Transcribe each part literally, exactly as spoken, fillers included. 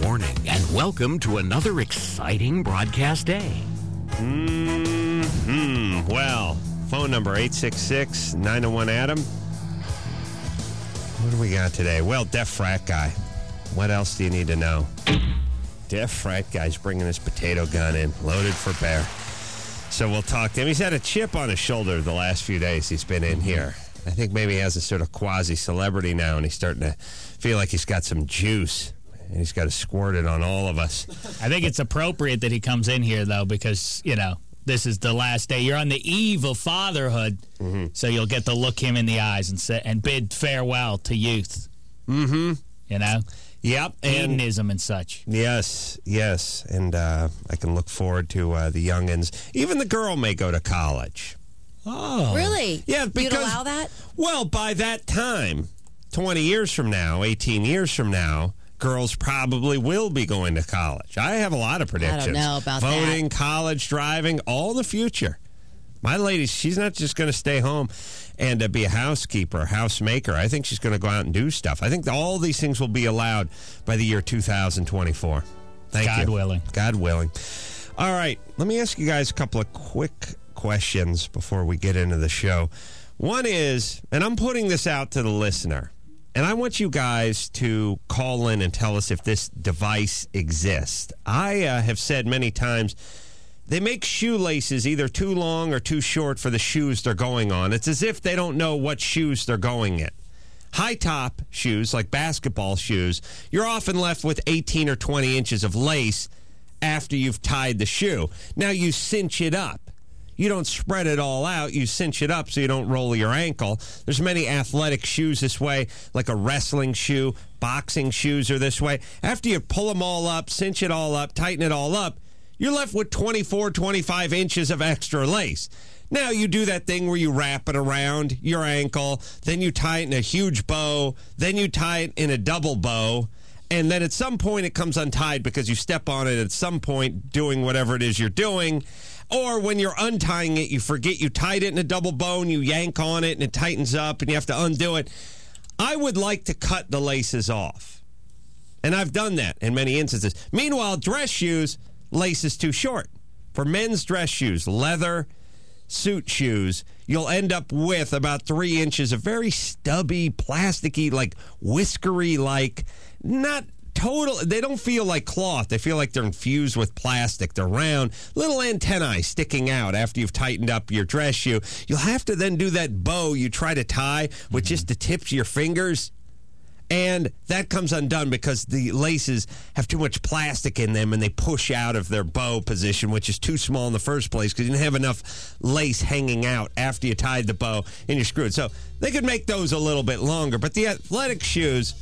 morning, and welcome to another exciting broadcast day. Mm-hmm. Well, phone number eight six six, nine oh one, Adam. What do we got today? Well, deaf frat guy. What else do you need to know? Deaf frat guy's bringing his potato gun in, loaded for bear. So we'll talk to him. He's had a chip on his shoulder the last few days he's been in here. I think maybe he has a sort of quasi-celebrity now, and he's starting to feel like he's got some juice. And he's got to squirt it on all of us. I think it's appropriate that he comes in here, though, because, you know, this is the last day. You're on the eve of fatherhood, mm-hmm. so you'll get to look him in the eyes and say, and bid farewell to youth. Mm-hmm. You know? Yep. Hedonism and such. Yes, yes. And uh, I can look forward to uh, the youngins. Even the girl may go to college. Oh. Really? Yeah, because, you'd allow that? Well, by that time, twenty years from now, eighteen years from now, girls probably will be going to college. I have a lot of predictions. I don't know about Voting, that. Voting, college, driving, all the future. My lady, she's not just going to stay home and uh, be a housekeeper, a housemaker. I think she's going to go out and do stuff. I think all these things will be allowed by the year two thousand twenty-four. Thank God you. God willing. God willing. All right, let me ask you guys a couple of quick questions before we get into the show. One is, and I'm putting this out to the listener, and I want you guys to call in and tell us if this device exists. I uh, have said many times, they make shoelaces either too long or too short for the shoes they're going on. It's as if they don't know what shoes they're going in. High-top shoes, like basketball shoes, you're often left with eighteen or twenty inches of lace after you've tied the shoe. Now you cinch it up. You don't spread it all out. You cinch it up so you don't roll your ankle. There's many athletic shoes this way, like a wrestling shoe. Boxing shoes are this way. After you pull them all up, cinch it all up, tighten it all up, you're left with twenty-four, twenty-five inches of extra lace. Now you do that thing where you wrap it around your ankle, then you tie it in a huge bow, then you tie it in a double bow, and then at some point it comes untied because you step on it at some point doing whatever it is you're doing. Or when you're untying it, you forget you tied it in a double bow and you yank on it and it tightens up and you have to undo it. I would like to cut the laces off. And I've done that in many instances. Meanwhile, dress shoes, lace is too short. For men's dress shoes, leather suit shoes, you'll end up with about three inches of very stubby, plasticky, like whiskery, like not total. They don't feel like cloth. They feel like they're infused with plastic. They're round, little antennae sticking out after you've tightened up your dress shoe. You'll have to then do that bow you try to tie with mm-hmm. just the tips of your fingers. And that comes undone because the laces have too much plastic in them and they push out of their bow position, which is too small in the first place because you didn't have enough lace hanging out after you tied the bow and you're screwed. So they could make those a little bit longer. But the athletic shoes,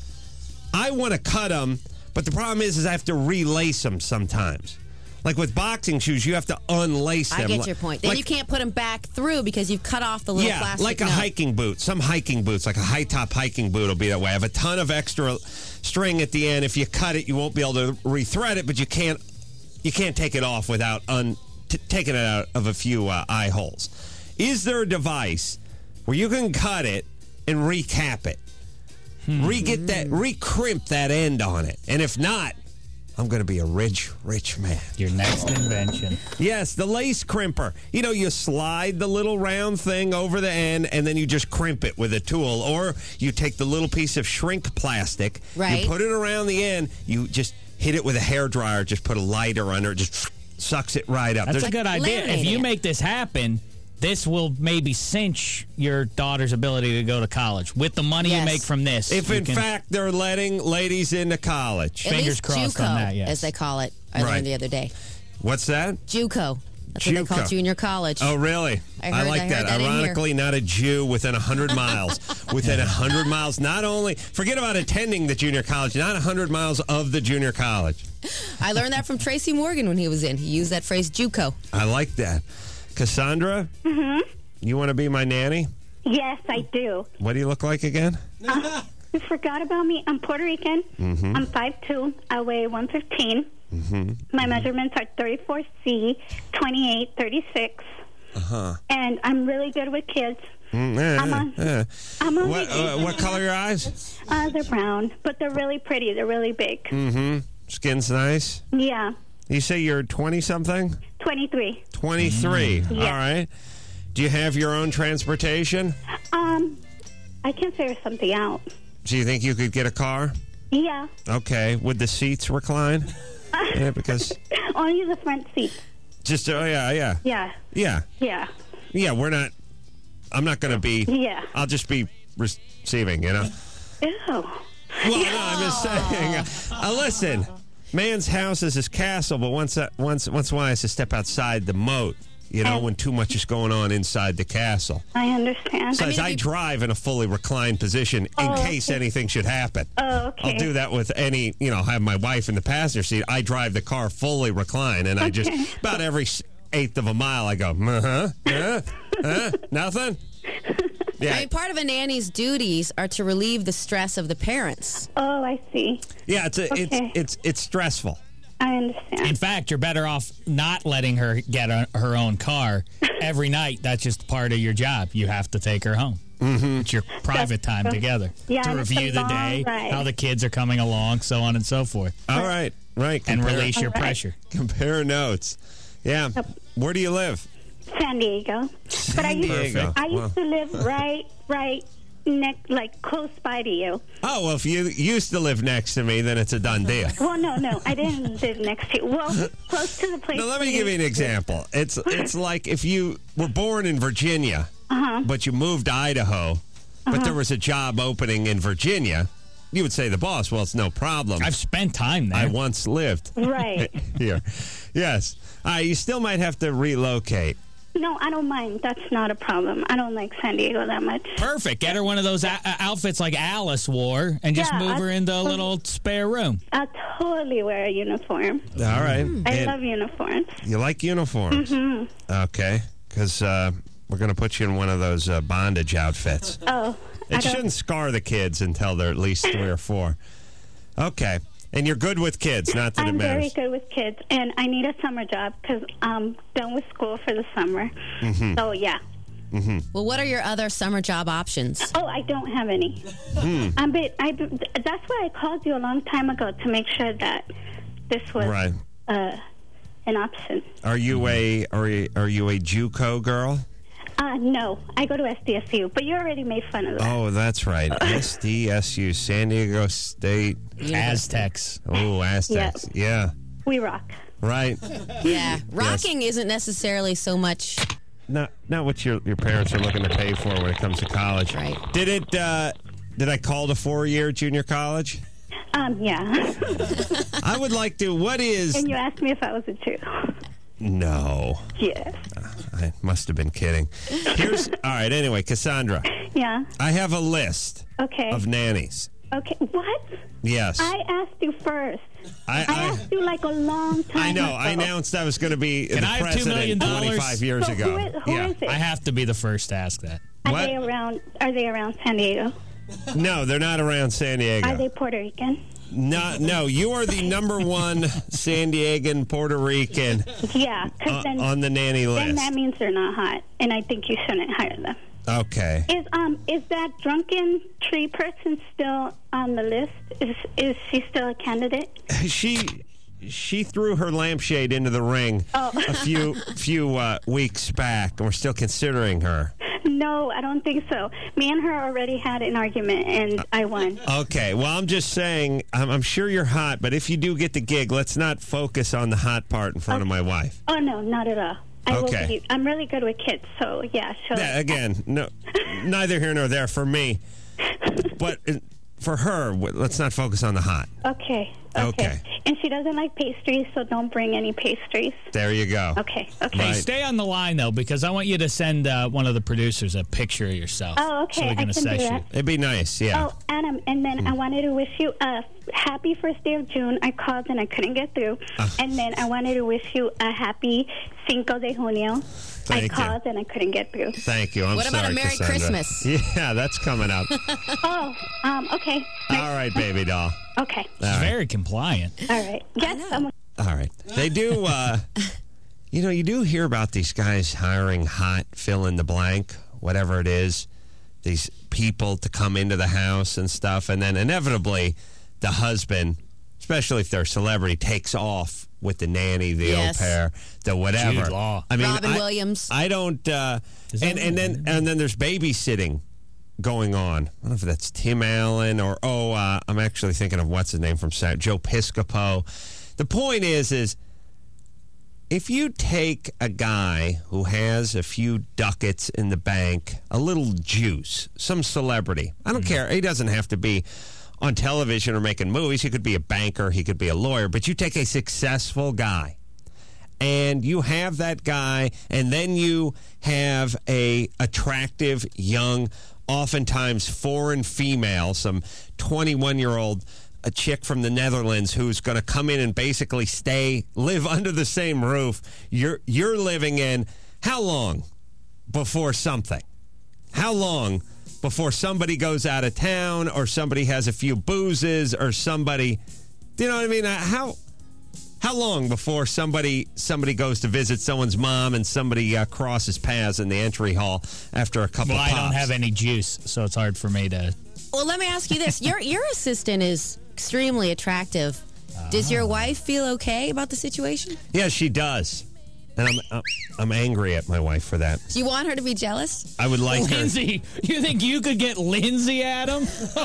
I want to cut them, but the problem is, is I have to relace them sometimes. Like with boxing shoes, you have to unlace them. I get your point. Then like, you can't put them back through because you've cut off the little yeah, plastic. Yeah, like a nut. hiking boot. Some hiking boots, like a high-top hiking boot will be that way. I have a ton of extra string at the end. If you cut it, you won't be able to rethread it, but you can't you can't take it off without un, t- taking it out of a few uh, eye holes. Is there a device where you can cut it and recap it? Hmm. Re-get that, re-crimp that end on it. And if not, I'm going to be a rich, rich man. Your next invention. Yes, the lace crimper. You know, you slide the little round thing over the end, and then you just crimp it with a tool. Or you take the little piece of shrink plastic, right. you put it around the end, you just hit it with a hairdryer, just put a lighter under it, just sucks it right up. That's There's a good idea. If you make this happen, this will maybe cinch your daughter's ability to go to college with the money yes. you make from this. If, in can, fact, they're letting ladies into college. At Fingers least crossed JUCO, on that, yes. as they call it. I right. learned the other day. What's that? JUCO. That's JUCO. what they call junior college. Oh, really? I, heard, I like I heard that. that Ironically, not a Jew within one hundred miles. Within one hundred miles, not only, forget about attending the junior college, not one hundred miles of the junior college. I learned that from Tracy Morgan when he was in. He used that phrase, JUCO. I like that. Cassandra? Mm-hmm. You want to be my nanny? Yes, I do. What do you look like again? Uh, you forgot about me. I'm Puerto Rican. Mm-hmm. I'm five two. I weigh one fifteen. Mm-hmm. My measurements are thirty-four C, twenty-eight, thirty-six. Uh-huh. And I'm really good with kids. Mm, eh, I'm on. eh. I'm on. What, uh, what color are your eyes? Uh, they're brown, but they're really pretty. They're really big. Mm-hmm. Skin's nice. Yeah. You say you're twenty-something? twenty-three. twenty-three. Mm. Yeah. All right. Do you have your own transportation? Um, I can figure something out. Do you think you could get a car? Yeah. Okay. Would the seats recline? Yeah, because Only the front seat. just oh yeah, yeah. Yeah. Yeah. Yeah. Yeah, we're not I'm not going to be Yeah. I'll just be receiving, you know. Ew. Well, no, I'm just saying. Uh, listen, man's house is his castle, but once uh, once once in a while, he has to step outside the moat. You know, And- when too much is going on inside the castle. I understand. Besides, I, if you- drive in a fully reclined position in Oh, case okay. anything should happen. Oh, okay. I'll do that with any, you know, have my wife in the passenger seat. I drive the car fully reclined, and I just, Okay. about every s- eighth of a mile, I go, uh-huh, uh, uh, nothing? Yeah, I mean, part of a nanny's duties are to relieve the stress of the parents. Oh, I see. yeah, it's, a, Okay. it's, it's, it's stressful. I understand. In fact, you're better off not letting her get a, her own car every night. That's just part of your job. You have to take her home. Mm-hmm. It's your private time together Yeah, to and it's review a the long day, ride. how the kids are coming along, so on and so forth, All right, right. and compare- release your All right. pressure. Compare notes. Yeah. Where do you live? San Diego. But I used, Diego. I used to live right, right next, like close by to you. Oh, well, if you used to live next to me, then it's a done deal. Well, no, no, I didn't live next to you. Well, close to the place. Now, let me where give you an used to- example. It's it's like if you were born in Virginia, Uh-huh. but you moved to Idaho, but there was a job opening in Virginia, you would say to the boss, well, it's no problem. I've spent time there. I once lived Right. here. Yes. Uh, you still might have to relocate. No, I don't mind. That's not a problem. I don't like San Diego that much. Perfect. Get her one of those a- a- outfits like Alice wore, and just Yeah, move I- her into a little spare room. I'll totally wear a uniform. All right. I And love uniforms. you like uniforms? Mm-hmm. Okay. Because uh, we're going to put you in one of those uh, bondage outfits. Oh, I It don't. shouldn't scar the kids until they're at least three or four. Okay. And you're good with kids, not that it I'm very matters. good with kids, and I need a summer job because I'm done with school for the summer. Mm-hmm. So, yeah. Well, what are your other summer job options? Oh, I don't have any. Hmm. I'm bit, I, that's why I called you a long time ago to make sure that this was Right. uh, an option. Are you a are you, are you a JUCO girl? Uh, no, I go to S D S U, but you already made fun of that. Oh, that's right. S D S U, San Diego State. Aztecs. Oh, Aztecs. Yeah. We rock. Right. Yeah, rocking isn't necessarily so much. Not not what your your parents are looking to pay for when it comes to college. Right. Did it? Uh, did I call the four year junior college? Um, yeah. I would like to. What is? And you asked me if I was a Jew. No, Yes. I must have been kidding. Here's all right. Anyway, Cassandra, Yeah. I have a list Okay. of nannies. Okay. What? Yes, I asked you first. I. I I asked you like a long time I know. ago. I announced I was going to be Can the I have two president million dollars? twenty-five years So ago. who is, who yeah. is it? I have to be the first to ask that. Are What? they around? Are they around San Diego? No, they're not around San Diego. Are they Puerto Rican? No, no, you are the number one San Diegan Puerto Rican Yeah, because uh, then, on the nanny then list. that means they're not hot, and I think you shouldn't hire them. Okay. Is um is that drunken tree person still on the list? Is is she still a candidate? She she threw her lampshade into the ring Oh. a few few uh, weeks back, and we're still considering her. No, I don't think so. Me and her already had an argument, and I won. Okay, well, I'm just saying, I'm, I'm sure you're hot, but if you do get the gig, let's not focus on the hot part in front of my wife. Oh no, not at all. I Okay. will be. I'm really good with kids, so yeah. She'll, Yeah, again, no, neither here nor there for me, but uh, for her, w- let's not focus on the hot. Okay, okay. Okay. And she doesn't like pastries, so don't bring any pastries. There you go. Okay, okay. Hey, Right. stay on the line, though, because I want you to send uh, one of the producers a picture of yourself. Oh, okay, So we I can can assess do you. that. It'd be nice, yeah. Oh, Adam, and then I wanted to wish you a happy first day of June. I called and I couldn't get through. And then I wanted to wish you a happy Cinco de Junio. I Thank you. called and I couldn't get through. Thank you. I'm What about sorry, a Merry Cassandra. Christmas? Yeah, that's coming up. Oh, um, okay. All right, baby doll. Okay. She's All right. very compliant. All right. Yes, I'm All right. They do, uh, you know, you do hear about these guys hiring hot fill in the blank, whatever it is, these people to come into the house and stuff. And then inevitably the husband especially if they're a celebrity, takes off with the nanny, the Yes. au pair, the whatever. Jude Law. I mean, Robin I, Williams. I don't. Uh, that and and then and then there's babysitting going on. I don't know if that's Tim Allen or oh, uh, I'm actually thinking of what's his name from Saturday, Joe Piscopo. The point is, is if you take a guy who has a few ducats in the bank, a little juice, some celebrity, I don't care. He doesn't have to be on television or making movies. He could be a banker. He could be a lawyer. But you take a successful guy and you have that guy, and then you have a attractive, young, oftentimes foreign female, some twenty-one-year-old a chick from the Netherlands who's going to come in and basically stay, live under the same roof you're you're living in. How long before something? How long before somebody goes out of town or somebody has a few boozes or somebody, you know what I mean? Uh, How how long before somebody somebody goes to visit someone's mom and somebody uh, crosses paths in the entry hall after a couple Well, of I pops? don't have any juice, so it's hard for me to. Well, let me ask you this. Your your assistant is extremely attractive. Does your wife feel okay about the situation? Yeah, she does. And I'm, I'm I'm angry at my wife for that. Do you want her to be jealous? I would like her. Lindsay, you think you could get Lindsay, Adam? Is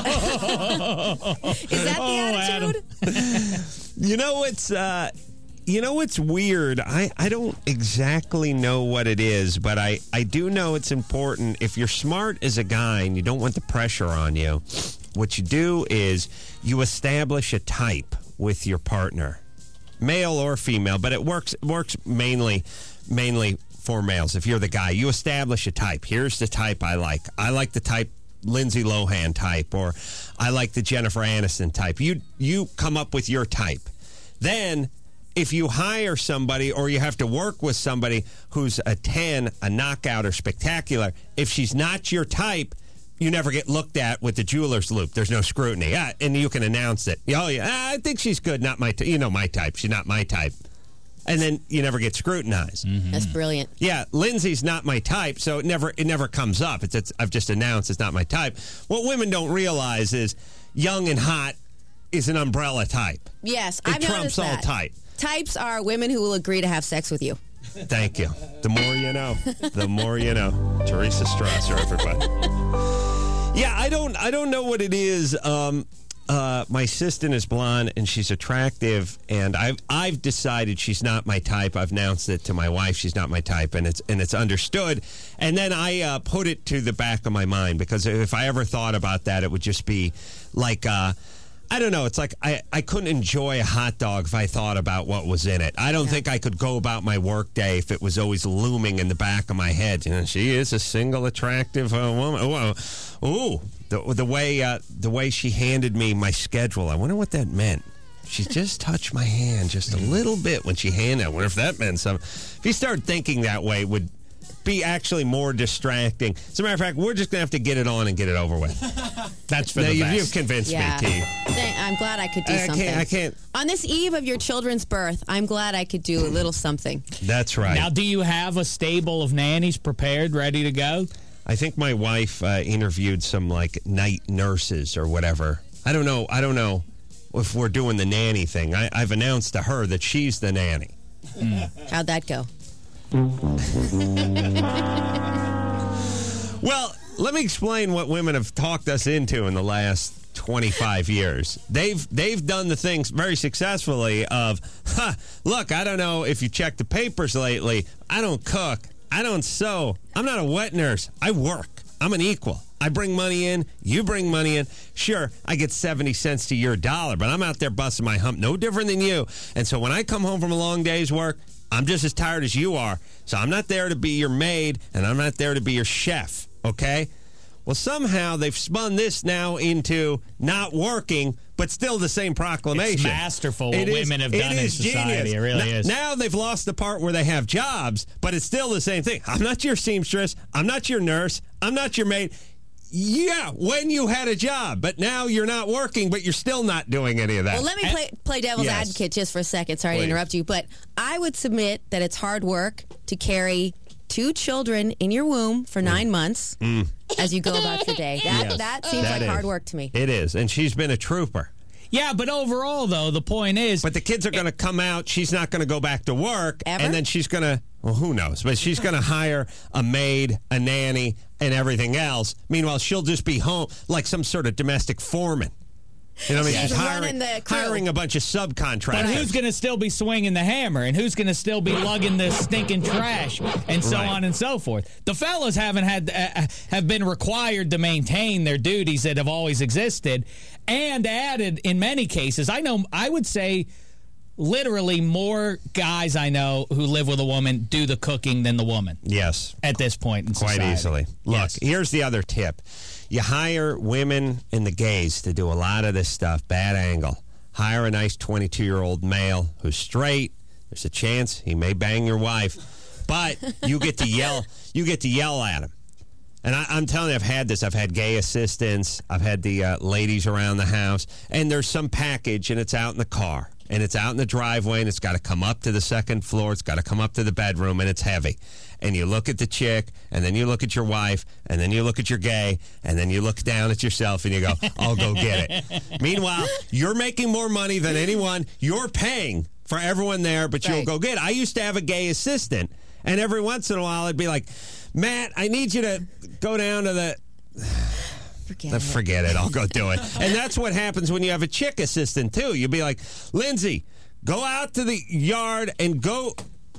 that the Oh, Adam. attitude? You know what's uh, you know what's weird? I, I don't exactly know what it is, but I, I do know it's important. If you're smart as a guy and you don't want the pressure on you, what you do is you establish a type with your partner, male or female, but it works works mainly mainly for males. If you're the guy, you establish a type. Here's the type I like. I like the type Lindsay Lohan type, or I like the Jennifer Aniston type. You you come up with your type. Then if you hire somebody or you have to work with somebody who's a ten, a knockout, or spectacular, if she's not your type, you never get looked at with the jeweler's loop. There's no scrutiny. Ah, and you can announce it. Oh, yeah, I think she's good. Not my, t- you know, my type. She's not my type. And then you never get scrutinized. Mm-hmm. That's brilliant. Yeah, Lindsay's not my type, so it never it never comes up. It's, it's I've just announced it's not my type. What women don't realize is young and hot is an umbrella type. Yes, It I've trumps noticed all that. type. Types are women who will agree to have sex with you. Thank you. The more you know. The more you know. Teresa Strasser, everybody. Yeah, I don't I don't know what it is. Um, uh, my assistant is blonde and she's attractive, and I've I've decided she's not my type. I've announced it to my wife. She's not my type, and it's and it's understood. And then I uh, put it to the back of my mind, because if I ever thought about that, it would just be like. Uh, I don't know. It's like I, I couldn't enjoy a hot dog if I thought about what was in it. I don't Yeah. think I could go about my work day if it was always looming in the back of my head. You know, she is a single, attractive uh, woman. Oh, uh, ooh, the the way uh, the way she handed me my schedule. I wonder what that meant. She just touched my hand just a little bit when she handed it. I wonder if that meant something. If you start thinking that way, it would be actually more distracting. As a matter of fact, we're just going to have to get it on and get it over with. That's for Now, the you, best. you've convinced Yeah. me, T. Thank- I'm glad I could do I something. can't, I can't. On this eve of your children's birth, I'm glad I could do a little something. That's right. Now, do you have a stable of nannies prepared, ready to go? I think my wife uh, interviewed some like night nurses or whatever. I don't know. I don't know if we're doing the nanny thing. I, I've announced to her that she's the nanny. How'd that go? Well, let me explain what women have talked us into in the last twenty-five years. They've they've done the things very successfully of, huh, look, I don't know if you checked the papers lately. I don't cook. I don't sew. I'm not a wet nurse. I work. I'm an equal. I bring money in. You bring money in. Sure, I get seventy cents to your dollar, but I'm out there busting my hump no different than you. And so when I come home from a long day's work, I'm just as tired as you are. So I'm not there to be your maid, and I'm not there to be your chef, okay? Well, somehow they've spun this now into not working, but still the same proclamation. It's masterful what It is- women have it done in is society. genius. It really N- is. Now they've lost the part where they have jobs, but it's still the same thing. I'm not your seamstress. I'm not your nurse. I'm not your maid. Yeah, when you had a job, but now you're not working, but you're still not doing any of that. Well, let me play, play devil's Yes. advocate just for a second. Sorry Please. to interrupt you, but I would submit that it's hard work to carry two children in your womb for nine months as you go about your day. That Yes, that seems that like is. hard work to me. It is, and she's been a trooper. Yeah, but overall, though, the point is... But the kids are going to come out. She's not going to go back to work. Ever? And then she's going to, well, who knows? But she's going to hire a maid, a nanny, and everything else. Meanwhile, she'll just be home like some sort of domestic foreman. You know what I mean? She's She's running hiring, the crew. hiring a bunch of subcontractors. But who's going to still be swinging the hammer, and who's going to still be lugging the stinking trash, and so Right. on and so forth? The fellas haven't had uh, have been required to maintain their duties that have always existed, and added in many cases. I know. I would say, literally, more guys I know who live with a woman do the cooking than the woman. Yes. At this point in Quite society. easily. Look, Yes. here's the other tip. You hire women and the gays to do a lot of this stuff. Bad angle. Hire a nice twenty-two-year-old male who's straight. There's a chance he may bang your wife, but you get to yell. You get to yell at him. And I, I'm telling you, I've had this. I've had gay assistants. I've had the uh, ladies around the house. And there's some package, and it's out in the car. And it's out in the driveway, and it's got to come up to the second floor. It's got to come up to the bedroom, and it's heavy. And you look at the chick, and then you look at your wife, and then you look at your gay, and then you look down at yourself, and you go, I'll go get it. Meanwhile, you're making more money than anyone. You're paying for everyone there, but you'll Right. go get it. I used to have a gay assistant, and every once in a while, I'd be like, Matt, I need you to go down to the... Forget Uh, it. Forget it. I'll go do it. And that's what happens when you have a chick assistant, too. You'll be like, Lindsay, go out to the yard and go...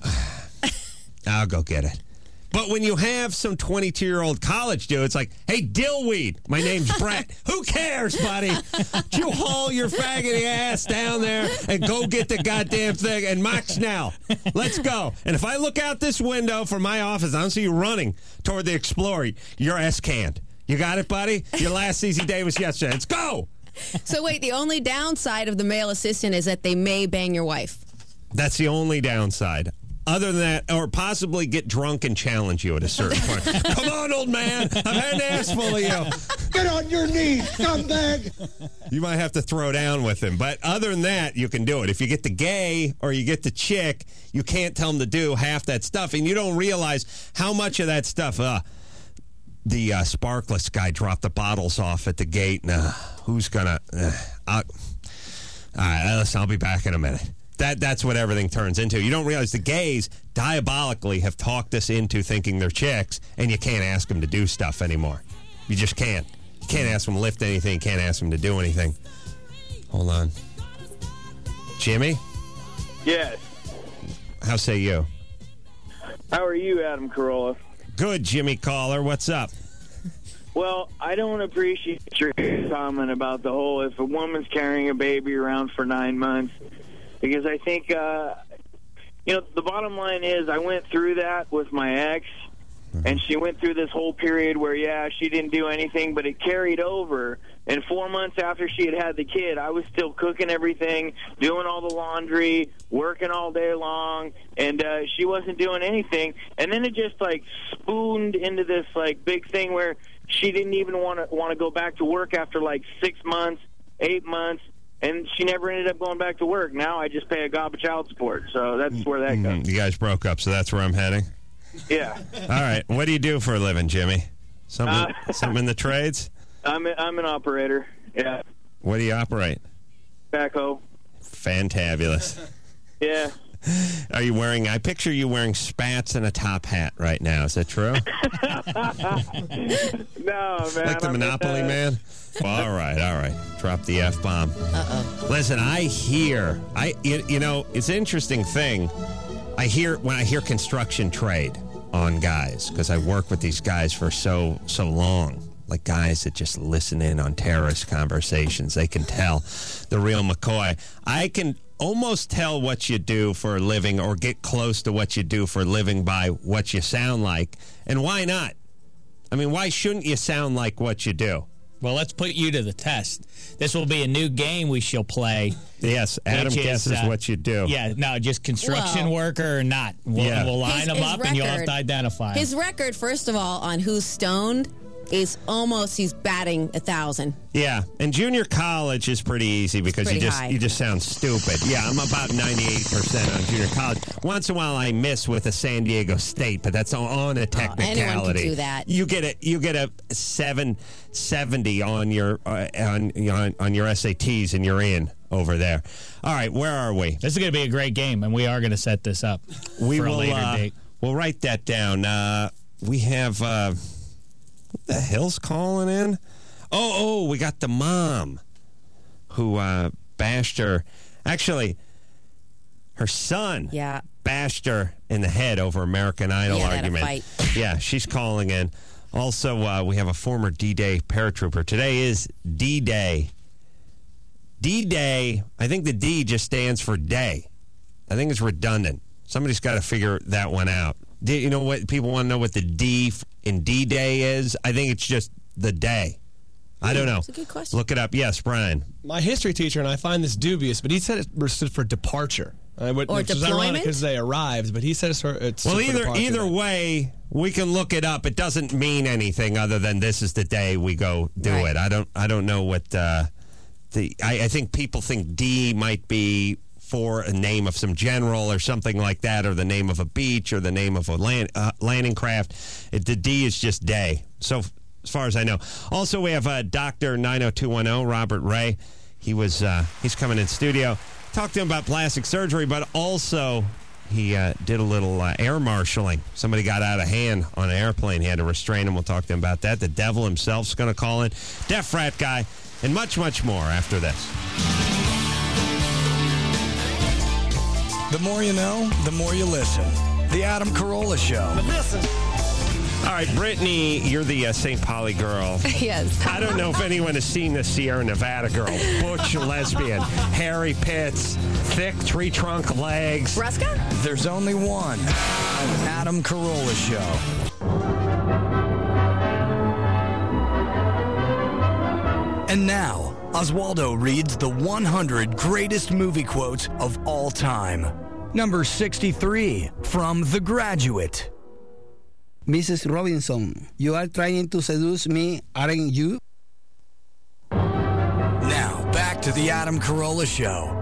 I'll go get it. But when you have some twenty-two-year-old college dude, it's like, hey, Dillweed, my name's Brett. Who cares, buddy? You haul your faggoty ass down there and go get the goddamn thing. And Max now, let's go. And if I look out this window from my office, I don't see you running toward the Explorer. You're S-canned. You got it, buddy? Your last easy day was yesterday. Let's go. So wait, the only downside of the male assistant is that they may bang your wife. That's the only downside. Other than that, or possibly get drunk and challenge you at a certain point. Come on, old man. I've had an ass full of you. Get on your knees, scumbag! You might have to throw down with him. But other than that, you can do it. If you get the gay or you get the chick, you can't tell them to do half that stuff. And you don't realize how much of that stuff... Uh, the uh, Sparkless guy dropped the bottles off at the gate. Nah, who's going to... Uh, all right, listen, I'll be back in a minute. That That's what everything turns into. You don't realize the gays diabolically have talked us into thinking they're chicks, and you can't ask them to do stuff anymore. You just can't. You can't ask them to lift anything. You can't ask them to do anything. Hold on. Jimmy? Yes. How say you? How are you, Adam Carolla? Good, Jimmy Caller. What's up? Well, I don't appreciate your comment about the whole if a woman's carrying a baby around for nine months, because I think, uh, you know, the bottom line is I went through that with my ex, and she went through this whole period where, yeah, she didn't do anything, but it carried over. And four months after she had had the kid, I was still cooking everything, doing all the laundry, working all day long, and uh, she wasn't doing anything. And then it just, like, spooned into this, like, big thing where she didn't even want to want to go back to work after, like, six months, eight months, and she never ended up going back to work. Now I just pay a gob of child support, so that's where that goes. You guys broke up, so that's where I'm heading? Yeah. All right. What do you do for a living, Jimmy? Something, Uh, something in the trades? I'm a, I'm an operator. Yeah. What do you operate? Backhoe. Fantabulous. Yeah. Are you wearing, I picture you wearing spats and a top hat right now. Is that true? No, man. Like the I'm Monopoly uh, man? Well, all right, all right. Drop the F-bomb. Uh-oh. Listen, I hear, I you, you know, it's an interesting thing. I hear, when I hear construction trade on guys, because I work with these guys for so, so long, like guys that just listen in on terrorist conversations. They can tell the real McCoy. I can almost tell what you do for a living or get close to what you do for a living by what you sound like. And why not? I mean, why shouldn't you sound like what you do? Well, let's put you to the test. This will be a new game we shall play. Yes, Adam Which is, guesses uh, what you do. Yeah, no, just construction Well- worker or not. We'll, Yeah. we'll line His- them his up and you'll have record- to identify 'em. His record, first of all, on who's stoned is almost, he's batting a thousand. Yeah, and junior college is pretty easy because you pretty just high. you just sound stupid. Yeah, I'm about ninety-eight percent on junior college. Once in a while, I miss with a San Diego State, but that's on a technicality. anyone can do that. You get a you get a seven seventy on your uh, on, on on your S A Ts, and you're in over there. All right, where are we? This is going to be a great game, and we are going to set this up We for will a later uh, date. We'll write that down. Uh, we have uh, what the hell's calling in? Oh, oh, we got the mom who uh, bashed her. Actually, her son Yeah. bashed her in the head over American Idol Yeah, they had a argument. fight. Yeah, she's calling in. Also, uh, we have a former D-Day paratrooper. Today is D-Day. D-Day, I think the D just stands for day. I think it's redundant. Somebody's got to figure that one out. Do you know what? People want to know what the D in D-Day is? I think it's just the day. I don't know. That's a good question. Look it up. Yes, Brian. My history teacher, and I find this dubious, but he said it stood for departure. I would, Or which is ironic deployment? because they arrived, but he said it's, it's Well, for either departure either day. way, we can look it up. It doesn't mean anything other than this is the day we go do Right. it. I don't. I don't know what uh, the. I, I think people think D might be for a name of some general or something like that, or the name of a beach, or the name of a land, uh, landing craft. It, the D is just day. So as far as I know. Also, we have uh, Doctor nine oh two one oh, Robert Ray. He was. Uh, he's coming in studio. Talked to him about plastic surgery, but also he uh, did a little uh, air marshaling. Somebody got out of hand on an airplane. He had to restrain him. We'll talk to him about that. The devil himself's going to call in. Deaf frat guy, and much, much more after this. The more you know, the more you listen. The Adam Carolla Show. All right, Brittany, you're the uh, Saint Pauli girl. Yes. I don't know if anyone has seen the Sierra Nevada girl. Butch lesbian, hairy pits, thick tree trunk legs. Ruska? There's only one. Adam Carolla Show. And now, Oswaldo reads the one hundred greatest movie quotes of all time. Number sixty-three, from The Graduate. Missus Robinson, you are trying to seduce me, aren't you? Now, back to the Adam Carolla Show.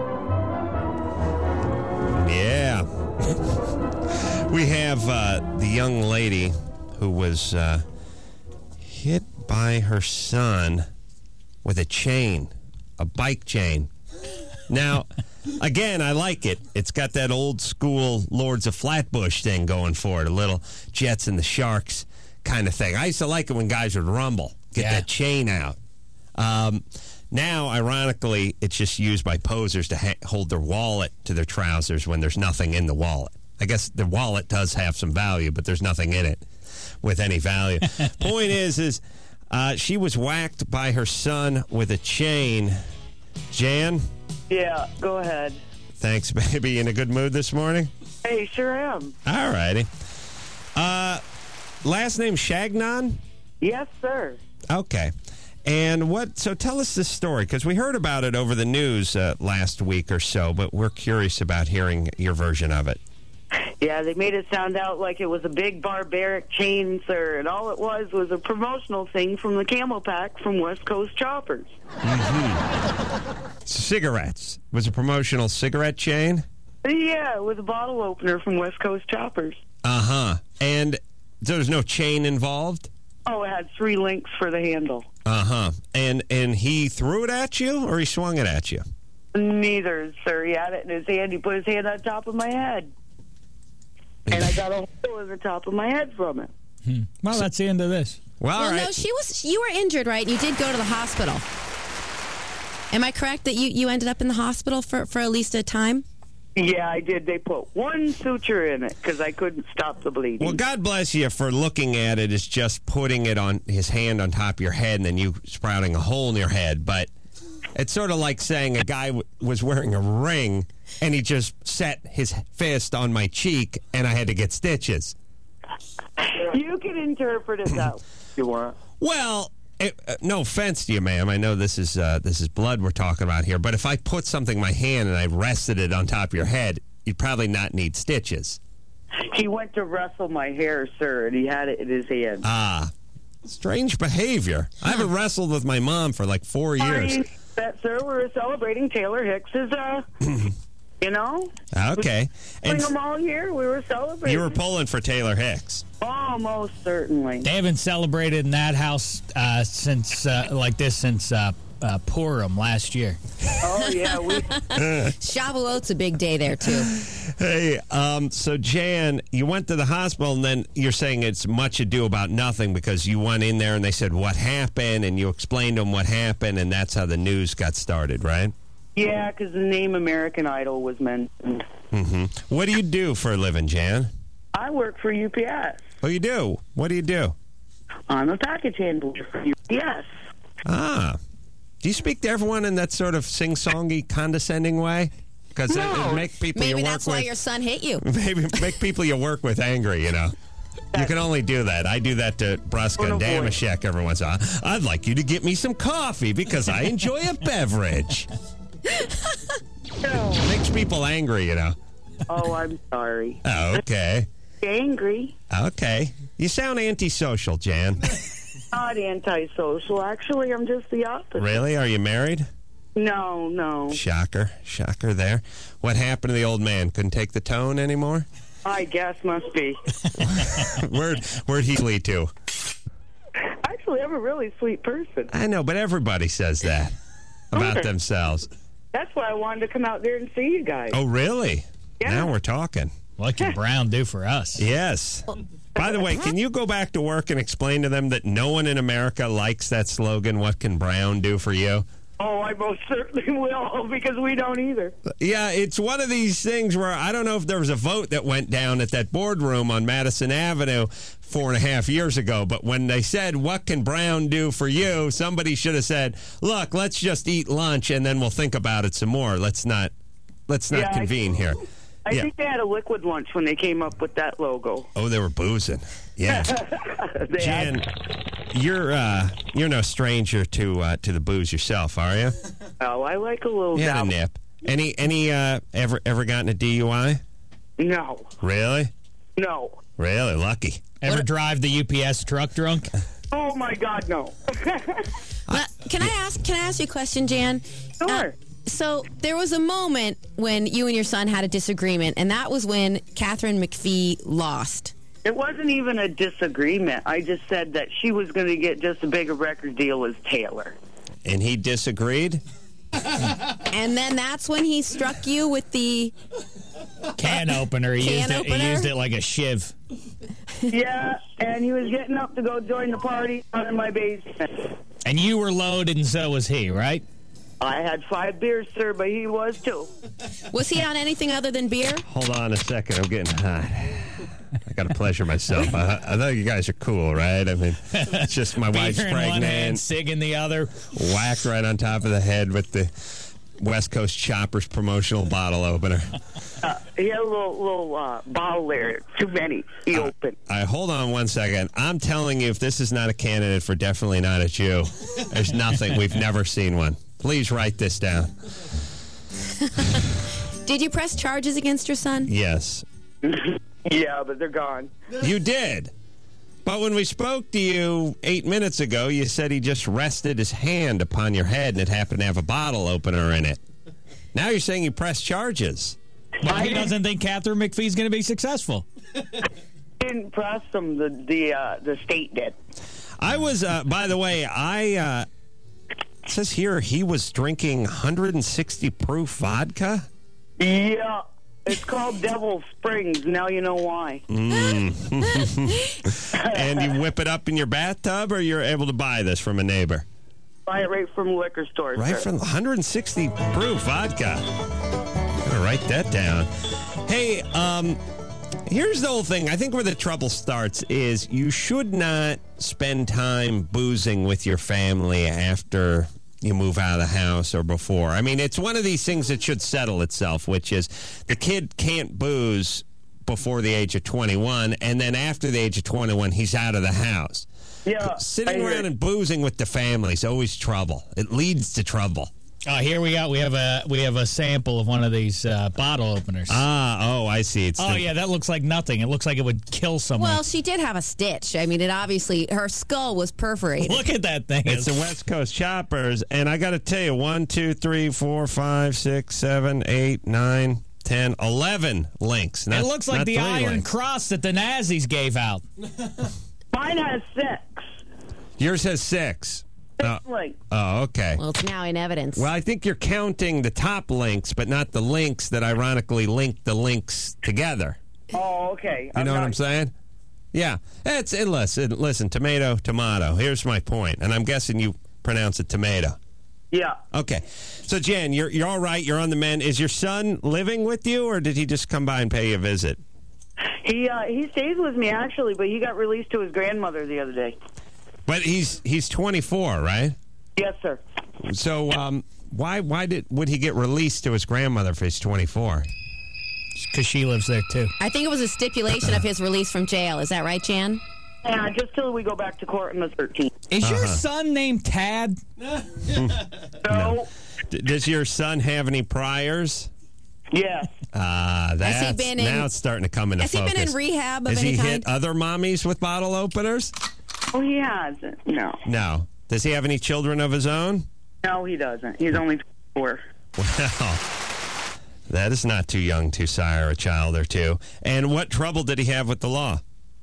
Yeah. We have uh, the young lady who was uh, hit by her son with a chain, a bike chain. Now, again, I like it. It's got that old school Lords of Flatbush thing going for it, a little Jets and the Sharks kind of thing. I used to like it when guys would rumble, get Yeah. that chain out. Um, now, ironically, it's just used by posers to ha- hold their wallet to their trousers when there's nothing in the wallet. I guess the wallet does have some value, but there's nothing in it with any value. Point is, is uh, she was whacked by her son with a chain. Jan? Yeah, go ahead. Thanks, baby. In a good mood this morning? Hey, sure am. All righty. Uh, last name Shagnon? Yes, sir. Okay. And what, so tell us this story, because we heard about it over the news uh, last week or so, but we're curious about hearing your version of it. Yeah, they made it sound out like it was a big barbaric chain, sir, and all it was was a promotional thing from the Camel Pack from West Coast Choppers. Cigarettes. It was a promotional cigarette chain? Yeah, it was a bottle opener from West Coast Choppers. Uh-huh. And there was no chain involved? Oh, it had three links for the handle. Uh-huh. And and he threw it at you, or he swung it at you? Neither, sir. He had it in his hand. He put his hand on top of my head. And I got a hole in the top of my head from it. Hmm. Well, that's the end of this. Well, Well, all right. no, she was. You were injured, right? You did go to the hospital. Am I correct that you, you ended up in the hospital for, for at least a time? Yeah, I did. They put one suture in it because I couldn't stop the bleeding. Well, God bless you for looking at it as just putting it on his hand on top of your head and then you sprouting a hole in your head. But it's sort of like saying a guy w- was wearing a ring and he just set his fist on my cheek and I had to get stitches. You can interpret it that way if you want. Well, it, uh, no offense to you, ma'am. I know this is uh, this is blood we're talking about here, but if I put something in my hand and I rested it on top of your head, you'd probably not need stitches. He went to wrestle my hair, sir, and he had it in his hand. Ah. Strange behavior. I haven't wrestled with my mom for like four years. I, that, sir, we were celebrating Taylor Hicks's, uh, you know. Okay. Bring And them all here. We were celebrating. you were pulling for Taylor Hicks. Oh, most certainly. They haven't celebrated in that house uh, since uh, like this since uh, uh, Purim last year. Oh, yeah. We... Shavuot's a big day there, too. Hey, um, so Jan, you went to the hospital, and then you're saying it's much ado about nothing because you went in there and they said, what happened? And you explained to them what happened, and that's how the news got started, right? Yeah, because the name American Idol was mentioned. Mm-hmm. What do you do for a living, Jan? I work for U P S. Oh, you do? What do you do? I'm a package handler for U P S. Ah. Do you speak to everyone in that sort of sing-songy, condescending way? Because No. it, it make people Maybe you work that's why with, your son hit you. maybe make people you work with angry, you know. You can only do that. I do that to Bruska and Oh, boy. Damashek every once in a while. I'd like you to get me some coffee because I enjoy a beverage. No. Makes people angry, you know. Oh, I'm sorry. Oh, okay. Angry. Okay. You sound antisocial, Jan. Not antisocial. Actually, I'm just the opposite. Really? Are you married? No, no. Shocker. Shocker there. What happened to the old man? Couldn't take the tone anymore? I guess must be. Where'd, where'd he lead to? Actually, I'm a really sweet person. I know, but everybody says that about Okay. themselves. That's why I wanted to come out there and see you guys. Oh, really? Yeah. Now we're talking. What can Brown do for us? Yes. By the way, can you go back to work and explain to them that no one in America likes that slogan, what can Brown do for you? Oh, I most certainly will, because we don't either. Yeah, it's one of these things where I don't know if there was a vote that went down at that boardroom on Madison Avenue four and a half years ago, but when they said, what can Brown do for you, somebody should have said, look, let's just eat lunch and then we'll think about it some more. Let's not, let's not Yeah, I- convene here. I Yeah. think they had a liquid lunch when they came up with that logo. Oh, they were boozing. Yeah. They Jan, had, you're uh, you're no stranger to uh, to the booze yourself, are you? oh, I like a little You had a dabble. nip. Any any uh, ever ever gotten a D U I? No, Really? no. Really lucky. Ever drive the U P S truck drunk? Oh, my God, no. Well, can I ask? Can I ask you a question, Jan? Sure. Uh, so there was a moment when you and your son had a disagreement, and that was when Catherine McPhee lost. It wasn't even a disagreement. I just said that she was going to get just as big a record deal as Taylor. And he disagreed? And then that's when he struck you with the Can opener. He, Can used, it, opener? he used it like a shiv. Yeah, and he was getting up to go join the party out in my basement. And you were loaded, and so was he, right? I had five beers, sir, but he was too. Was he on anything other than beer? Hold on a second. I'm getting hot. I got to pleasure myself. I, I know you guys are cool, right? I mean, it's just my wife's Beer in one hand, pregnant. cig in the other. Whacked right on top of the head with the West Coast Choppers promotional bottle opener. Uh, he had a little little uh, bottle there. Too many. He Uh, opened. All right, hold on one second. I'm telling you, if this is not a candidate for definitely not a Jew, there's nothing. We've never seen one. Please write this down. Did you press charges against your son? Yes. Yeah, but they're gone. You did. But when we spoke to you eight minutes ago, you said he just rested his hand upon your head and it happened to have a bottle opener in it. Now you're saying you pressed charges. Well, he doesn't think Catherine McPhee's going to be successful. Didn't press them. The the uh, the state did. I was, uh, by the way, I, uh, it says here he was drinking one hundred sixty proof vodka. Yeah. It's called Devil Springs. Now you know why. Mm. And you whip it up in your bathtub, or you're able to buy this from a neighbor? Buy it right from liquor stores. Right sir. from one hundred sixty proof vodka. I'm gonna write that down. Hey, um, here's the whole thing. I think where the trouble starts is you should not spend time boozing with your family after you move out of the house or before. I mean, it's one of these things that should settle itself, which is the kid can't booze before the age of twenty-one, and then after the age of twenty-one, he's out of the house. Yeah. Sitting I hear around it. and boozing with the family is always trouble. It leads to trouble. Oh, here we go. We have a we have a sample of one of these uh, bottle openers. Ah, oh, I see. It's oh, the- yeah, that looks like nothing. It looks like it would kill someone. Well, she did have a stitch. I mean, it obviously, her skull was perforated. Look at that thing. It's the West Coast Choppers, and I got to tell you, one, two, three, four, five, six, seven, eight, nine, ten, eleven links. Not, it looks like not the three Iron links. Cross that the Nazis gave out. Mine has six. Yours has six. Oh, Like, oh, okay. Well, it's now in evidence. Well, I think you're counting the top links, but not the links that ironically link the links together. oh, okay. You I'm know what not- I'm saying? Yeah. It's it, listen, listen, tomato, tomato. Here's my point, and I'm guessing you pronounce it tomato. Yeah. Okay. So, Jan, you're you're all right. You're on the mend. Is your son living with you, or did he just come by and pay you a visit? He uh, he stays with me, actually, but he got released to his grandmother the other day. But he's he's twenty-four, right? Yes, sir. So, um, why why did would he get released to his grandmother if he's twenty-four? Because she lives there, too. I think it was a stipulation of his release from jail. Is that right, Jan? Yeah, just till we go back to court on the thirteenth. Is your Uh-huh. son named Tad? No. D- does your son have any priors? Yeah. Ah, that's he been in- now it's starting to come into Has he focus. been in rehab of Has any he kind? hit other mommies with bottle openers? Oh, he hasn't. No. No. Does he have any children of his own? No, he doesn't. He's only four. Well, that is not too young to sire a child or two. And what trouble did he have with the law?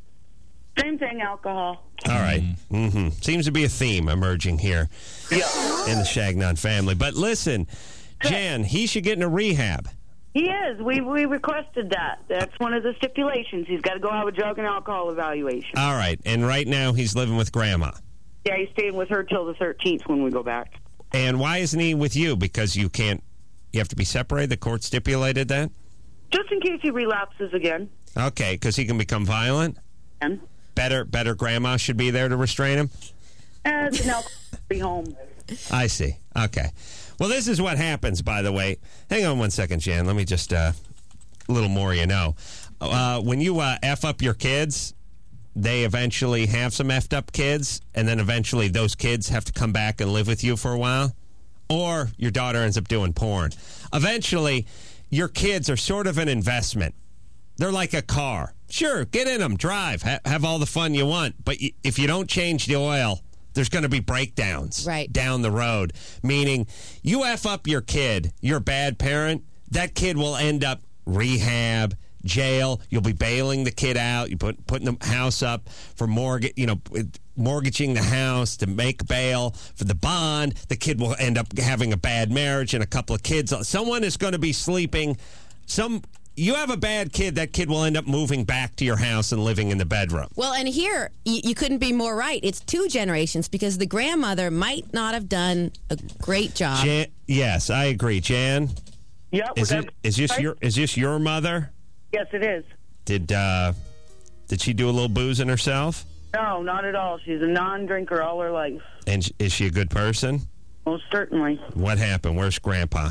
Same thing, alcohol. All right. Mm-hmm. Seems to be a theme emerging here Yeah. in the Shagnon family. But listen, Jan, he should get into rehab. He is. We we requested that. That's one of the stipulations. He's got to go have a drug and alcohol evaluation. All right. And right now he's living with Grandma. Yeah, he's staying with her till the thirteenth when we go back. And why isn't he with you? Because you can't, you have to be separated? The court stipulated that? Just in case he relapses again. Okay, because he can become violent? And Better, better Grandma should be there to restrain him? and an alcohol-free home. I see. Okay. Well, this is what happens, by the way. Hang on one second, Jan. Let me just, uh, a little more you know. Uh, when you uh, F up your kids, they eventually have some effed up kids, and then eventually those kids have to come back and live with you for a while. Or your daughter ends up doing porn. Eventually, your kids are sort of an investment. They're like a car. Sure, get in them, drive, ha- have all the fun you want. But y- if you don't change the oil, there's going to be breakdowns Right. down the road. Meaning, you F up your kid, you're a bad parent, that kid will end up rehab, jail. You'll be bailing the kid out. You put putting the house up for mortgage, you know, mortgaging the house to make bail for the bond. The kid will end up having a bad marriage and a couple of kids. Someone is going to be sleeping. Some you have a bad kid, that kid will end up moving back to your house and living in the bedroom. Well, and here, you, you couldn't be more right. It's two generations because the grandmother might not have done a great job. Jan, yes, I agree. Jan, Yep. is with it is this every- your is this your mother? Yes, it is. Did uh, did she do a little boozing herself? No, not at all. She's a non-drinker all her life. And sh- is she a good person? Most certainly. What happened? Where's Grandpa?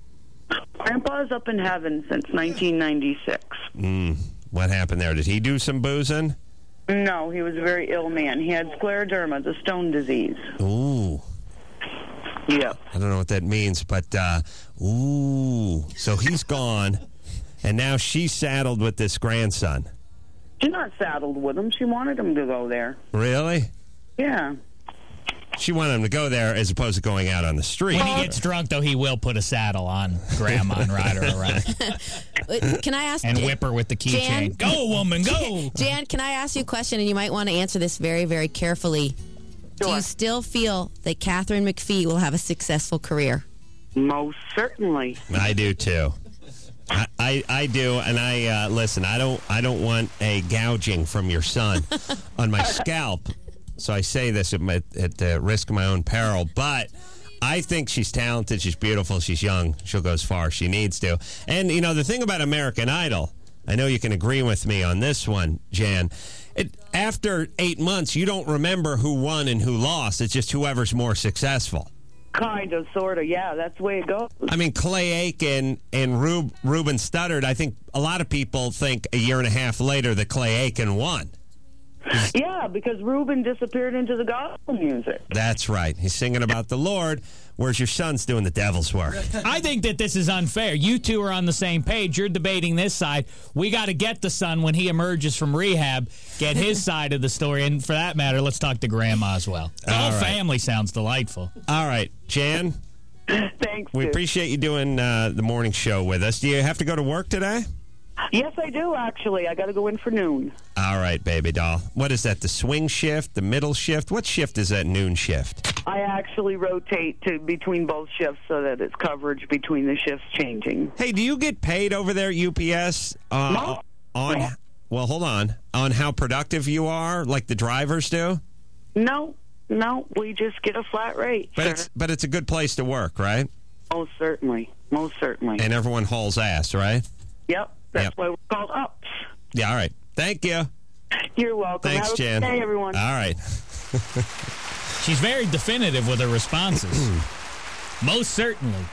Grandpa's up in heaven since nineteen ninety-six. Mm, what happened there? Did he do some boozing? No, he was a very ill man. He had scleroderma, the stone disease. Ooh. Yep. I don't know what that means, but uh, ooh. So he's gone, and now she's saddled with this grandson. She's not saddled with him. She wanted him to go there. Really? Yeah. She wanted him to go there as opposed to going out on the street. When he gets drunk, though, he will put a saddle on Grandma and ride her around. Can I ask And whip her with the Jan? keychain. Go, woman, go! Jan, can I ask you a question, and you might want to answer this very, very carefully. Do you still feel that Catherine McPhee will have a successful career? Most certainly. I do too. I, I, I do, and I uh, listen. I don't I don't want a gouging from your son on my scalp. So I say this at, my, at the risk of my own peril, but I think she's talented. She's beautiful. She's young. She'll go as far as she needs to. And you know the thing about American Idol, I know you can agree with me on this one, Jan. It, after eight months, you don't remember who won and who lost. It's just whoever's more successful. Kind of, sort of. Yeah, that's the way it goes. I mean, Clay Aiken and Rub, Ruben Studdard, I think a lot of people think a year and a half later that Clay Aiken won. Yeah, because Ruben disappeared into the gospel music. That's right. He's singing about the Lord, whereas your son's doing the devil's work. I think that this is unfair. You two are on the same page. You're debating this side. We got to get the son when he emerges from rehab, get his side of the story. And for that matter, let's talk to Grandma as well. The All whole right. family sounds delightful. All right, Jan. Thanks. We dude. appreciate you doing uh, the morning show with us. Do you have to go to work today? Yes, I do, actually. I got to go in for noon. All right, baby doll. What is that, the swing shift, the middle shift? What shift is that noon shift? I actually rotate to between both shifts so that it's coverage between the shifts changing. Hey, do you get paid over there at U P S? Uh, No. On, No. Well, hold on. On how productive you are, like the drivers do? No, no, we just get a flat rate. But sir. it's but it's a good place to work, right? Most certainly. Most certainly. And everyone hauls ass, right? Yep. That's Yep. why we're called Ups. Yeah, all right. Thank you. You're welcome. Thanks, Have a Jan. good day, everyone. All right. She's very definitive with her responses. Most certainly.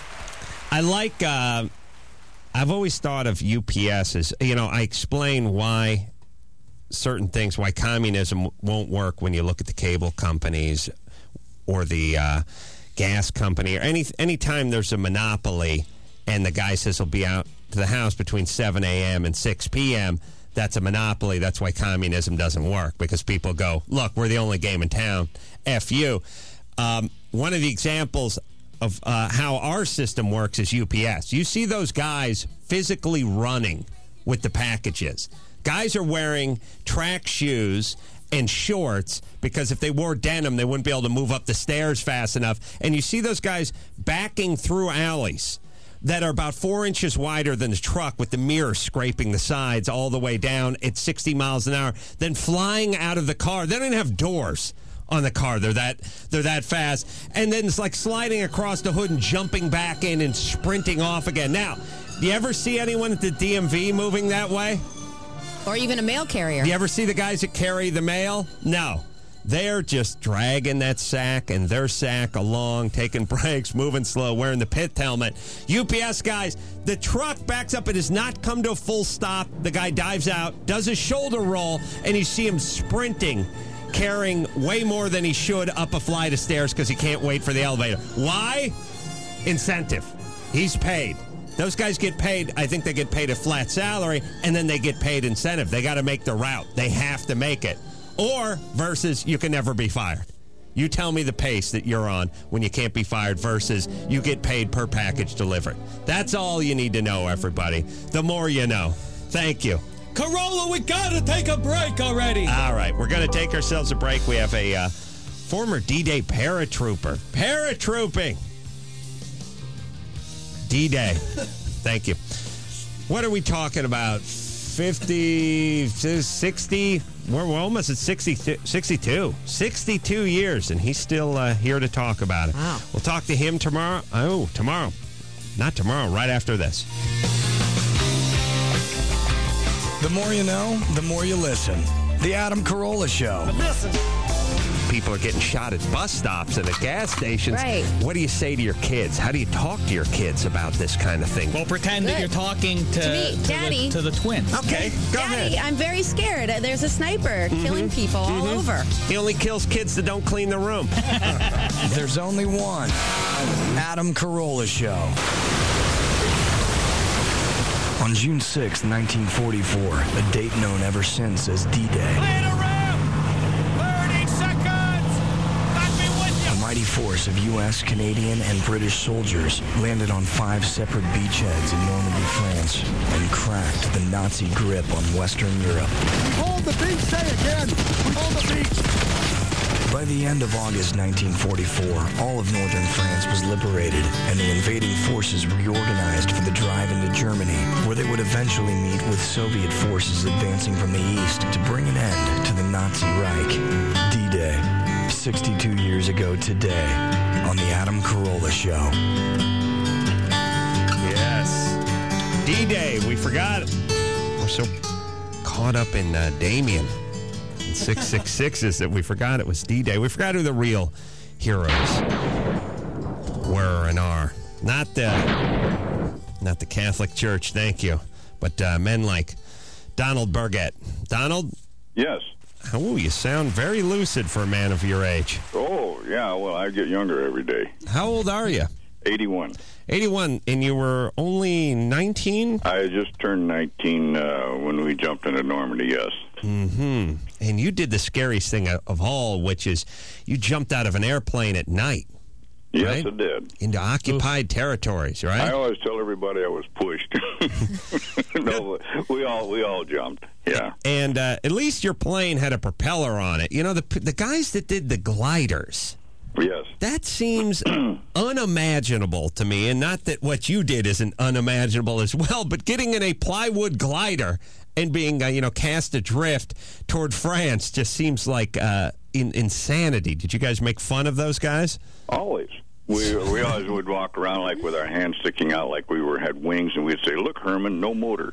I like, uh, I've always thought of U P S as, you know, I explain why certain things, why communism won't work when you look at the cable companies or the uh, gas company or any anytime there's a monopoly and the guy says he'll be out to the house between seven a.m. and six p.m., that's a monopoly. That's why communism doesn't work, because people go, look, we're the only game in town. F you. Um, one of the examples of uh, how our system works is U P S. You see those guys physically running with the packages. Guys are wearing track shoes and shorts because if they wore denim, they wouldn't be able to move up the stairs fast enough. And you see those guys backing through alleys that are about four inches wider than the truck with the mirror scraping the sides all the way down at sixty miles an hour, then flying out of the car. They don't even have doors on the car. They're that they're that fast. And then it's like sliding across the hood and jumping back in and sprinting off again. Now, do you ever see anyone at the D M V moving that way? Or even a mail carrier. Do you ever see the guys that carry the mail? No. They're just dragging that sack and their sack along, taking breaks, moving slow, wearing the pit helmet. U P S guys, the truck backs up. It has not come to a full stop. The guy dives out, does a shoulder roll, and you see him sprinting, carrying way more than he should up a flight of stairs because he can't wait for the elevator. Why? Incentive. He's paid. Those guys get paid. I think they get paid a flat salary, and then they get paid incentive. They got to make the route. They have to make it. Or versus you can never be fired. You tell me the pace that you're on when you can't be fired versus you get paid per package delivered. That's all you need to know, everybody. The more you know. Thank you. Corolla, we got to take a break already. All right, we're going to take ourselves a break. We have a uh, former D-Day paratrooper. Paratrooping. D-Day. Thank you. What are we talking about? fifty, sixty? We're, we're almost at sixty, sixty-two. sixty-two years, and he's still uh, here to talk about it. Wow. We'll talk to him tomorrow. Oh, tomorrow. Not tomorrow, right after this. The more you know, the more you listen. The Adam Carolla Show. Listen. People are getting shot at bus stops and at gas stations. Right. What do you say to your kids? How do you talk to your kids about this kind of thing? Well, pretend that Good. you're talking to, To me, to Daddy. The, to the twins. Okay, go Daddy, ahead. I'm very scared. There's a sniper killing people all over. He only kills kids that don't clean the room. There's only one Adam Carolla Show. On June sixth, nineteen forty-four, a date known ever since as D-Day. A mighty force of U S, Canadian, and British soldiers landed on five separate beachheads in Normandy, France, and cracked the Nazi grip on Western Europe. Hold the beach, say again. Hold the beach. By the end of August nineteen forty-four, all of northern France was liberated, and the invading forces reorganized for the drive into Germany, where they would eventually meet with Soviet forces advancing from the east to bring an end to the Nazi Reich. D-Day, sixty-two years ago today, on the Adam Carolla Show. Yes. D-Day, we forgot it. We're so caught up in uh, Damien. six six sixes that we forgot it was D-Day. We forgot who the real heroes were and are. Not the, not the Catholic Church, thank you, but uh, men like Donald Burgett. Donald? Yes. Oh, you sound very lucid for a man of your age. Oh, yeah. Well, I get younger every day. How old are you? eighty-one. eighty-one, and you were only nineteen? I just turned nineteen uh, when we jumped into Normandy, yes. Mm-hmm. And you did the scariest thing of all, which is you jumped out of an airplane at night. Yes, right? I did. Into occupied Oof. territories, right? I always tell everybody I was pushed. No, we all we all jumped. Yeah. And uh, at least your plane had a propeller on it. You know, the the guys that did the gliders. Yes. That seems unimaginable to me, and not that what you did isn't unimaginable as well, but getting in a plywood glider and being, uh, you know, cast adrift toward France just seems like uh, in- insanity. Did you guys make fun of those guys? Always. We we always would walk around like with our hands sticking out like we were had wings, and we'd say, "Look, Herman, no motor."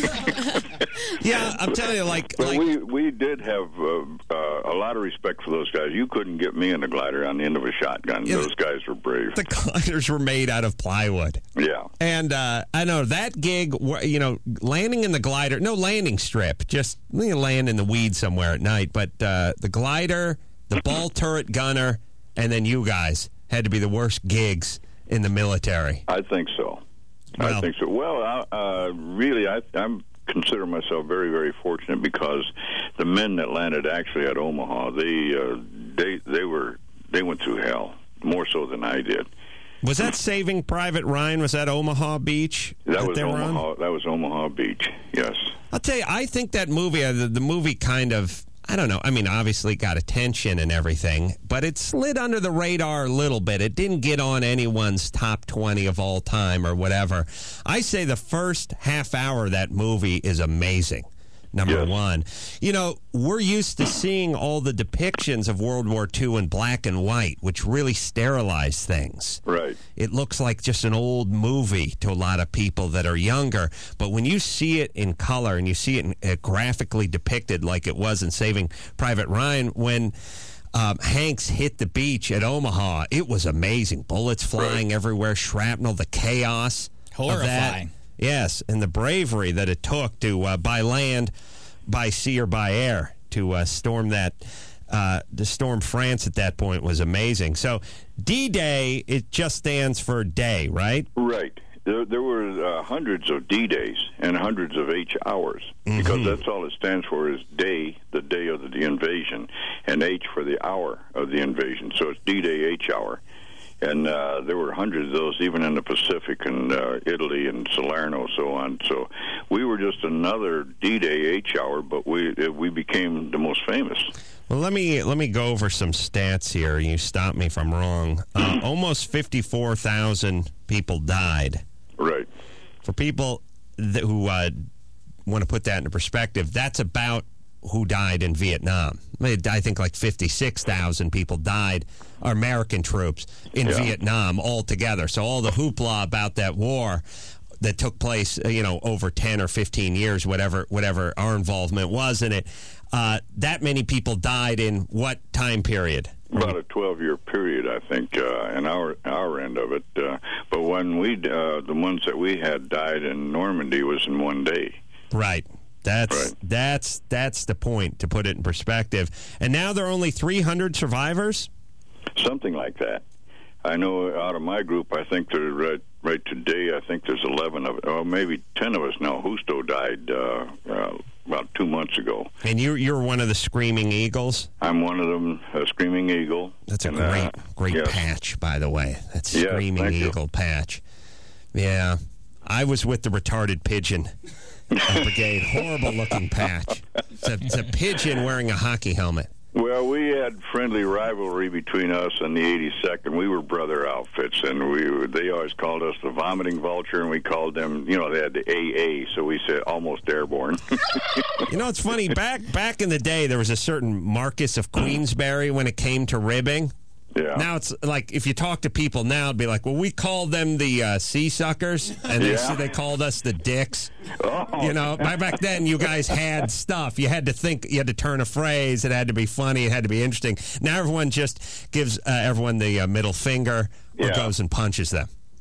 Yeah, I'm telling you, like, but like we we did have uh, uh, a lot of respect for those guys. You couldn't get me in a glider on the end of a shotgun. Yeah, those guys were brave. The gliders were made out of plywood. Yeah, and uh, I know that gig. You know, landing in the glider, no landing strip, just you know, land in the weeds somewhere at night. But uh, the glider, the ball turret gunner, and then you guys had to be the worst gigs in the military. I think so. Well, I think so. Well, uh, really, I I'm consider myself very, very fortunate because the men that landed actually at Omaha, they uh, they they were they went through hell more so than I did. Was that Saving Private Ryan? Was that Omaha Beach? That, that was Omaha. On? That was Omaha Beach. Yes. I'll tell you, I think that movie, uh, the, the movie, kind of. I don't know. I mean, obviously got attention and everything, but it slid under the radar a little bit. It didn't get on anyone's top twenty of all time or whatever. I say the first half hour of that movie is amazing. Number yes. one. You know, we're used to seeing all the depictions of World War Two in black and white, which really sterilized things. Right. It looks like just an old movie to a lot of people that are younger. But when you see it in color and you see it in, uh, graphically depicted like it was in Saving Private Ryan, when um, Hanks hit the beach at Omaha, it was amazing. Bullets flying right. everywhere, shrapnel, the chaos. Horrifying. Yes, and the bravery that it took to, uh, by land, by sea, or by air, to uh, storm that, uh, to storm France at that point was amazing. So D-Day, it just stands for day, right? Right. There, there were uh, hundreds of D-Days and hundreds of H hours, mm-hmm. because that's all it stands for is day, the day of the invasion, and H for the hour of the invasion. So it's D-Day H hour. And uh, there were hundreds of those, even in the Pacific and uh, Italy and Salerno, so on. So we were just another D-Day H hour, but we we became the most famous. Well, let me let me go over some stats here. You stop me if I'm wrong. Uh, almost fifty-four thousand people died. Right. For people that, who uh, want to put that into perspective, that's about who died in Vietnam. I think like fifty-six thousand people died, American troops, in yeah. Vietnam altogether. So all the hoopla about that war that took place, you know, over ten or fifteen years, whatever whatever our involvement was in it, uh, that many people died in what time period? About a twelve-year period, I think, uh, in our our end of it. Uh, but when we, uh, the ones that we had died in Normandy was in one day. Right. That's right. that's that's the point, to put it in perspective. And now there are only three hundred survivors? Something like that. I know out of my group, I think there right right today, I think there's eleven of, or maybe ten of us now. Husto died uh, uh, about two months ago. And you you're one of the Screaming Eagles? I'm one of them, a Screaming Eagle. That's a and, great, uh, great yes. patch, by the way. That's yes, Screaming Eagle you. patch. Yeah. I was with the Retarded Pigeon Brigade. Horrible looking patch. It's a, it's a pigeon wearing a hockey helmet. Well, we had friendly rivalry between us and the eighty-second. We were brother outfits, and we they always called us the Vomiting Vulture, and we called them, you know, they had the A A, so we said almost airborne. You know, it's funny. Back back in the day, there was a certain Marcus of Queensberry when it came to ribbing. Yeah. Now it's like, if you talk to people now, it'd be like, well, we called them the uh, sea suckers, and they yeah. they called us the dicks. Oh. You know, back then, you guys had stuff. You had to think, you had to turn a phrase. It had to be funny. It had to be interesting. Now everyone just gives uh, everyone the uh, middle finger or yeah. goes and punches them.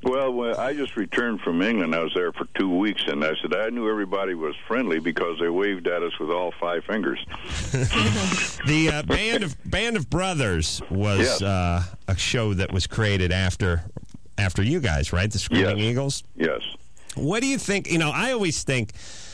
Well, when I just returned from England. I was there for two weeks, and I said I knew everybody was friendly because they waved at us with all five fingers. The uh, Band of Band of Brothers was Yes. uh, a show that was created after after you guys, right? The Screaming Yes. Eagles. Yes. What do you think? You know, I always think,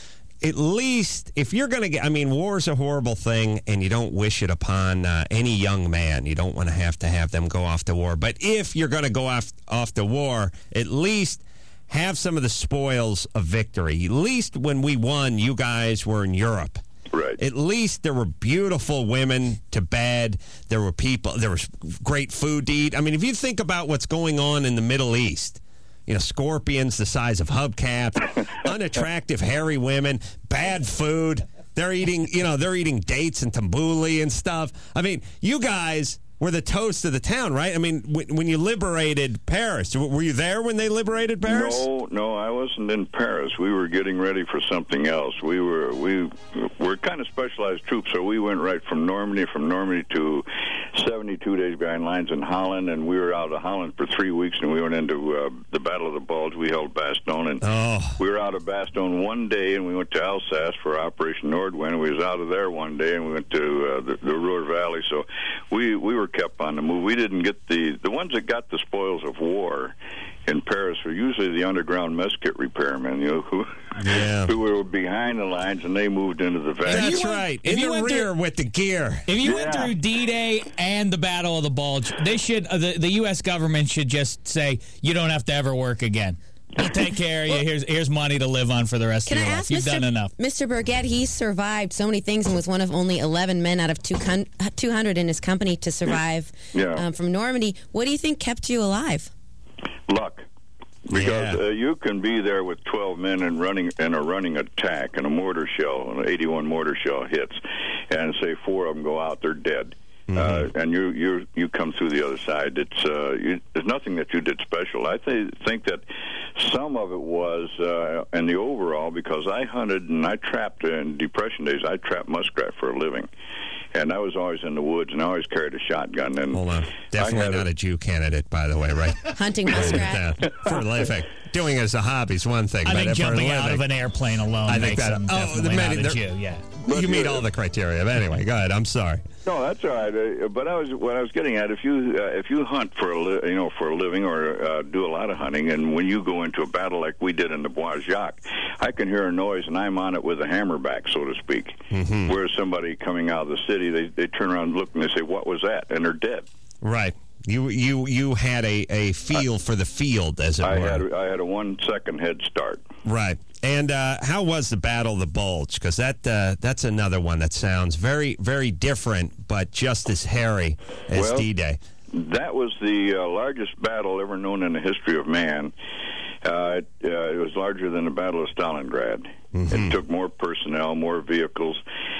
at least if you're going to get, I mean, war's a horrible thing, and you don't wish it upon uh, any young man. You don't want to have to have them go off to war. But if you're going to go off off to war, at least have some of the spoils of victory. At least when we won, you guys were in Europe. Right. At least there were beautiful women to bed. There were people. There was great food to eat. I mean, if you think about what's going on in the Middle East, you know, scorpions the size of hubcaps, unattractive, hairy women, bad food. They're eating, you know, they're eating dates and tambuli and stuff. I mean, you guys were the toast of the town, right? I mean, when, when you liberated Paris, were you there when they liberated Paris? No, no, I wasn't in Paris. We were getting ready for something else. We were we were kind of specialized troops, so we went right from Normandy, from Normandy to seventy-two days behind lines in Holland, and we were out of Holland for three weeks, and we went into uh, the Battle of the Bulge. We held Bastogne, and oh. we were out of Bastogne one day, and we went to Alsace for Operation Nordwind. We was out of there one day, and we went to uh, the, the Ruhr Valley. So we we were kept on the move. We didn't get the the ones that got the spoils of war in Paris were usually the underground mess kit repairmen, you know, who yeah. who were behind the lines, and they moved into the van. That's right. In the rear with the gear. If you Yeah. went through D-Day and the Battle of the Bulge, they should uh, the, the U S government should just say, you don't have to ever work again. We'll take care of you. Here's here's money to live on for the rest Can of I your ask life. You've Mister done enough. Mister Burgett, he survived so many things and was one of only eleven men out of two hundred in his company to survive Yeah. um, from Normandy. What do you think kept you alive? Luck. Because Yeah. uh, you can be there with twelve men and running in a running attack, and a mortar shell, an eighty-one mortar shell hits, and say four of them go out, they're dead. Uh, and you you you come through the other side. It's uh, you, there's nothing that you did special. I th- think that some of it was uh, in the overall, because I hunted and I trapped in Depression days. I trapped muskrat for a living, and I was always in the woods, and I always carried a shotgun. And Hold on. I Definitely had not a- a Jew candidate, by the way, right? Hunting muskrat. Yeah, for a living. Doing it as a hobby is one thing. I but think for a jumping out living- of an airplane alone I think makes that- him oh, definitely the not many- a there- Jew. Yeah. You meet all the criteria. But anyway, go ahead. I'm sorry. No, that's all right. Uh, but I was what I was getting at. If you uh, if you hunt for a li- you know for a living, or uh, do a lot of hunting, and when you go into a battle like we did in the Bois Jacques, I can hear a noise, and I'm on it with a hammerback, so to speak. Mm-hmm. Whereas somebody coming out of the city, they they turn around and look, and they say, "What was that?" And they're dead. Right. You you you had a, a feel for the field, as it I were. had I had a one second head start. Right. And uh, how was the Battle of the Bulge? Because that uh, that's another one that sounds very, very different, but just as hairy as Well, D-Day. That was the uh, largest battle ever known in the history of man. Uh, it, uh, it was larger than the Battle of Stalingrad. Mm-hmm. It took more personnel, more vehicles,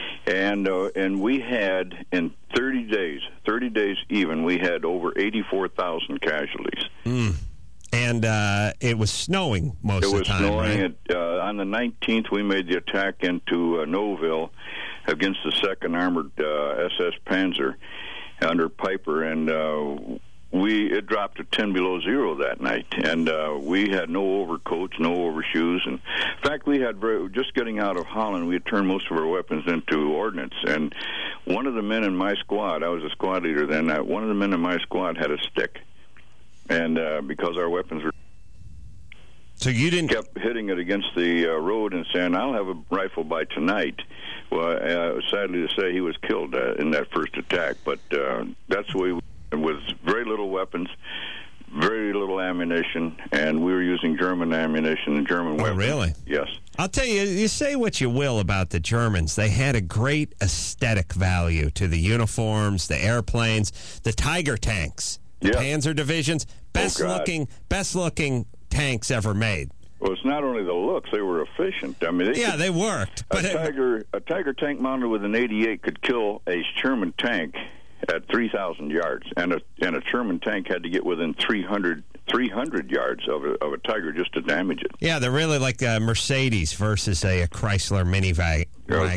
and uh, and we had in thirty days, thirty days even, we had over eighty-four thousand casualties. Mm. And uh, it was snowing most It of the was time, snowing. right? It, uh, on the nineteenth, we made the attack into uh, Noville against the second Armored uh, S S Panzer under Piper, and uh, we it dropped to ten below zero that night, and uh, we had no overcoats, no overshoes. And in fact, we had very, just getting out of Holland, we had turned most of our weapons into ordnance. And one of the men in my squad, I was a squad leader then. Uh, one of the men in my squad had a stick. And uh, because our weapons were, so you didn't kept hitting it against the uh, road and saying, "I'll have a rifle by tonight." Well, uh, sadly to say, he was killed uh, in that first attack. But uh, that's the way we, with very little weapons, very little ammunition, and we were using German ammunition and German Oh, weapons. really? Yes. I'll tell you, you say what you will about the Germans. They had a great aesthetic value to the uniforms, the airplanes, the Tiger tanks, the Yeah. Panzer divisions. Best Oh, God. looking, best looking tanks ever made. Well, it's not only the looks; they were efficient. I mean, they Yeah, could, they worked. a But it- Tiger, a Tiger tank mounted with an eighty-eight could kill a Sherman tank at three thousand yards, and a and a Sherman tank had to get within three hundred, three hundred yards of a, of a Tiger just to damage it. yeah, they're really like a Mercedes versus a, a Chrysler minivan. Wagon.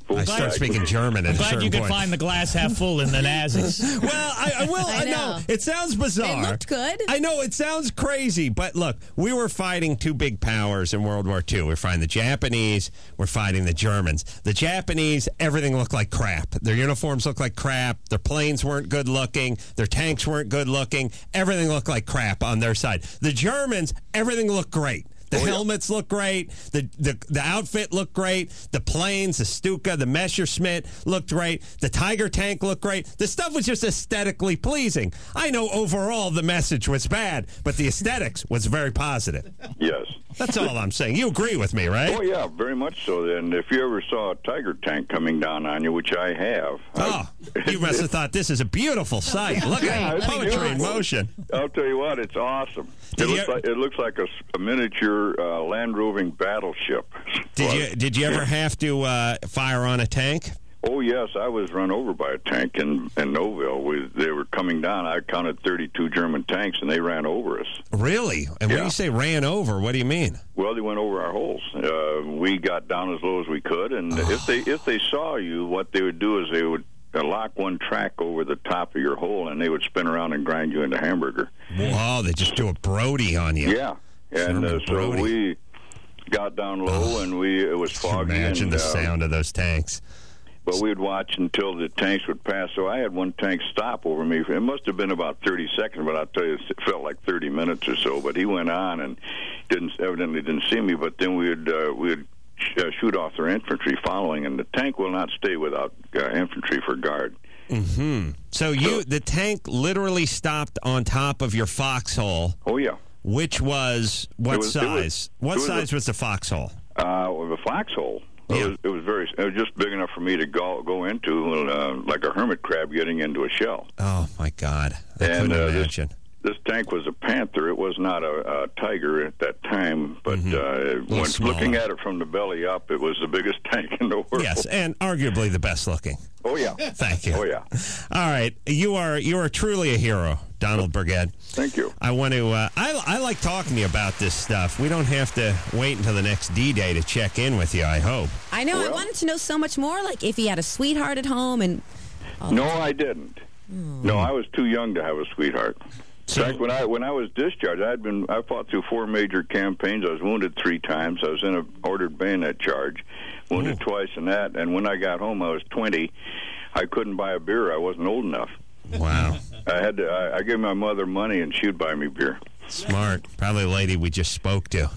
I start speaking German at I'm a glad certain you could point. find the glass half full in the Nazis. Well, I, I will. I I know. know. It sounds bizarre. It looked good. I know it sounds crazy, but look, we were fighting two big powers in World War Two. We're fighting the Japanese. We're fighting the Germans. The Japanese, everything looked like crap. Their uniforms looked like crap. Their planes weren't good looking. Their tanks weren't good looking. Everything looked like crap on their side. The Germans, everything looked great. The Oh, yeah. helmets look great. The, the the outfit looked great. The planes, the Stuka, the Messerschmitt looked great. The Tiger tank looked great. The stuff was just aesthetically pleasing. I know overall the message was bad, but the aesthetics was very positive. Yes. That's all I'm saying. You agree with me, right? Oh, yeah, very much so. And if you ever saw a Tiger tank coming down on you, which I have. Oh, you must have thought this is a beautiful sight. Look Yeah, at it's poetry in beautiful. motion. I'll tell you what, it's awesome. It Did you looks, ever- like, it looks like a, s- a miniature uh, land roving battleship. Did you did you ever have to uh, fire on a tank? Oh, yes, I was run over by a tank in, in Noville. We, they were coming down. I counted thirty-two German tanks, and they ran over us. Really? And when Yeah. you say ran over, what do you mean? Well, they went over our holes. Uh, we got down as low as we could, and if they if they saw you, what they would do is they would uh, lock one track over the top of your hole, and they would spin around and grind you into hamburger. Wow, they just do a Brody on you. Yeah, and uh, Sherman so Brody. we got down low, and we it was foggy. Imagine and, the uh, sound of those tanks. But we'd watch until the tanks would pass. So I had one tank stop over me. It must have been about thirty seconds, but I'll tell you, it felt like thirty minutes or so. But he went on and didn't evidently didn't see me. But then we would uh, we would sh- uh, shoot off their infantry following, and the tank will not stay without uh, infantry for guard. Hmm. So you, the tank literally stopped on top of your foxhole. Oh yeah. Which was what It was- it size? was- what it was size a- was the foxhole? Uh, well, the foxhole. It, Yeah. was, it was very. It was just big enough for me to go go into, uh, like a hermit crab getting into a shell. Oh my God! I And, couldn't uh, this- imagine. This tank was a Panther. It was not a, a Tiger at that time, but uh, when smaller. looking at it from the belly up, it was the biggest tank in the world. Yes, and arguably the best looking. Oh yeah. Thank you. Oh yeah. All right, you are you are truly a hero, Donald Burgett. Thank you. I want to. Uh, I I like talking to you about this stuff. We don't have to wait until the next D-Day to check in with you. I hope. I know. I wanted to know so much more, like if he had a sweetheart at home and. Oh. No, I didn't. No, I was too young to have a sweetheart. In fact, when I when I was discharged, I had been I fought through four major campaigns. I was wounded three times. I was in a ordered bayonet charge, wounded twice in that. And when I got home, I was twenty. I couldn't buy a beer. I wasn't old enough. Wow. I had to. I, I gave my mother money, and she'd buy me beer. Smart. Probably a lady we just spoke to.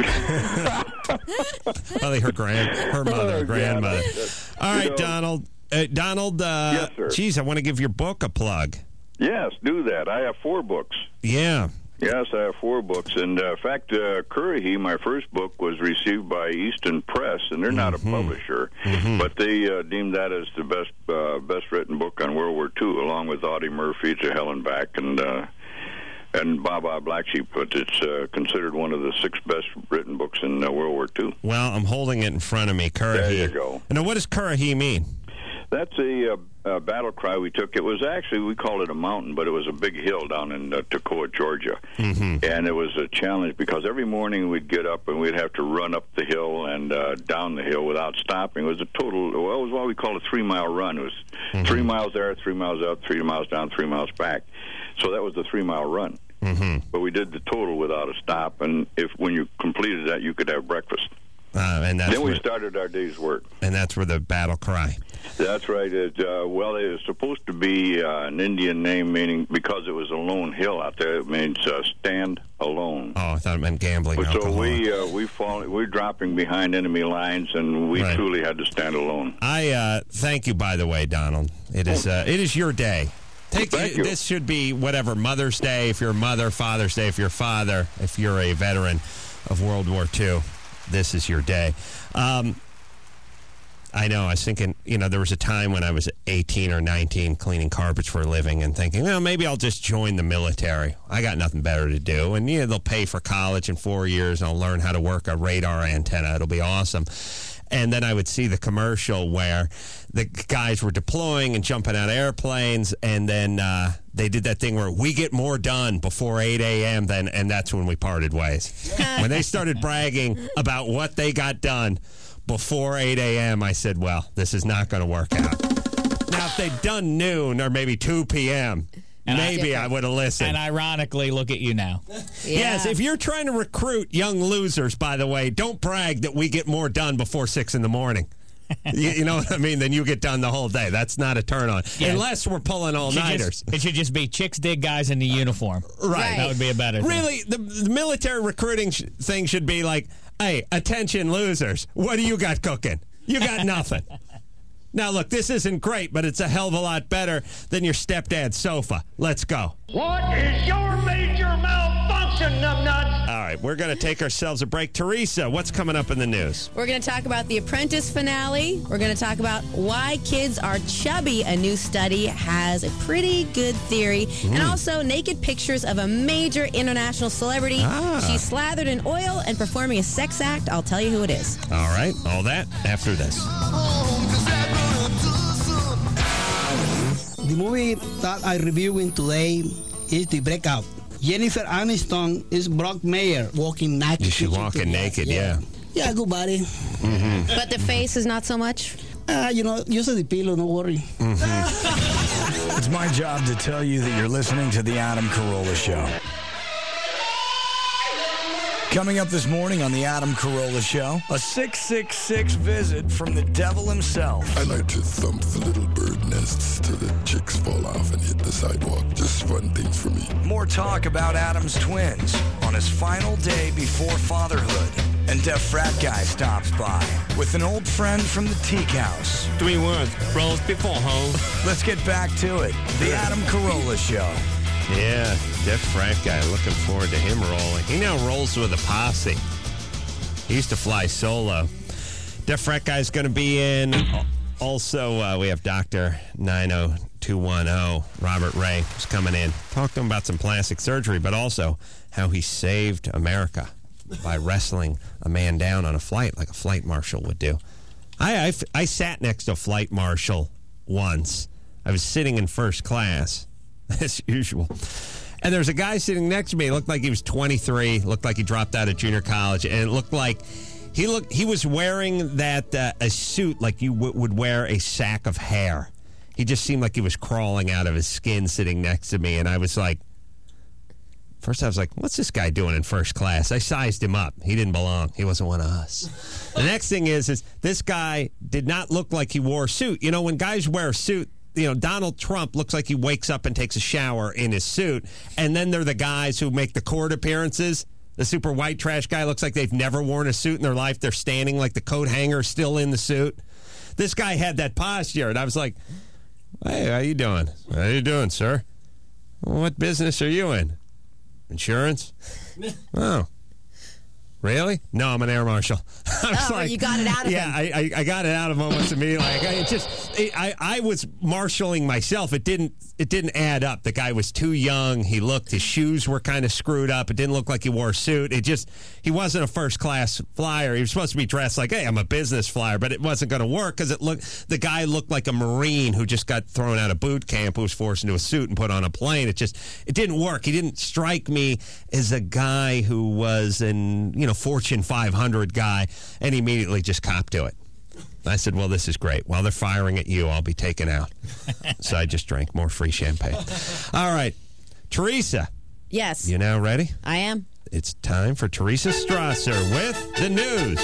Probably her grand, her mother, Oh, grandmother. God. All You right, know- Donald. Uh, Donald. Uh, Yes, sir. Geez, I want to give your book a plug. Yes, do that. I have four books. Yeah. Yes, I have four books. And uh, in fact, uh, Currahee, my first book, was received by Easton Press, and they're not a publisher, but they uh, deemed that as the best uh, best written book on World War Two, along with Audie Murphy, To Hell and Back, and uh, and Baba Black Sheep. But it's uh, considered one of the six best written books in uh, World War Two. Well, I'm holding it in front of me. Currahee. There you go. Now, what does Currahee mean? That's a, uh, a battle cry we took. It was actually, we called it a mountain, but it was a big hill down in uh, Toccoa, Georgia. Mm-hmm. And it was a challenge because every morning we'd get up and we'd have to run up the hill and uh, down the hill without stopping. It was a total, well, it was what we call a three-mile run. It was Mm-hmm. three miles there, three miles up, three miles down, three miles back. So that was the three-mile run. Mm-hmm. But we did the total without a stop, and if when you completed that, you could have breakfast. Uh, and that's Then we where, started our day's work. and that's where the battle cry. That's right. It, uh, well, it was supposed to be uh, an Indian name, meaning because it was a lone hill out there, it means uh, stand alone. Oh, I thought it meant gambling. But so alcohol. we uh, we fall, we're dropping behind enemy lines, and we Right. truly had to stand alone. I uh, thank you, by the way, Donald. It is uh, it is your day. Take Thank you. This should be whatever Mother's Day if you're a mother, Father's Day if you're a father, if you're a veteran of World War Two. This is your day. Um, I know. I was thinking, you know, there was a time when I was eighteen or nineteen cleaning carpets for a living and thinking, well, maybe I'll just join the military. I got nothing better to do. And, yeah, they'll pay for college in four years and I'll learn how to work a radar antenna. It'll be awesome. And then I would see the commercial where the guys were deploying and jumping out of airplanes, and then uh, they did that thing where we get more done before eight a.m., then, and that's when we parted ways. When they started bragging about what they got done before eight a.m., I said, well, this is not going to work out. Now, if they'd done noon or maybe two p.m., And maybe I, I would have listened. And ironically, look at you now. Yeah. Yes, if you're trying to recruit young losers, by the way, don't brag that we get more done before six in the morning. you, you know what I mean? Then you get done the whole day. That's not a turn on. Yeah. Unless we're pulling all-nighters. It should just be chicks dig guys in the uniform. Right. That would be a better thing. Really, the, the military recruiting sh- thing should be like, hey, attention losers, what do you got cooking? You got nothing. Now, look, this isn't great, but it's a hell of a lot better than your stepdad's sofa. Let's go. What is your major malfunction, numbnuts? All right, we're going to take ourselves a break. Teresa, what's coming up in the news? We're going to talk about The Apprentice finale. We're going to talk about why kids are chubby. A new study has a pretty good theory. Mm. And also naked pictures of a major international celebrity. Ah. She's slathered in oil and performing a sex act. I'll tell you who it is. All right, all that after this. The movie that I reviewing today is The Breakout. Jennifer Aniston is Brock Mayer walking naked. She's walking naked, yeah. Yeah, good body. Mm-hmm. But the face is not so much? Uh, you know, use the pillow, don't worry. Mm-hmm. It's my job to tell you that you're listening to The Adam Carolla Show. Coming up this morning on The Adam Carolla Show, a six six six visit from the devil himself. I like to thump the little bird nests till the chicks fall off and hit the sidewalk. Just fun things for me. More talk about Adam's twins on his final day before fatherhood. And Deaf Frat Guy stops by with an old friend from the Teak House. Three words, bros before home. Let's get back to it. The Adam Carolla Show. Yeah, Deaf Frat Guy. Looking forward to him rolling. He now rolls with a posse. He used to fly solo. Deaf Frat Guy's going to be in. Also, uh, we have Doctor nine oh two one oh, Robert Ray, who's coming in. Talk to him about some plastic surgery, but also how he saved America by wrestling a man down on a flight like a flight marshal would do. I, I, I sat next to a flight marshal once. I was sitting in first class, as usual. And there's a guy sitting next to me. It looked like he was twenty-three, looked like he dropped out of junior college, and it looked like he looked he was wearing that uh, a suit like you w- would wear a sack of hair. He just seemed like he was crawling out of his skin sitting next to me, and I was like, first I was like, what's this guy doing in first class? I sized him up. He didn't belong. He wasn't one of us. The next thing is, is this guy did not look like he wore a suit. You know, when guys wear a suit, you know, Donald Trump looks like he wakes up and takes a shower in his suit. And then they're the guys who make the court appearances. The super white trash guy looks like they've never worn a suit in their life. They're standing like the coat hanger still in the suit. This guy had that posture. And I was like, hey, how you doing? How you doing, sir? What business are you in? Insurance? Oh. Really? No, I'm an air marshal. I was Oh, like, you got it out of yeah, him. I, I, I got it out of him almost immediately. Like, I, it just, it, I, I was marshaling myself. It didn't, it didn't add up. The guy was too young. He looked, his shoes were kind of screwed up. It didn't look like he wore a suit. It just, he wasn't a first class flyer. He was supposed to be dressed like, hey, I'm a business flyer, but it wasn't going to work because it looked, the guy looked like a Marine who just got thrown out of boot camp, who was forced into a suit and put on a plane. It just, it didn't work. He didn't strike me as a guy who was an, you know, Fortune five hundred guy, and he immediately just copped to it. I said, well, this is great. While they're firing at you, I'll be taken out. So I just drank more free champagne. All right. Teresa. Yes. You now ready? I am. It's time for Teresa Strasser with the news.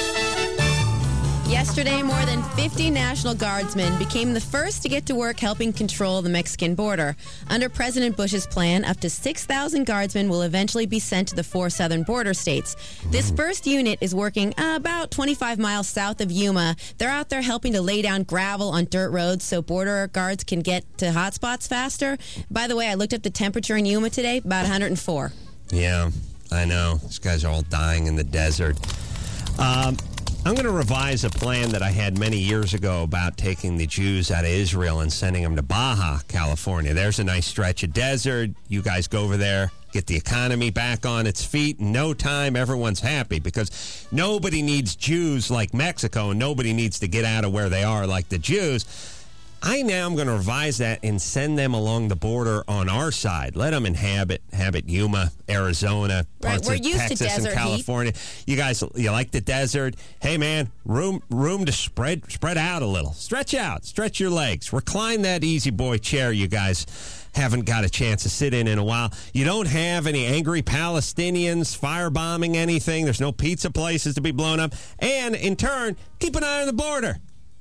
Yesterday, more than fifty National Guardsmen became the first to get to work helping control the Mexican border. Under President Bush's plan, up to six thousand Guardsmen will eventually be sent to the four southern border states. This first unit is working uh, about twenty-five miles south of Yuma. They're out there helping to lay down gravel on dirt roads so border guards can get to hotspots faster. By the way, I looked up the temperature in Yuma today, about one hundred four. Yeah, I know. These guys are all dying in the desert. Um... I'm going to revise a plan that I had many years ago about taking the Jews out of Israel and sending them to Baja, California. There's a nice stretch of desert. You guys go over there, get the economy back on its feet. In no time, everyone's happy because nobody needs Jews like Mexico, and nobody needs to get out of where they are like the Jews. I now am going to revise that and send them along the border on our side. Let them inhabit, inhabit Yuma, Arizona, parts Right, we're of used to Texas and desert California. You guys, you like the desert? Hey, man, room room to spread spread out a little. Stretch out. Stretch your legs. Recline that easy boy chair you guys haven't got a chance to sit in in a while. You don't have any angry Palestinians firebombing anything. There's no pizza places to be blown up. And, in turn, keep an eye on the border.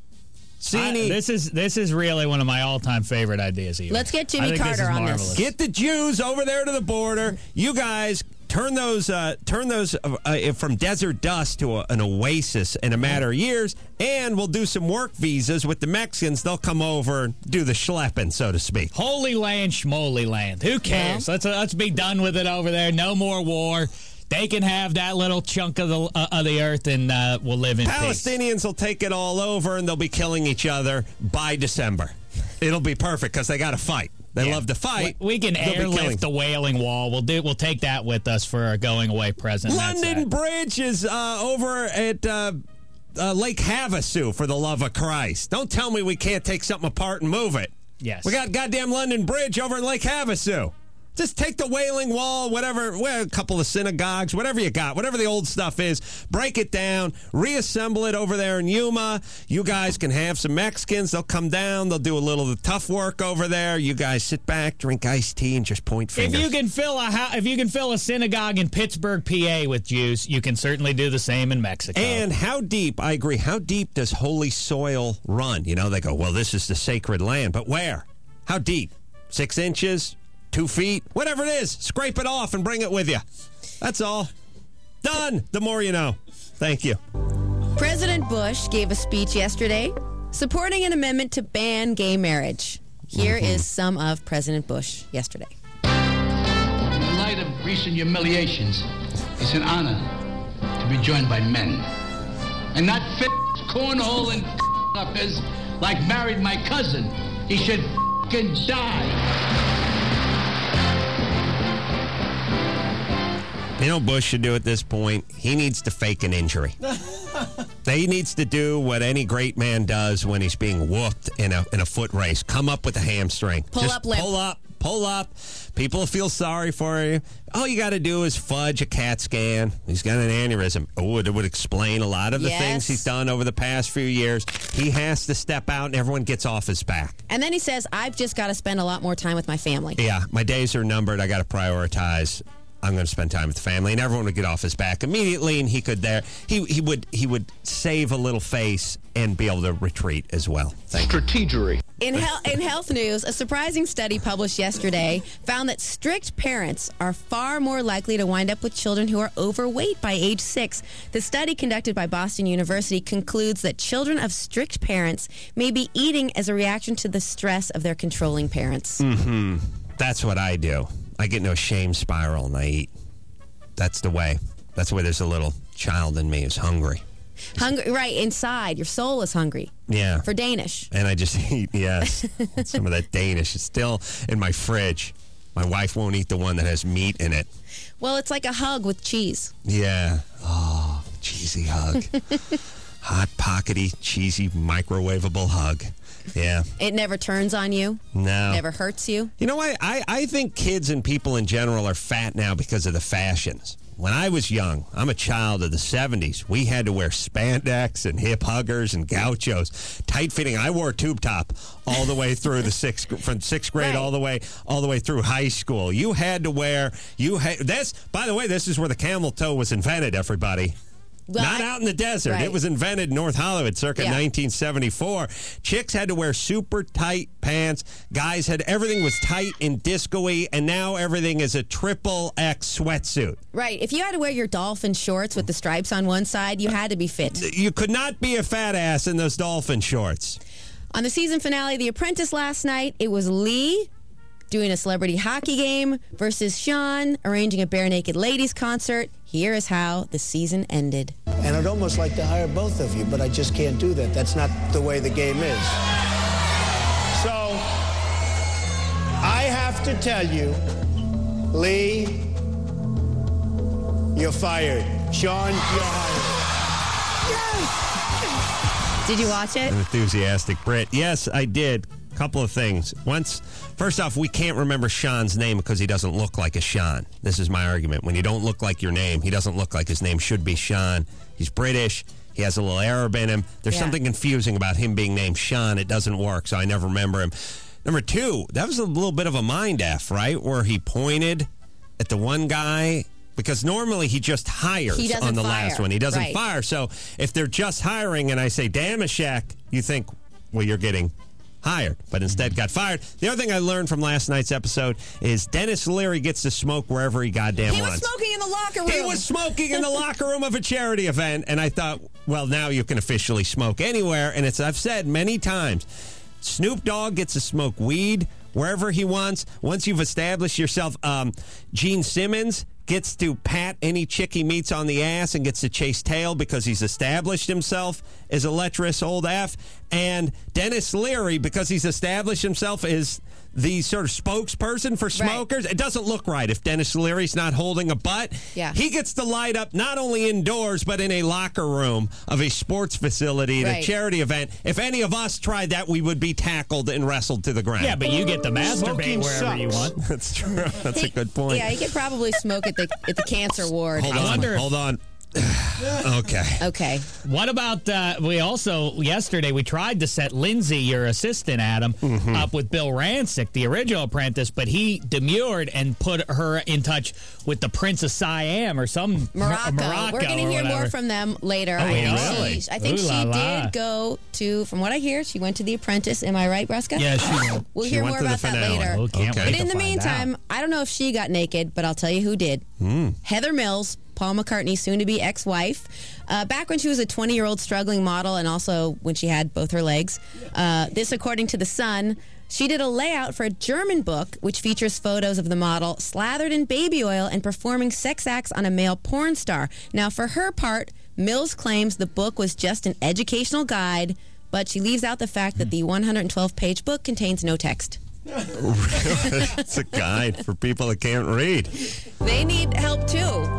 I, this is this is really one of my all-time favorite ideas. Even. Let's get Jimmy I think Carter this is on marvelous. this. Get the Jews over there to the border. You guys turn those uh, turn those uh, uh, from desert dust to a, an oasis in a matter of years, and we'll do some work visas with the Mexicans. They'll come over and do the schlepping, so to speak. Holy land, schmoly land. Who cares? Yeah. Let's uh, let's be done with it over there. No more war. They can have that little chunk of the uh, of the earth, and uh, we'll live in Palestinians peace. will take it all over, and they'll be killing each other by December. It'll be perfect because they got to fight. They yeah. love to fight. We, we can airlift the Wailing Wall. We'll do. We'll take that with us for our going away present. London Bridge is uh, over at uh, uh, Lake Havasu, for the love of Christ. Don't tell me we can't take something apart and move it. Yes, we got goddamn London Bridge over in Lake Havasu. Just take the Wailing Wall, whatever, well, a couple of synagogues, whatever you got, whatever the old stuff is, break it down, reassemble it over there in Yuma. You guys can have some Mexicans. They'll come down. They'll do a little of the tough work over there. You guys sit back, drink iced tea, and just point fingers. If you can fill a if you can fill a synagogue in Pittsburgh, P A with Jews, you can certainly do the same in Mexico. And how deep, I agree, how deep does holy soil run? You know, they go, well, this is the sacred land. But where? How deep? Six inches? Two feet, whatever it is, scrape it off and bring it with you. That's all. Done. The more you know. Thank you. President Bush gave a speech yesterday supporting an amendment to ban gay marriage. Here mm-hmm. is some of President Bush yesterday. In the light of recent humiliations, it's an honor to be joined by men. And not fit cornhole and uppers like married my cousin. He should f***ing die. You know what Bush should do at this point? He needs to fake an injury. He needs to do what any great man does when he's being whooped in a in a foot race. Come up with a hamstring. Pull Just up lip. Pull up. Pull up. People feel sorry for you. All you got to do is fudge a CAT scan. He's got an aneurysm. Oh, it would explain a lot of the yes. things he's done over the past few years. He has to step out, and everyone gets off his back. And then he says, I've just got to spend a lot more time with my family. Yeah, my days are numbered. I got to prioritize. I'm going to spend time with the family, and everyone would get off his back immediately, and he could there. He he would he would save a little face and be able to retreat as well. Strategery. In, hel- in health news, a surprising study published yesterday found that strict parents are far more likely to wind up with children who are overweight by age six. The study conducted by Boston University concludes that children of strict parents may be eating as a reaction to the stress of their controlling parents. Mm-hmm. That's what I do. I get no shame spiral and I eat. That's the way. That's the way there's a little child in me who's hungry. Hungry, right, inside. Your soul is hungry. Yeah. For Danish. And I just eat, yes. Some of that Danish is still in my fridge. My wife won't eat the one that has meat in it. Well, it's like a hug with cheese. Yeah. Oh, cheesy hug. Hot, pockety, cheesy, microwavable hug. Yeah. It never turns on you. No. Never hurts you. You know what? I, I think kids and people in general are fat now because of the fashions. When I was young, I'm a child of the seventies. We had to wear spandex and hip huggers and gauchos, tight fitting. I wore a tube top all the way through the sixth from sixth grade right. all the way all the way through high school. You had to wear you had this. By the way, this is where the camel toe was invented. Everybody. Well, Not out in the desert. Right. It was invented in North Hollywood circa yeah. nineteen seventy-four. Chicks had to wear super tight pants. Guys had everything was tight and disco-y, and now everything is a triple X sweatsuit. Right. If you had to wear your dolphin shorts with the stripes on one side, you had to be fit. You could not be a fat ass in those dolphin shorts. On the season finale of The Apprentice last night, it was Lee doing a celebrity hockey game versus Sean arranging a bare naked ladies concert. Here is how the season ended. And I'd almost like to hire both of you, but I just can't do that. That's not the way the game is. So, I have to tell you, Lee, you're fired. Sean, you're hired. Did you watch it? An enthusiastic Brit. Yes, I did. Couple of things. Once, first off, we can't remember Sean's name because he doesn't look like a Sean. This is my argument. When you don't look like your name, he doesn't look like his name should be Sean. He's British. He has a little Arab in him. There's Yeah. something confusing about him being named Sean. It doesn't work, so I never remember him. Number two, that was a little bit of a mind F, right? Where he pointed at the one guy, because normally he just hires He doesn't on the fire. last one. He doesn't Right. fire. So if they're just hiring and I say Damashek, you think, well, you're getting hired, but instead got fired. The other thing I learned from last night's episode is Dennis Leary gets to smoke wherever he goddamn He was wants. smoking in the locker room. He was smoking in the locker room of a charity event, and I thought, well, now you can officially smoke anywhere. And it's I've said many times, Snoop Dogg gets to smoke weed wherever he wants. Once you've established yourself, um, Gene Simmons gets to pat any chick he meets on the ass and gets to chase tail because he's established himself as a lecherous old F. And Dennis Leary, because he's established himself as the sort of spokesperson for smokers. Right. It doesn't look right if Dennis Leary's not holding a butt. Yeah. He gets to light up not only indoors, but in a locker room of a sports facility at Right. a charity event. If any of us tried that, we would be tackled and wrestled to the ground. Yeah, but you get to masturbate Smoking wherever you sucks. want. That's true. That's a good point. Yeah, he could probably smoke at the at the cancer ward. Hold on. Hold on. Okay. Okay. What about, uh, we also, yesterday, we tried to set Lindsay, your assistant, Adam, Mm-hmm. up with Bill Rancic, the original apprentice, but he demurred and put her in touch with the Prince of Siam or some Morocco. Morocco We're going to or hear whatever. more from them later. Oh, I we think are? Really? she, I think Ooh she la la. did go to, from what I hear, she went to The Apprentice. Am I right, Bresca? Yeah, she went. We'll She hear went more to the about that finale. later. Oh, can't Okay. wait But in to the find meantime, out. I don't know if she got naked, but I'll tell you who did. Mm. Heather Mills, Paul McCartney's soon-to-be ex-wife. Uh, back when she was a twenty-year-old struggling model and also when she had both her legs. Uh, this, according to The Sun, she did a layout for a German book which features photos of the model slathered in baby oil and performing sex acts on a male porn star. Now, for her part, Mills claims the book was just an educational guide, but she leaves out the fact that the one hundred twelve page book contains no text. It's a guide for people that can't read. They need help, too.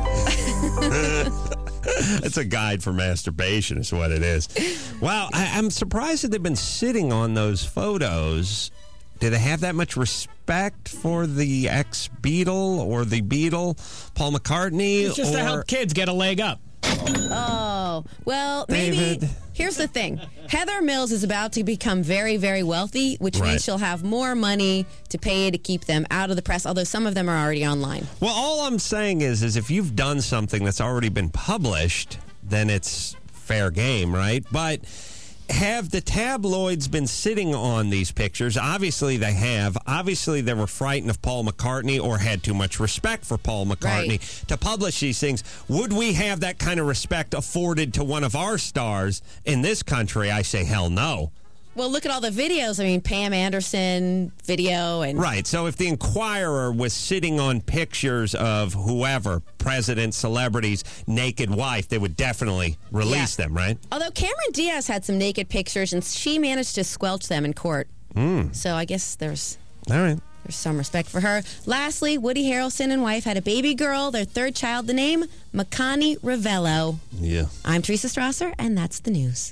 It's a guide for masturbation is what it is. Wow, I, I'm surprised that they've been sitting on those photos. Do they have that much respect for the ex-Beatle or the Beatle, Paul McCartney? It's just or... to help kids get a leg up. Oh, well, maybe. David. Here's the thing. Heather Mills is about to become very, very wealthy, which Right. means she'll have more money to pay to keep them out of the press, although some of them are already online. Well, all I'm saying is, is if you've done something that's already been published, then it's fair game, right? But have the tabloids been sitting on these pictures? Obviously they have. Obviously they were frightened of Paul McCartney or had too much respect for Paul McCartney Right. to publish these things. Would we have that kind of respect afforded to one of our stars in this country? I say hell no. Well, look at all the videos. I mean, Pam Anderson video and Right. So if the Inquirer was sitting on pictures of whoever, president, celebrities, naked wife, they would definitely release Yeah. them, right? Although Cameron Diaz had some naked pictures, and she managed to squelch them in court. Mm. So I guess there's All right. there's some respect for her. Lastly, Woody Harrelson and wife had a baby girl, their third child, the name Makani Ravello. Yeah. I'm Teresa Strasser, and that's the news.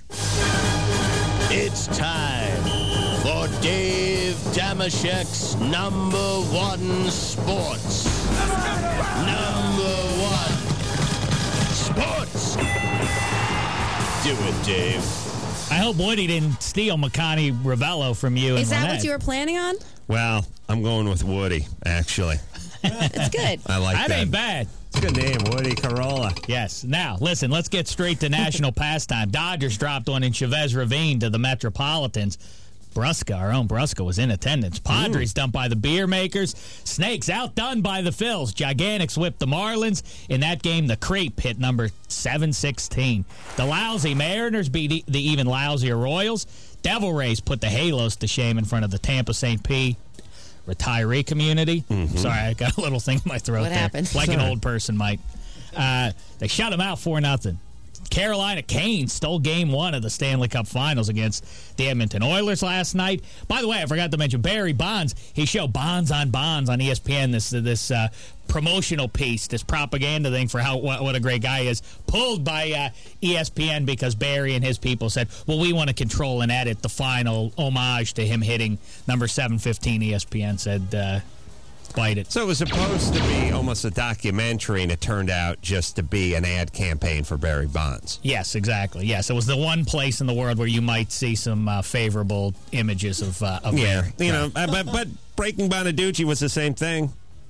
It's time for Dave Damashek's number one sports. Number one sports. Do it, Dave. I hope Woody didn't steal Makani Ravello from you. Is and that what Lynette. you were planning on? Well, I'm going with Woody, actually. It's good. I like that. That ain't bad. It's a good name, Woody Corolla. Yes. Now, listen, let's get straight to national pastime. Dodgers dropped one in Chavez Ravine to the Metropolitans. Brusca, our own Brusca, was in attendance. Padres dumped by the Beer Makers. Snakes outdone by the Phils. Gigantics whipped the Marlins. In that game, the Creep hit number seven sixteen. The lousy Mariners beat the even lousier Royals. Devil Rays put the Halos to shame in front of the Tampa Saint P retiree community. Mm-hmm. Sorry, I got a little thing in my throat What there. happened? Like an Sorry. old person might. Uh, they shut them out four nothing. Carolina Canes stole game one of the Stanley Cup Finals against the Edmonton Oilers last night. By the way, I forgot to mention Barry Bonds. He showed Bonds on Bonds on E S P N, this this uh, promotional piece, this propaganda thing for how what, what a great guy is, pulled by uh, E S P N because Barry and his people said, well, we want to control and edit the final homage to him hitting number seven fifteen. E S P N said, uh, bite it. So it was supposed to be almost a documentary, and it turned out just to be an ad campaign for Barry Bonds. Yes, exactly. Yes, it was the one place in the world where you might see some uh, favorable images of, uh, of yeah, Barry. you know, uh, but but Breaking Bonaducci was the same thing.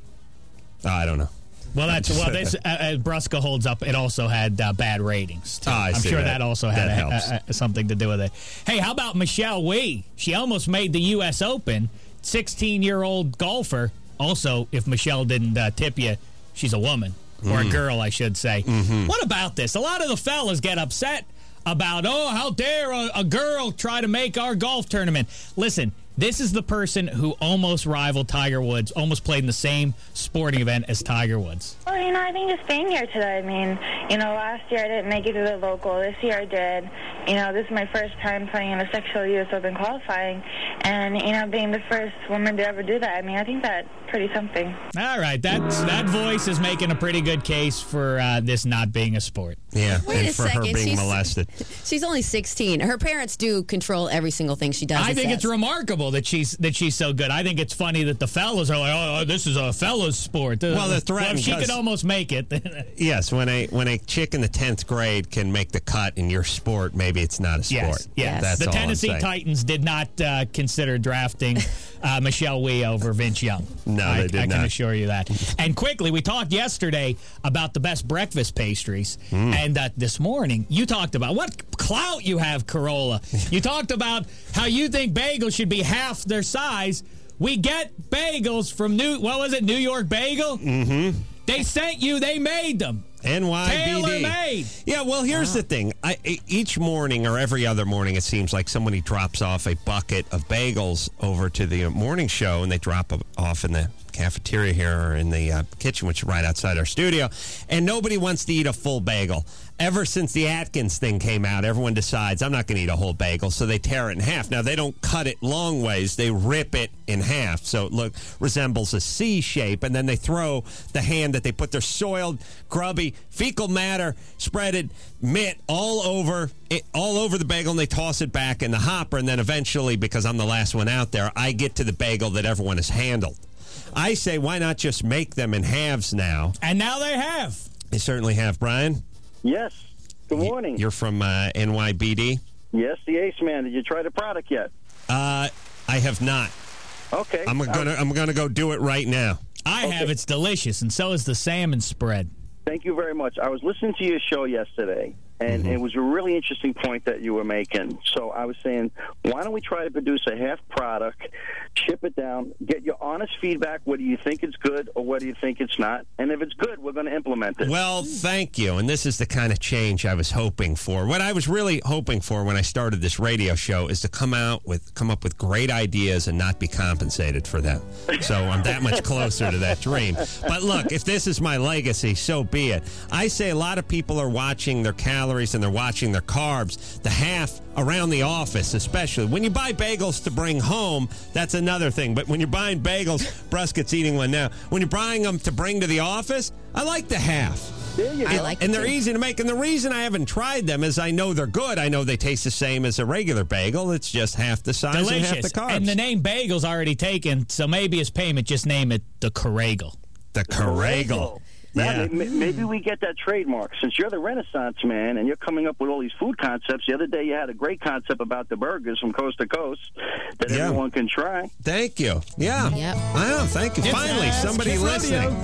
Oh, I don't know. Well, that's well. This uh, as Brusca holds up, it also had uh, bad ratings, too. Oh, I I'm see sure that. that, also had That a, helps. a, a, something to do with it. Hey, how about Michelle Wie? She almost made the U S Open. sixteen-year-old golfer. Also, if Michelle didn't uh, tip you, she's a woman. Or Mm. a girl, I should say. Mm-hmm. What about this? A lot of the fellas get upset about, oh, how dare a, a girl try to make our golf tournament. Listen, this is the person who almost rivaled Tiger Woods, almost played in the same sporting event as Tiger Woods. Well, you know, I think just being here today, I mean, you know, last year I didn't make it to the local. This year I did. You know, this is my first time playing in a sexual U S Open qualifying. And, you know, being the first woman to ever do that, I mean, I think that's pretty something. All right, that's, that voice is making a pretty good case for uh, this not being a sport. Yeah, Wait and a for second. her being She's- molested. She's only sixteen. Her parents do control every single thing she does. I and think says. it's remarkable that she's that she's so good. I think it's funny that the fellas are like, oh, this is a fellas sport. Well, they're threatened if she 'cause- could almost make it. Yes, when a when a chick in the tenth grade can make the cut in your sport, maybe it's not a sport. Yes, yes. That's The all I'm Tennessee saying. Titans did not uh, consider drafting uh, Michelle Wie over Vince Young. No, I, they did I can not. assure you that. And quickly, we talked yesterday about the best breakfast pastries, Mm. and uh, this morning you talked about what clout you have, Corolla. You talked about how you think bagels should be half their size. We get bagels from New, what was it, New York Bagel? Mm-hmm. They sent you, they made them. N Y B D. Tailor-made. Yeah, well, here's the thing. I, e- each morning or every other morning, it seems like somebody drops off a bucket of bagels over to the morning show, and they drop it off in the cafeteria here or in the uh, kitchen, which is right outside our studio, and nobody wants to eat a full bagel. Ever since the Atkins thing came out, everyone decides, I'm not going to eat a whole bagel, so they tear it in half. Now, they don't cut it long ways. They rip it in half, so it look resembles a C shape, and then they throw the hand that they put their soiled, grubby, fecal matter, spreaded mitt all over it, all over the bagel, and they toss it back in the hopper, and then eventually, because I'm the last one out there, I get to the bagel that everyone has handled. I say, why not just make them in halves now? And now they have. They certainly have, Brian. Yes. Good morning. You're from uh, N Y B D? Yes, the Ace Man. Did you try the product yet? Uh, I have not. Okay. I'm gonna I'm gonna go do it right now. I have. It's delicious, and so is the salmon spread. Thank you very much. I was listening to your show yesterday, and Mm-hmm. it was a really interesting point that you were making. So I was saying, why don't we try to produce a half product, ship it down, get your honest feedback, whether you think it's good or whether you think it's not. And if it's good, we're going to implement it. Well, thank you. And this is the kind of change I was hoping for. What I was really hoping for when I started this radio show is to come out with come up with great ideas and not be compensated for them. So I'm that much closer to that dream. But look, if this is my legacy, so be it. I say a lot of people are watching their calories and they're watching their carbs. The half around the office, especially. When you buy bagels to bring home, that's another thing. But when you're buying bagels, Bruskett's eating one now. When you're buying them to bring to the office, I like the half. There you I go. like And it they're too. easy to make. And the reason I haven't tried them is I know they're good. I know they taste the same as a regular bagel. It's just half the size and half Delicious. the carbs. And the name bagel's already taken, so maybe as payment, just name it the Corregel. the Corregel. Now, Yeah. may- maybe we get that trademark. Since you're the Renaissance man and you're coming up with all these food concepts, the other day you had a great concept about the burgers from coast to coast that Yeah. everyone can try. Thank you. Yeah. Yep. I know. Thank you. It's Finally, Ask somebody Kid listening.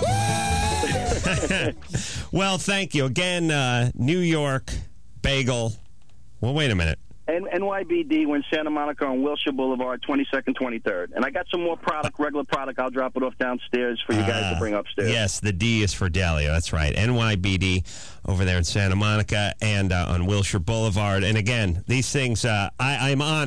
Radio. Well, thank you. Again, uh, New York bagel. Well, wait a minute. And N Y B D when Santa Monica on Wilshire Boulevard, twenty-second, twenty-third. And I got some more product, regular product. I'll drop it off downstairs for you guys Ah, to bring upstairs. Yes, the D is for Delio. That's right. N Y B D over there in Santa Monica and uh, on Wilshire Boulevard. And again, these things, uh, I, I'm honored.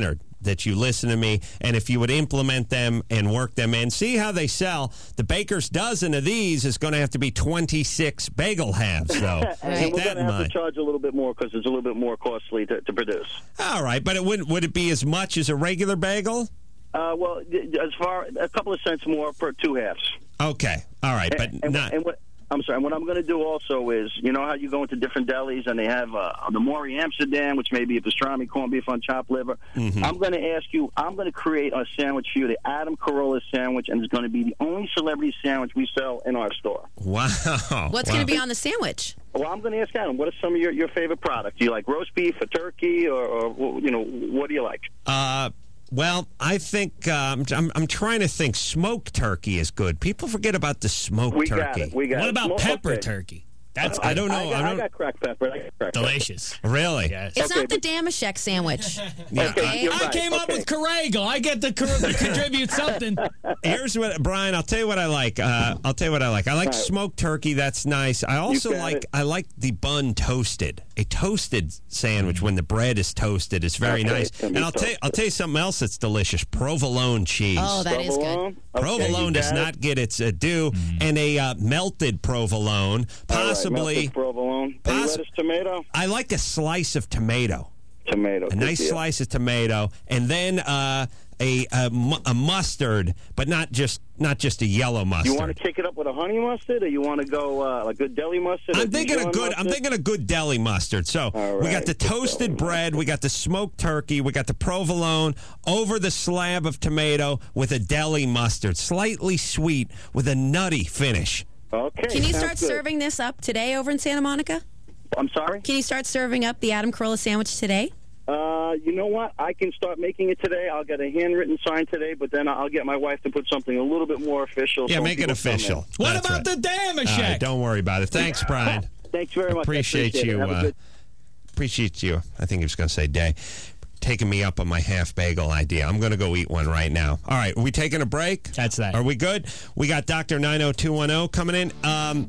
that you listen to me, and if you would implement them and work them in, see how they sell. The baker's dozen of these is going to have to be twenty-six bagel halves, though. And Keep we're that going to in have mind. to charge a little bit more because it's a little bit more costly to, to produce. All right, but it would would it be as much as a regular bagel? Uh, well, as far a couple of cents more per two halves. Okay, all right, but and, and, not. And what, I'm sorry. And what I'm going to do also is, you know how you go into different delis and they have uh, the Maury Amsterdam, which may be a pastrami, corned beef on chopped liver. Mm-hmm. I'm going to ask you. I'm going to create a sandwich for you, the Adam Carolla sandwich, and it's going to be the only celebrity sandwich we sell in our store. Wow. What's wow. going to be on the sandwich? Well, I'm going to ask Adam, what are some of your, your favorite products? Do you like roast beef or turkey, or, or you know, what do you like? Uh, well, I think um, I'm, I'm trying to think. Smoked turkey is good. People forget about the smoked We turkey. got it. We got What it. about Smoke- pepper okay. turkey? That's I don't know. I got, I I don't, got cracked pepper. I got cracked Delicious. Really? Yes. It's Okay, not the Damashek sandwich. Yeah, Okay, you're I right. came up Okay. with Corrigal. I get to, co- to contribute something. Here's what, Brian. I'll tell you what I like. Uh, I'll tell you what I like. I like All right. smoked turkey. That's nice. I also got like. it. I like the bun toasted. A toasted sandwich when the bread is toasted is very Okay, nice. it's gonna And be I'll tell you, toasted. I'll tell you something else that's delicious. Provolone cheese. Oh, that is good. Provolone? Okay, Provolone you does got it. not get its uh, due, and a uh, melted provolone, All right, possibly. melted provolone. Any Poss- lettuce, tomato? I like a slice of tomato. Tomato. A good nice deal. slice of tomato, and then uh, a, a mu- a mustard, but not just not just a yellow mustard. You want to kick it up with a honey mustard, or you want to go uh, like good deli mustard? or I'm thinking a Dijon good. I'm mustard? thinking a good deli mustard. So All we got right, the good toasted deli bread, we got the smoked turkey, we got the provolone over the slab of tomato with a deli mustard, slightly sweet with a nutty finish. Okay. Can you sounds start good. serving this up today over in Santa Monica? I'm sorry? Can you start serving up the Adam Carolla sandwich today? Uh, you know what? I can start making it today. I'll get a handwritten sign today, but then I'll get my wife to put something a little bit more official. Yeah, so make it people come in. official. What That's about right. the Damashek? All right, don't worry about it. Thanks, Brian. Thanks very much. I Appreciate, appreciate it. you. Have a Uh, good- appreciate you. I think he was going to say day. Taking me up on my half bagel idea. I'm going to go eat one right now. All right, are we taking a break? That's that. Are we good? We got Doctor nine oh two one oh coming in. Um,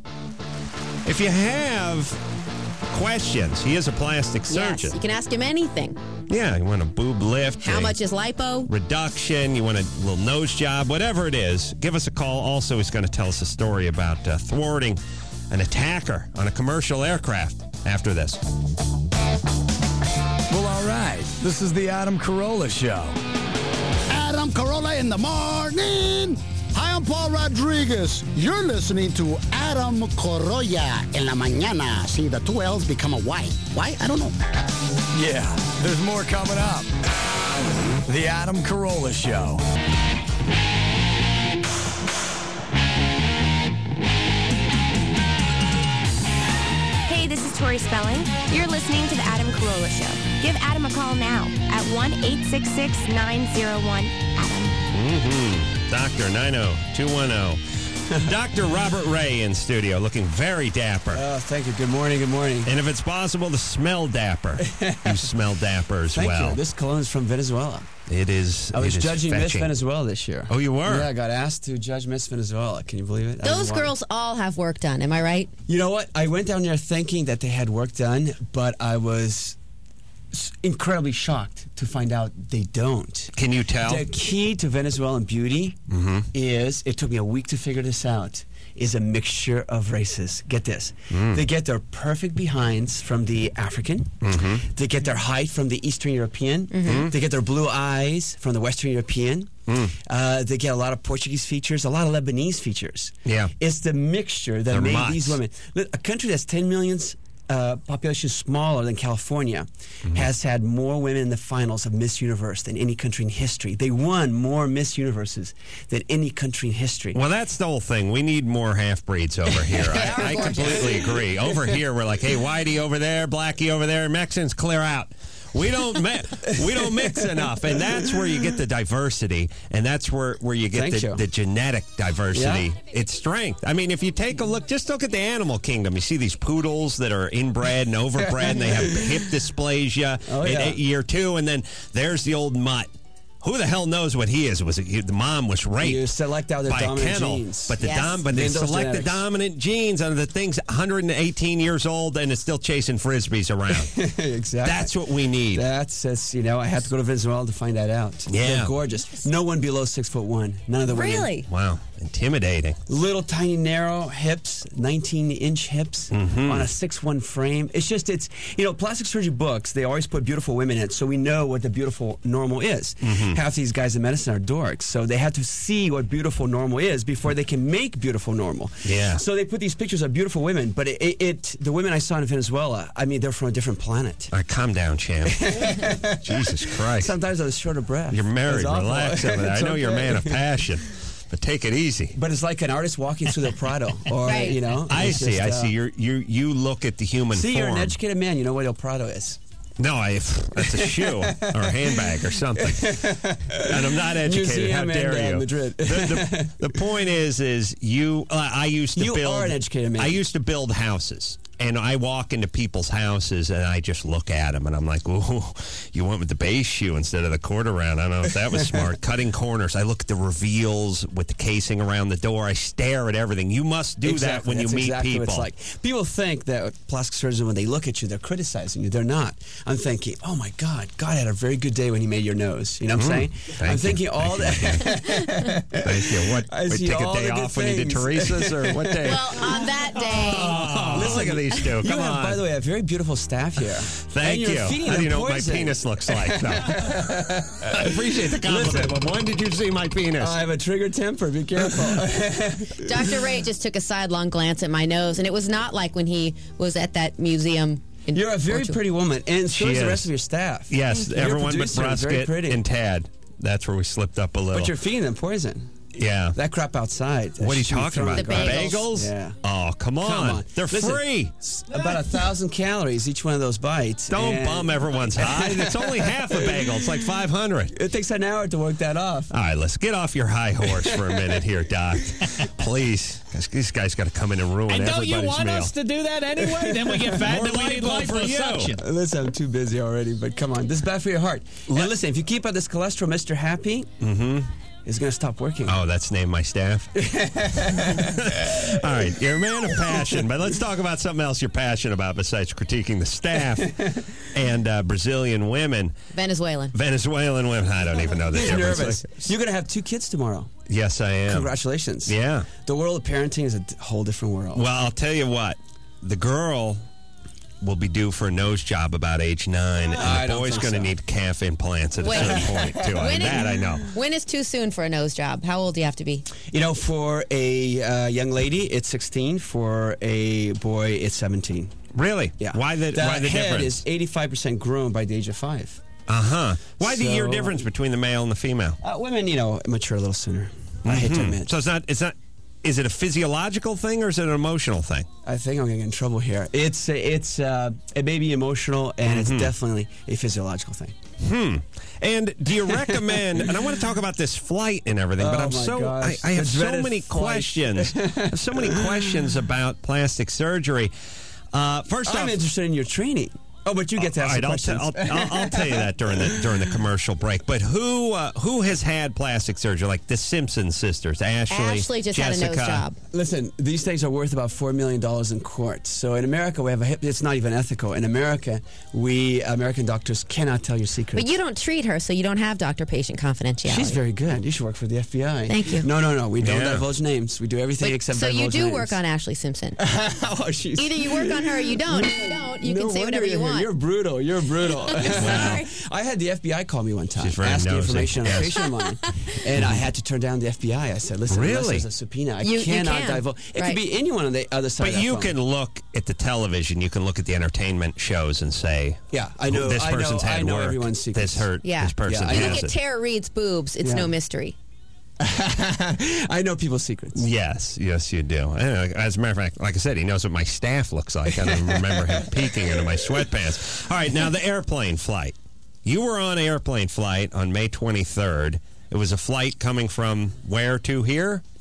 if you have questions, he is a plastic surgeon. Yes, you can ask him anything. Yeah, you want a boob lift? How a much is lipo? reduction? You want a little nose job? Whatever it is, give us a call. Also, he's going to tell us a story about uh, thwarting an attacker on a commercial aircraft after this. Well, all right. This is the Adam Carolla Show. Adam Carolla in the morning. Hi, I'm Paul Rodriguez. You're listening to Adam Carolla en la mañana. See, the two L's become a Y. Why? I don't know. Yeah, there's more coming up. The Adam Carolla Show. Hey, this is Tori Spelling. You're listening to The Adam Carolla Show. Give Adam a call now at one eight six six, nine oh one, Adam. Mm-hmm. Doctor nine oh two one oh. Doctor Robert Ray in studio, looking very dapper. Oh, thank you. Good morning, good morning. And if it's possible to smell dapper, you smell dapper as Thank well. you. This cologne is from Venezuela. It is. I was it is judging Miss fetching. Venezuela this year. Oh, you were? Yeah, I got asked to judge Miss Venezuela. Can you believe it? I was Those one. girls all have work done. Am I right? You know what? I went down there thinking that they had work done, but I was s- incredibly shocked to find out they don't. Can you tell? The key to Venezuelan beauty Mm-hmm. is, it took me a week to figure this out, is a mixture of races. Get this. Mm. They get their perfect behinds from the African. Mm-hmm. They get their height from the Eastern European. Mhm. They get their blue eyes from the Western European. Mm. Uh, they get a lot of Portuguese features, a lot of Lebanese features. Yeah. It's the mixture that They're made mutts. these women. Look, a country that's ten million uh, population smaller than California has had more women in the finals of Miss Universe than any country in history. They won more Miss Universes than any country in history. Well, that's the whole thing. We need more half-breeds over here. I, I completely agree. Over here, we're like, hey, Whitey over there, Blackie over there, Mexicans, clear out. We don't mi- we don't mix enough, and that's where you get the diversity, and that's where, where you get Thank the, you. the genetic diversity. Yeah. It's strength. I mean, if you take a look, just look at the animal kingdom. You see these poodles that are inbred and overbred, and they have hip dysplasia Oh, in yeah. at year two, and then there's the old mutt who the hell knows what he is? Was it the mom was raped? You select out the by a dominant kennel, genes. but the Yes. dom, but they Then those select genetics. the dominant genes under the thing's one hundred eighteen years old and is still chasing frisbees around. Exactly. That's what we need. That's, that's you know, I had to go to Venezuela to find that out. Yeah. They're gorgeous. No one below six foot one. None of the women. Really? Wow, intimidating. Little tiny narrow hips, nineteen inch hips Mhm. on a six one frame. It's just it's you know plastic surgery books. They always put beautiful women in it, so we know what the beautiful normal is. Mhm. Half these guys in medicine are dorks, so they have to see what beautiful normal is before they can make beautiful normal. Yeah. So they put these pictures of beautiful women, but it, it, it the women I saw in Venezuela, I mean, they're from a different planet. All right, calm down, champ. Jesus Christ. Sometimes I was short of breath. You're married. It's awful. Relax over there. I It's know you're a okay. man of passion, but take it easy. But it's like an artist walking through their Prado, or Right. you know. I it's see. just, I uh, see. You're you you look at the human See, form. you're an educated man. You know what El Prado is. No, I, that's a shoe or a handbag or something. And I'm not educated. How Museum dare and, uh, you? Madrid. The, the, the point is, is you. Uh, I used to You build. are an educated man. I used to build houses, and I walk into people's houses, and I just look at them, and I'm like, "Ooh, you went with the base shoe instead of the quarter round." I don't know if that was smart. Cutting corners. I look at the reveals with the casing around the door. I stare at everything. You must do Exactly. that when That's you meet exactly people. What it's like. People think that plastic surgeons, when they look at you, they're criticizing you. They're not. I'm thinking, oh my God, God had a very good day when he made your nose. You know what I'm Mm. saying? Thank I'm you. thinking all that. Thank you. What? I wait, see take a all day the good off when you did things. Teresa's, or what day? Well, on that day, Oh, look at these two. You Come have, on. by the way, a very beautiful staff here. Thank and you're you. feeding How do you them know what my poison. penis looks like? No. I appreciate the compliment, but when did you see my penis? I have a trigger temper. Be careful. Doctor Ray just took a sidelong glance at my nose, and it was not like when he was at that museum. In You're a very Portugal. pretty woman, and so She is the is. rest of your staff. Yes, Your everyone but producer is very Brusket pretty. and Tad. That's where we slipped up a little. But you're feeding them poison. yeah. That crap outside. that What are you shit you're talking about? throwing The garbage. bagels? Yeah. Oh, come on. Come on. They're Listen, free. s- About a thousand calories each one of those bites. Don't and bum everyone's hide. It's only half a bagel. It's like five hundred. It takes an hour to work that off. All right, let's get off your high horse for a minute here, Doc. Please. 'Cause This guy's got to come in and ruin And don't everybody's you want meal. us to do that anyway? Then we get fat, More then we need lipo for you. liposuction. Listen, I'm too busy already, but come on. This is bad for your heart. And listen, if you keep up this cholesterol, Mister Happy, Mm-hmm. it's going to stop working. Oh, that's named my staff? All right, you're a man of passion, but let's talk about something else you're passionate about besides critiquing the staff and uh, Brazilian women. Venezuelan. Venezuelan women, I don't even know the He's difference. nervous. You're going to have two kids tomorrow. Yes, I am. Congratulations. Yeah. The world of parenting is a d- whole different world. Well, I'll tell you what. The girl will be due for a nose job about age nine, and I the don't boy's think going to so. need calf implants at a Wait. certain point, too. I When mean, is- that I know. When is too soon for a nose job? How old do you have to be? You know, for a uh, young lady, it's sixteen. For a boy, it's seventeen. Really? Yeah. Why the, the why the head difference? is eighty-five percent grown by the age of five. Uh-huh. Why the So- year difference between the male and the female? Uh, women, you know, mature a little sooner. I hate to Mhm. admit. So it's not, it's not, is it a physiological thing or is it an emotional thing? I think I'm going to get in trouble here. It's it's uh, it may be emotional, and it's definitely a physiological thing. Hmm. And do you recommend, and I want to talk about this flight and everything, but Oh, I'm my so, gosh. I, I have The so dreaded many flight. questions. I have so many questions about plastic surgery. Uh, first I'm off, interested in your training. Oh, but you get to all ask right, the I'll, questions. t- I'll, I'll, I'll tell you that during the during the commercial break. But who uh, who has had plastic surgery? Like the Simpson sisters, Ashley, Ashley just Jessica. had a nose job. Listen, these things are worth about four million dollars in court. So in America, we have a hip, it's not even ethical. In America, we American doctors cannot tell your secrets. But you don't treat her, so you don't have doctor-patient confidentiality. She's very good. You should work for the F B I. Thank you. No, no, no. We don't Yeah. divulge names. We do everything But- except so you divulge do names. work on Ashley Simpson. oh, she's... Either you work on her or you don't. If you don't, you no can say wonder whatever you you're here. want. You're brutal. You're brutal. Sorry. I had the F B I call me one time, She's very asking nosy. information on Yes. a patient of mine, and I had to turn down the F B I. I said, "Listen, unless Really? there's a subpoena, I You- you cannot can. divulge." It Right. could be anyone on the other side. But of that you phone. can look at the television. You can look at the entertainment shows and say, Yeah, I know. This I know- person's I had know work. everyone's secrets. This hurt. Yeah. This person Yeah, I You know. has look at it. Tara Reid's boobs. It's Yeah. no mystery. I know people's secrets. Yes, yes, you do. And, uh, As a matter of fact, like I said, he knows what my staff looks like. I don't remember him peeking into my sweatpants. All right, now the airplane flight. You were on an airplane flight on May twenty-third. It was a flight coming from where to here?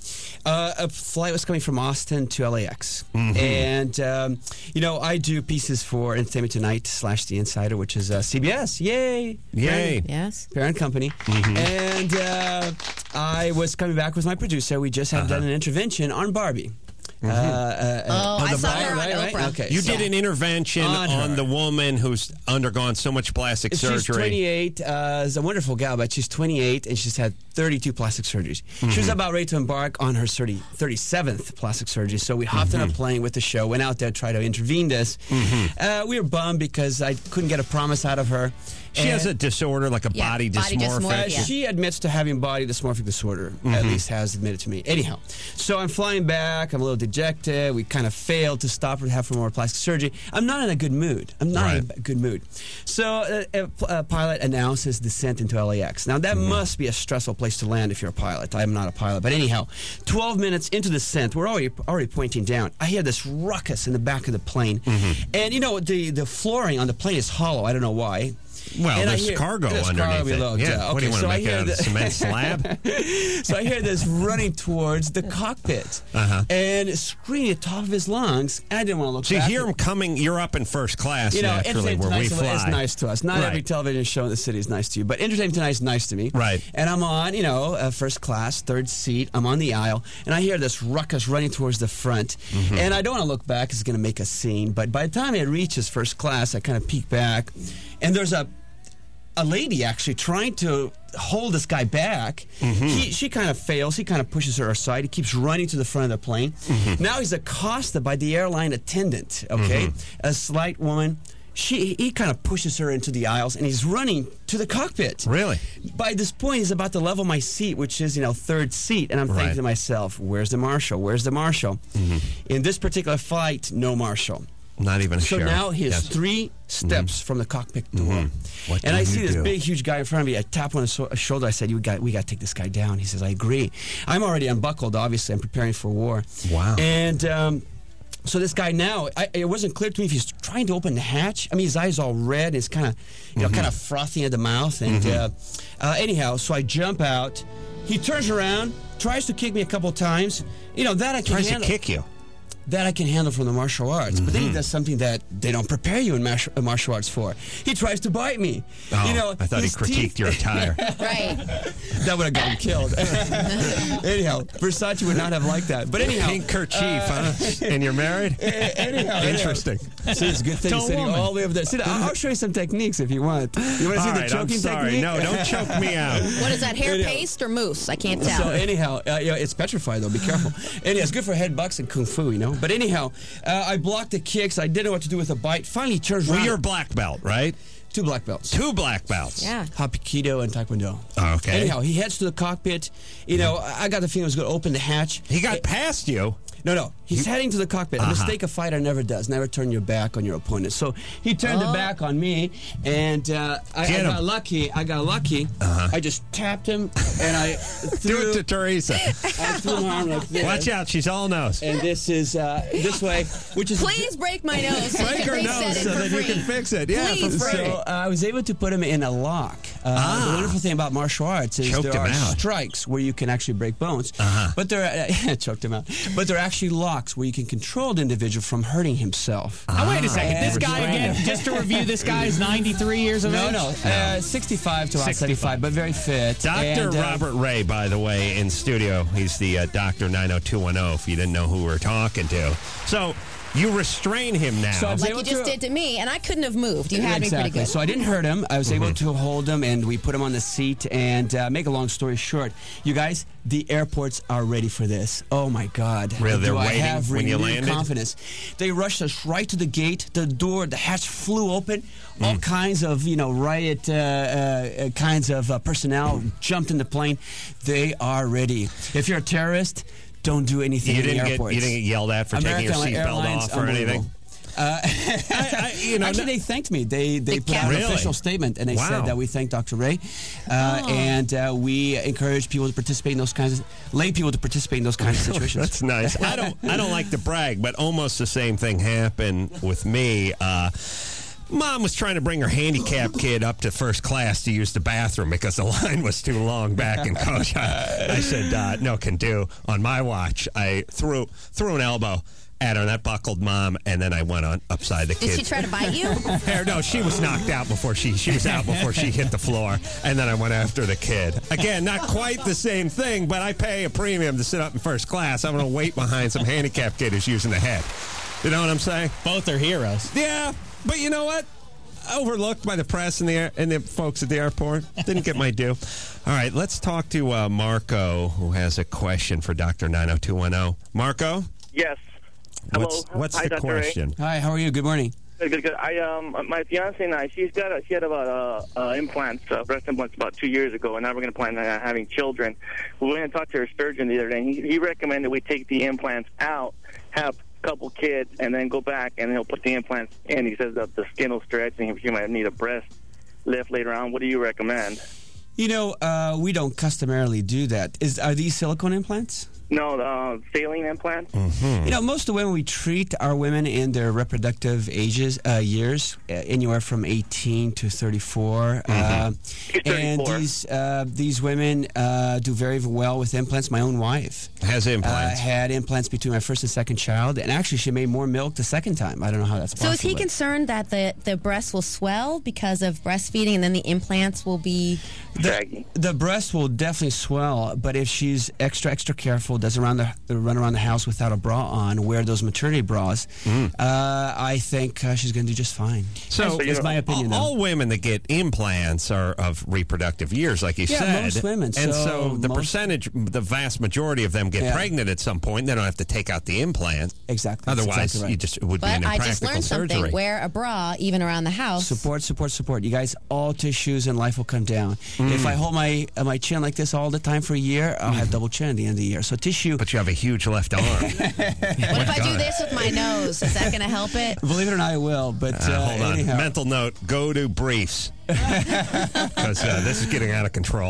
Uh, a flight was coming from Austin to L A X. Mhm. And, um, you know, I do pieces for Entertainment Tonight slash The Insider, which is uh, C B S. Yay! Yay. Parent, yes. Parent company. Mhm. And uh, I was coming back with my producer. We just had Uh-huh. done an intervention on Barbie. Mhm. Uh, uh, Oh, on I the saw Barbie, her on right, right? Oprah. Okay. You so- did an intervention On on, her. the woman who's undergone so much plastic She's surgery. twenty-eight. Uh, is a wonderful gal, but she's twenty-eight, and she's had thirty-two plastic surgeries. She was Mhm. about ready to embark on her thirty, thirty-seventh plastic surgery. So we hopped on a plane with the show, went out there, tried to intervene this. Mhm. Uh, we were bummed because I couldn't get a promise out of her. She has a And- disorder, like a Yeah, body, body dysmorphic. dysmorphia. Uh, Yeah. She admits to having body dysmorphic disorder, at Mhm. least has admitted to me. Anyhow, so I'm flying back. I'm a little dejected. We kind of failed to stop her to have more plastic surgery. I'm not in a good mood. I'm not in a good mood. So uh, a, a pilot announces descent into L A X. Now, that must be a stressful place to land if you're a pilot. I'm not a pilot. But anyhow, twelve minutes into descent, we're already already pointing down. I hear this ruckus in the back of the plane. And, you know, the, the flooring on the plane is hollow. I don't know why. Well, And I there's hear- cargo there's underneath cargo it. below, Yeah. What do you want so to I make it hear out of a the- cement slab? So I hear this running towards the cockpit Uh-huh. and screaming at the top of his lungs. And I didn't want to look So you back. hear him coming. You're up in first class, You know, naturally, Entertainment where we Tonight fly. is nice to us. Not Right. every television show in the city is nice to you, but Entertainment Tonight is nice to me. Right. And I'm on, you know, uh, first class, third seat. I'm on the aisle, and I hear this ruckus running towards the front. Mhm. And I don't want to look back; it's going to make a scene. But by the time it reaches first class, I kind of peek back, and there's a a lady actually trying to hold this guy back. Mhm. He, she kind of fails. He kind of pushes her aside. He keeps running to the front of the plane. Mhm. Now he's accosted by the airline attendant, okay? Mhm. A slight woman. She, he kind of pushes her into the aisles, and he's running to the cockpit. Really? By this point, he's about to level my seat, which is, you know, third seat. And I'm Right. thinking to myself, where's the marshal? Where's the marshal? Mhm. In this particular flight, no marshal. Not even a So sheriff. now he has Yes. three steps from the cockpit door. Mhm. What And do I you see this do? big, huge guy in front of me. I tap him on his so- shoulder. I said, "You got, we got to take this guy down." He says, "I agree." I'm already unbuckled. Obviously, I'm preparing for war. Wow. And um, so this guy now, I, it wasn't clear to me if he's trying to open the hatch. I mean, his eyes all red. He's kind of, you know, Mhm. kind of frothy at the mouth. And Mhm. uh, uh, anyhow, so I jump out. He turns around, tries to kick me a couple times. You know that I can Tries to handle. kick you. That I can handle from the martial arts. But then he Mhm. does something that they don't prepare you in martial, uh, martial arts for. He tries to bite me. Oh, you know, I thought he his critiqued teeth- your attire. Right. That would have gotten killed. anyhow, Versace would not have liked that. But anyhow, Pink kerchief, uh, huh? And you're married? anyhow, Interesting. See, it's a good thing To you're a sitting woman. all the way over there. See, I'll show you some techniques if you want. You want to see All the right, I'm choking sorry. technique? No, don't choke me out. What is that, hair Anyhow. paste or mousse? I can't tell. So anyhow, uh, yeah, it's petrified though. Be careful. Anyhow, it's good for head bucks and kung fu, you know. But anyhow, uh, I blocked the kicks. I didn't know what to do with a bite. Finally, he turns Well, around. you're a black belt, right? Two black belts. Two black belts. Yeah. Hapkido and Taekwondo. Okay. Anyhow, he heads to the cockpit. You know, I got the feeling he was going to open the hatch. He got It- past you. No, no. He's heading to the cockpit. Uh-huh. A mistake a fighter never does. Never turn your back on your opponent. So he turned Oh. the back on me, and uh, I, I Get got him. lucky. I got lucky. Uh-huh. I just tapped him, and I Do threw, it to Teresa. I threw my arm like this. Watch out, she's all nose. And this is uh, this way, which is Please break my nose so Break you can her reset nose it so for that free. you can fix it. Yeah, Please for break free. So uh, I was able to put him in a lock. Uh, Ah. The wonderful thing about martial arts is Choked there him are out. strikes where you can actually break bones, Uh-huh. but there are, choked him out. But there are actually locks where you can control the individual from hurting himself. Oh, wait a second. Ah. This guy again, just to review, this guy is ninety-three years of No, age? no, uh, sixty-five to about seventy-five, but very fit. Doctor And, uh, Robert Ray, by the way, in studio. He's the uh, Doctor nine oh two one oh, if you didn't know who we're talking to. So you restrain him now. So I was Like able you just to- did to me, and I couldn't have moved. You had exactly. me pretty good. So I didn't hurt him. I was Mm-hmm. able to hold him, and we put him on the seat. And uh, make a long story short, you guys, the airports are ready for this. Oh my God! Really, they're Do I waiting have when you renewed landed? confidence? They rushed us right to the gate. The door, the hatch flew open. Mm. All kinds of you know riot uh, uh, kinds of uh, personnel jumped in the plane. They are ready. If you're a terrorist, don't do anything You in didn't the get airports. you didn't get yelled at for taking American your seatbelt Airlines, off or anything. unbelievable. Uh, I, I, you know, Actually, no- they thanked me. They they, They put out kept- an Really? official statement, and they Wow. said that we thank Doctor Ray, uh, Oh. and uh, we encourage people to participate in those kinds of lay people to participate in those kinds of situations. That's nice. I don't I don't like to brag, but almost the same thing happened with me. Uh, Mom was trying to bring her handicapped kid up to first class to use the bathroom because the line was too long back in coach. I, I said, uh, no can do. On my watch, I threw threw an elbow at her, and that buckled Mom, and then I went on upside the kid. Did she try to bite you? No, she was knocked out before she she was out before she hit the floor, and then I went after the kid. Again, not quite the same thing, but I pay a premium to sit up in first class. I'm going to wait behind some handicapped kid who's using the head. You know what I'm saying? Both are heroes. Yeah, but you know what? Overlooked by the press and the air, and the folks at the airport. Didn't get my due. All right, let's talk to uh, Marco, who has a question for Doctor nine oh two one oh. Marco? Yes. Hello. What's, what's Hi, the Doctor Ray. question? Hi, how are you? Good morning. Good, good, good. I um, my fiance and I, she's got a, she had about uh, uh implants, uh, breast implants, about two years ago, and now we're going to plan on having children. We went and talked to her surgeon the other day, and he, he recommended we take the implants out, have a couple kids, and then go back, and he'll put the implants in. He says that the skin will stretch, and she might need a breast lift later on. What do you recommend? You know, uh, we don't customarily do that. Is Are these silicone implants? No, uh, saline implants. You know, most of the women we treat are women in their reproductive ages, uh, years, uh, anywhere from eighteen to thirty-four. Uh, and these uh, these women uh, do very well with implants. My own wife has implants. Uh, had implants between my first and second child, and actually she made more milk the second time. I don't know how that's possible. So is he concerned that the, the breasts will swell because of breastfeeding and then the implants will be... The, the breast will definitely swell, but if she's extra, extra careful, doesn't run, the, run around the house without a bra on, wear those maternity bras, mm. uh, I think uh, she's going to do just fine. So, that's my opinion. All, though. all women that get implants are of reproductive years, like you yeah, said. most women. And so, so the most, percentage, the vast majority of them get Yeah. pregnant at some point. They don't have to take out the implant. Exactly. that's Otherwise, exactly right. you just it would But be an I impractical just learned surgery. something. Wear a bra even around the house. Support, support, support. You guys, all tissues in life will come down. Mm. If I hold my uh, my chin like this all the time for a year, I'll have double chin at the end of the year. So tissue. But you have a huge left arm. What if I do this with my nose? Is that going to help it? Believe it or not, I will. But uh, uh, hold on. anyhow. Mental note: go to briefs because uh, this is getting out of control.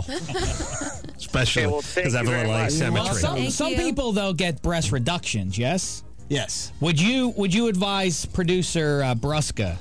Especially because Okay, well, I have a little asymmetry. Well, some, some people though get breast reductions. Yes. Yes. Would you Would you advise producer uh, Brusca?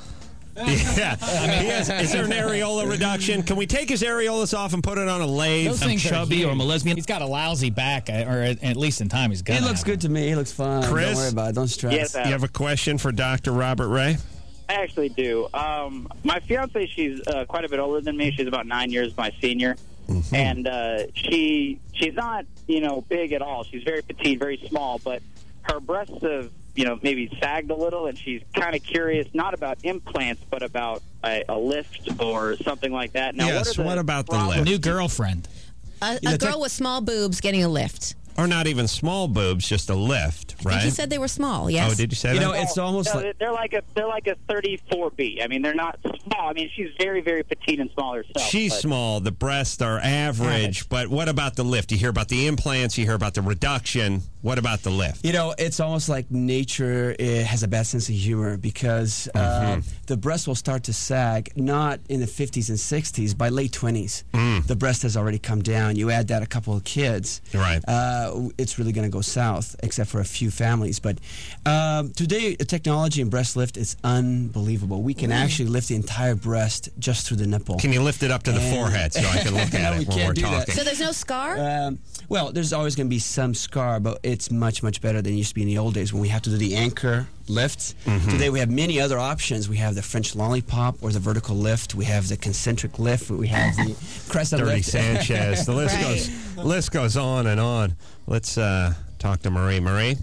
Yeah. He has, is there an areola reduction? Can we take his areolas off and put it on a lathe? Those things chubby or a lesbian. He's got a lousy back, uh, or at, at least in time he's got. He looks good to me. He looks fine. Chris? Don't worry about it. Don't stress. Yes, You have a question for Doctor Robert Ray? I actually do. Um, my fiance, she's uh, quite a bit older than me. She's about nine years my senior, mm-hmm. and uh, she she's not you know big at all. She's very petite, very small, but her breasts have you know maybe sagged a little, and she's kind of curious not about implants, but about a, a lift or something like that. Now, yes. what, are the what about the problems? lift? New girlfriend. A, a girl with small boobs getting a lift. Or not even small boobs, just a lift, right? I think you said they were small, yes. Oh, did you say you that? know, it's almost No, like... they're like a they're like a thirty-four B. I mean, they're not small. I mean, she's very very petite and small herself. She's but- small. The breasts are average. But what about the lift? You hear about the implants. You hear about the reduction. What about the lift? You know, it's almost like nature eh, has a bad sense of humor because uh, Mm-hmm. the breast will start to sag not in the fifties and sixties. By late twenties, Mm. the breast has already come down. You add that a couple of kids, Right. uh, it's really going to go south, except for a few families. But um, today, the technology in breast lift is unbelievable. We can actually lift the entire breast just through the nipple. Can you lift it up to the And- forehead so I can look at No, it we when can't we're do that. talking? So there's no scar? Um, well, there's always going to be some scar, but it's much, much better than it used to be in the old days when we had to do the anchor lifts. Mm-hmm. Today we have many other options. We have the French lollipop or the vertical lift. We have the concentric lift. We have the crescent Dirty lift. Sanchez. The list Right. goes list goes on and on. Let's uh, talk to Marie. Marie.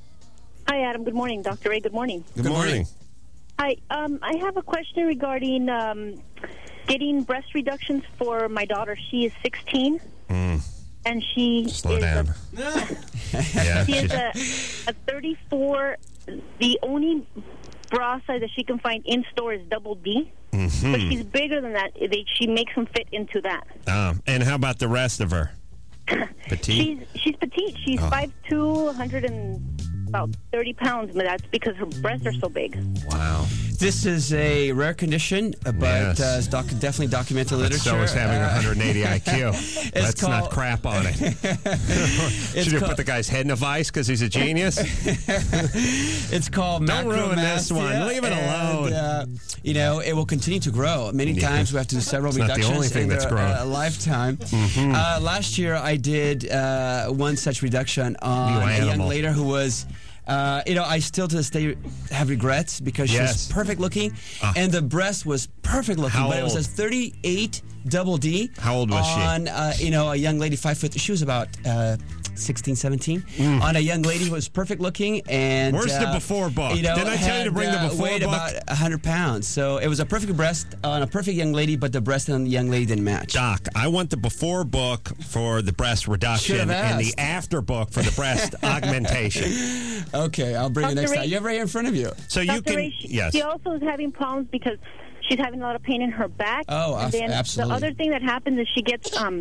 Hi, Adam. Good morning. Doctor Ray, good morning. Good, morning. Hi. Um, I have a question regarding um, getting breast reductions for my daughter. She is sixteen, Mm. and she Slow is down. A, Yeah, she is she's- a, a thirty-four. The only bra size that she can find in store is double D, Mhm. but she's bigger than that. They, she makes them fit into that. Um, and how about the rest of her? Petite? She's she's petite. She's Oh. five two, one hundred and about thirty pounds, but that's because her breasts are so big. Wow. This is a rare condition, uh, but Yes. uh, it's doc- definitely documented But literature. so is having Uh, one hundred eighty I Q. it's Let's called- not crap on it. Should you called- put the guy's head in a vice because he's a genius? It's called Don't ruin this macromastia, one. Leave it and, alone. Uh, you know, it will continue to grow. Many Yeah. times we have to do several It's not the reductions only thing in that's their grown. uh, lifetime. Mhm. Uh, last year, I did uh, one such reduction on You a young animal. lady who was. Uh, you know, I still to this day have regrets because she Yes. was perfect looking, Ah. and the breast was perfect looking. How but it was a old? thirty-eight double D. How old was she? on, uh, you know, a young lady, five foot. She was about uh, sixteen, seventeen. Mm. On a young lady who was perfect looking and. Where's the uh, before book? You know, Didn't I tell you to had, bring the uh, before weighed book? about one hundred pounds. So it was a perfect breast on a perfect young lady, but the breast on the young lady didn't match. Doc, I want the before book for the breast reduction Should have and the asked. after book for the breast augmentation. Okay, I'll bring it Doctor next Ray- time. You have it right in front of you. So you Doctor can, Ray, she, yes. she also is having problems because she's having a lot of pain in her back. Oh, and ab- then absolutely. The other thing that happens is she gets um,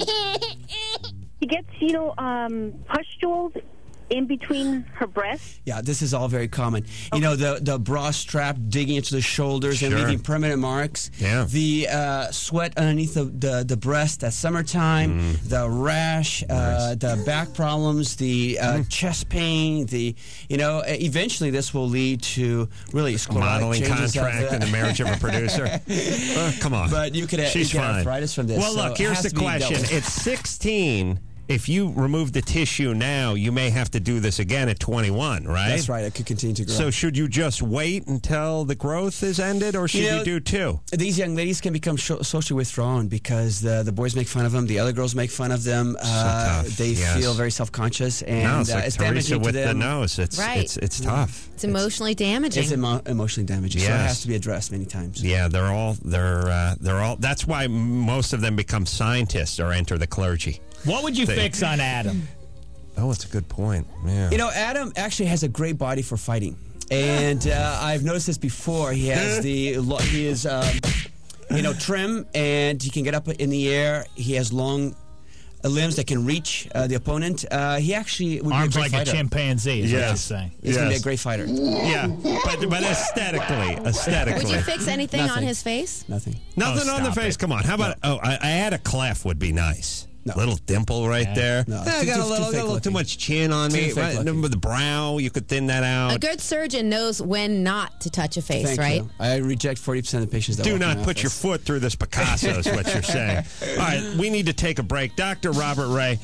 she gets you know um, pustules in between her breasts. Yeah, this is all very common. You know, the the bra strap digging into the shoulders and Sure. leaving permanent marks. Yeah. The uh, sweat underneath the, the, the breast at summertime, Mm. the rash, uh, the back problems, the uh, Mm. chest pain, the, you know, uh, eventually this will lead to really sclerotic Modeling changes of contract and the marriage of a producer. Uh, come on. But you could uh, She's you could have fine. arthritis from this. Well, so look, it here's has the to be dealt question. with. It's sixteen. If you remove the tissue now, you may have to do this again at twenty-one, right? That's right. It could continue to grow. So should you just wait until the growth is ended, or should you, You know, do two? These young ladies can become sho- socially withdrawn because the, the boys make fun of them, the other girls make fun of them. Uh, tough, they yes. feel very self conscious, and no, it's uh, like it's Teresa damaging with to the them. nose. It's Right. it's it's tough. It's emotionally damaging. It's emo- emotionally damaging, so it Yes. has to be addressed many times. Yeah, they're all they're uh, they're all. That's why most of them become scientists or enter the clergy. What would you They- fix on Adam? Oh, that's a good point. Yeah. You know, Adam actually has a great body for fighting, and uh, I've noticed this before. He has the lo- he is um, you know trim, and he can get up in the air. He has long uh, limbs that can reach uh, the opponent. Uh, he actually would Arms be a great like fighter. a chimpanzee, is what Yes. you're saying. He's gonna be a Yes. great fighter. Yeah, but but aesthetically, aesthetically. Would you fix anything on Nothing. his face? Nothing. Nothing Oh, on the stop face. it. Come on. How about oh, I, I add a clef would be nice. No. Little dimple right Yeah. there. No, Eh, I too- got too- a too little, got a fake little too looking. much chin on Too me. fake Right, looking. with the brow, you could thin that A out. good surgeon knows when not to touch a face, Thank right? you. I reject forty percent of the patients that Do walk in not my put your office. foot through this Picasso, is what you're saying. All right, we need to take a break. Doctor Robert Ray,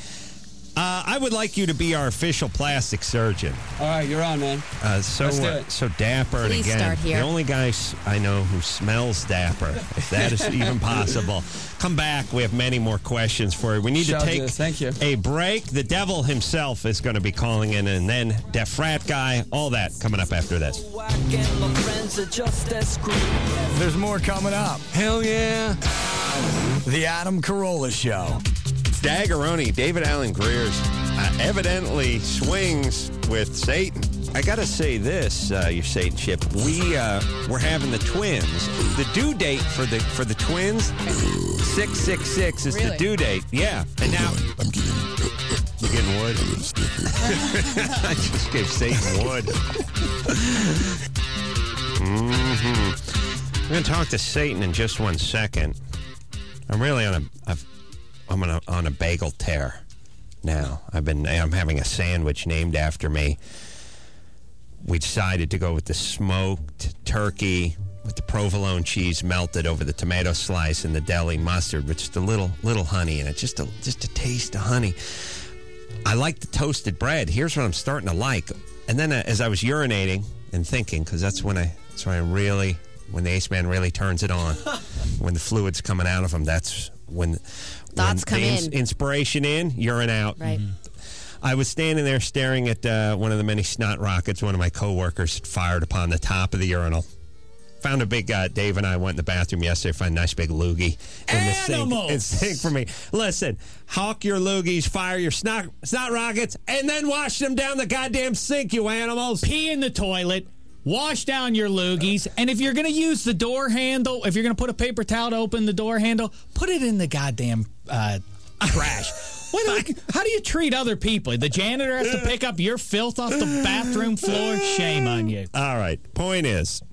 uh, I would like you to be our official plastic surgeon. All right, you're on, man. Uh, so Let's do uh, it. so dapper, and Please again, start here. the only guy s- I know who smells dapper, if that is even possible. Come back. We have many more questions for you. We need Shall to take do. Thank you. a break. The devil himself is going to be calling in, and then Def Frat Guy. All that coming up after this. There's more coming up. Hell yeah! The Adam Carolla Show. Staggeroni, David Allen Greer's uh, evidently swings with Satan. I gotta say this, uh, you Satanship. We uh, we're having the twins. The due date for the for the twins, six six six is the Really? due date. Yeah, and now I'm getting you getting wood. I just gave Satan wood. hmm I'm gonna talk to Satan in just one second. I'm really on a I've, I'm on a, on a bagel tear now. I've been I'm having a sandwich named after me. We decided to go with the smoked turkey with the provolone cheese melted over the tomato slice and the deli mustard with just a little little honey in it, just a just a taste of honey. I like the toasted bread. Here's what I'm starting to like. And then uh, as I was urinating and thinking, because that's when I that's when I really when the Ace Man really turns it on, when the fluid's coming out of him. That's when Thoughts when come the ins- in. inspiration in, urine out. Right. I was standing there staring at uh, one of the many snot rockets one of my coworkers had fired upon the top of the urinal. Found a big, uh, Dave and I went in the bathroom yesterday, found a nice big loogie in the sink. Animals! And sink for me. Listen, hawk your loogies, fire your snot, snot rockets, and then wash them down the goddamn sink, you animals. Pee in the toilet. Wash down your loogies, and if you're going to use the door handle, if you're going to put a paper towel to open the door handle, put it in the goddamn uh, trash. What do you- how do you treat other people? The janitor has to pick up your filth off the bathroom floor? Shame on you. All right. Point is,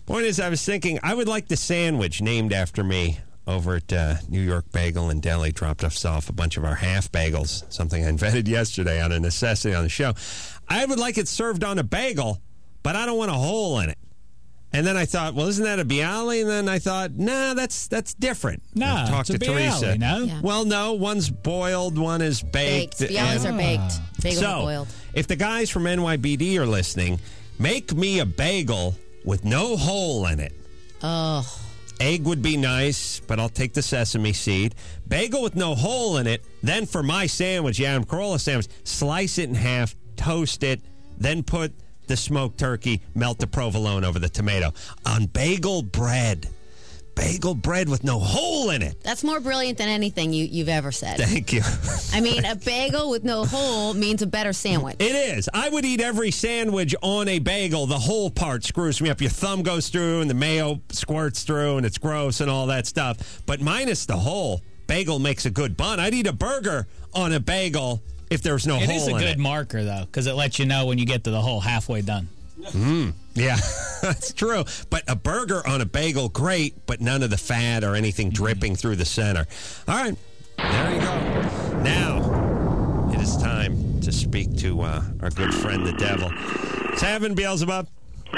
Point is, I was thinking I would like the sandwich named after me over at uh, New York Bagel and Deli. Dropped us off a bunch of our half bagels, something I invented yesterday out of necessity on the show. I would like it served on a bagel, but I don't want a hole in it. And then I thought, well, isn't that a bialy? And then I thought, nah, that's that's different. Nah, Talk it's a to bialy, Teresa. no? Yeah. Well, no, one's boiled, one is baked. Baked. Bialys and- are baked. Bagels so, are boiled. if the guys from N Y B D are listening, make me a bagel with no hole in it. Oh. Egg would be nice, but I'll take the sesame seed. Bagel with no hole in it. Then for my sandwich, the Adam Carolla sandwich, slice it in half, toast it, then put the smoked turkey, melt the provolone over the tomato. On bagel bread. Bagel bread with no hole in it. That's more brilliant than anything you, you've ever said. Thank you. I mean, a bagel with no hole means a better sandwich. It is. I would eat every sandwich on a bagel. The whole part screws me up. Your thumb goes through and the mayo squirts through and it's gross and all that stuff. But minus the hole, bagel makes a good bun. I'd eat a burger on a bagel if there's no It hole is a in good it. marker, though, because it lets you know when you get to the hole halfway done. Mm, yeah, that's true. But a burger on a bagel, great, but none of the fat or anything dripping through the center. All right, there you go. Now, it is time to speak to uh, our good friend, the devil. It's having Beelzebub.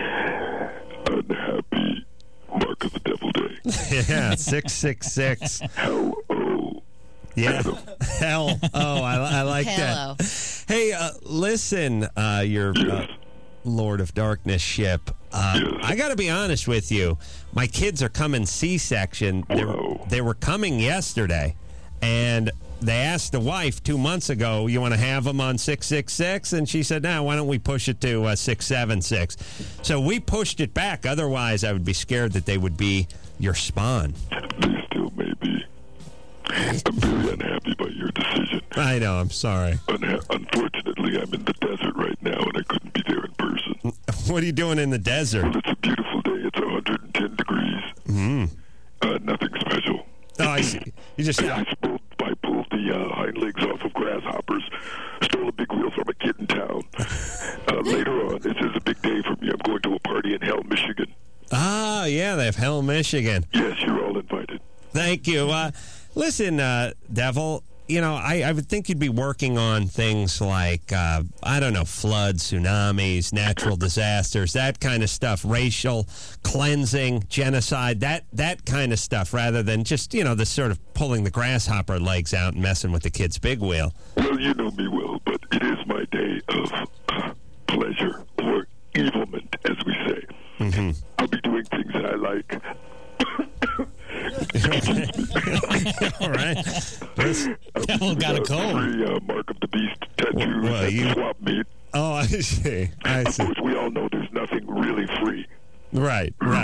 Unhappy Mark of the Devil Day. Yeah, six six six. Hello. Yeah. Hell. Oh, I, I like Hello. that. Hey, uh, listen, uh, your uh, Lord of Darkness ship. Uh, I got to be honest with you. My kids are coming C-section. They were, they were coming yesterday, and they asked the wife two months ago, you want to have them on six six six? And she said, no, why don't we push it to uh, six seven six? So we pushed it back. Otherwise, I would be scared that they would be your spawn. They still may be. I'm very unhappy by your decision. I know. I'm sorry. Unha- unfortunately, I'm in the desert right now, and I couldn't be there in person. What are you doing in the desert? Well, it's a beautiful day. It's one hundred ten degrees. Mm. Uh, nothing special. Oh, I see. You just... I, pulled, I pulled the uh, hind legs off of grasshoppers, stole a big wheel from a kid in town. Uh, later on, this is a big day for me. I'm going to a party in Hell, Michigan. Ah, yeah, they have Hell, Michigan. Yes, you're all invited. Thank you. Uh, listen, uh, Devil, you know, I, I would think you'd be working on things like, uh, I don't know, floods, tsunamis, natural disasters, that kind of stuff, racial cleansing, genocide, that, that kind of stuff, rather than just, you know, the sort of pulling the grasshopper legs out and messing with the kid's big wheel. Well, you know me well, but it is my day of uh, pleasure or evilment, as we say. Mm-hmm. I'll be doing things that I like. All right. Devil got a cold. Free, uh, Mark of the Beast tattoos Well, and you- swap meat. Oh, I see. I Of see. course, we all know there's nothing really free. Right, right.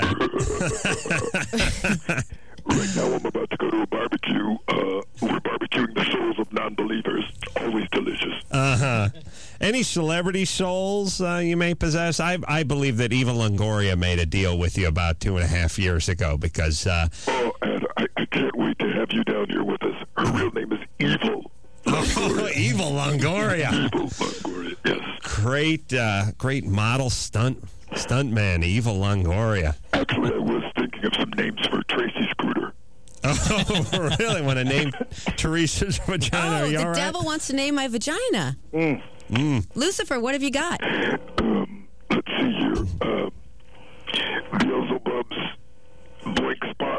Right now, I'm about to go to a barbecue. Uh, we're barbecuing the souls of non-believers. Always delicious. Uh-huh. Any celebrity souls uh, you may possess? I I believe that Eva Longoria made a deal with you about two and a half years ago because... Uh, Oh, and I, I can't wait to have you down here with us. Her real name is Evil. oh, Evil Longoria. Evil Longoria, yes. Great, uh, great model stunt stuntman, Evil Longoria. Actually, I was thinking of some names for Tracy Scooter. Oh, really? Want to name Teresa's vagina? Oh, Are you the all right? devil wants to name my vagina. Mm. Mm. Lucifer, what have you got? Um, let's see here. Um, Beelzebub's blank spot.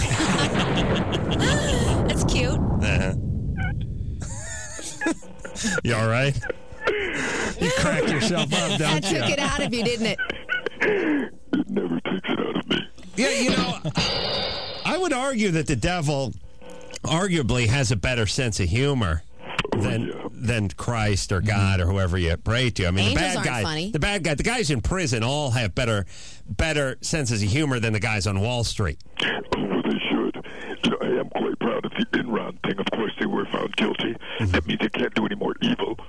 That's cute. Uh-huh. You all right? You cracked yourself up, don't That you? took it out of you, didn't it? It never takes it out of me. Yeah, you know, I would argue that the devil arguably has a better sense of humor than than Christ or God or whoever you pray to. I mean, Angels the bad aren't guy, funny. the bad guy, the guys in prison all have better better senses of humor than the guys on Wall Street. Oh, well, they should. You know, I am quite proud of the Enron thing. Of course, they were found guilty. Mm-hmm. That means they can't do any more evil.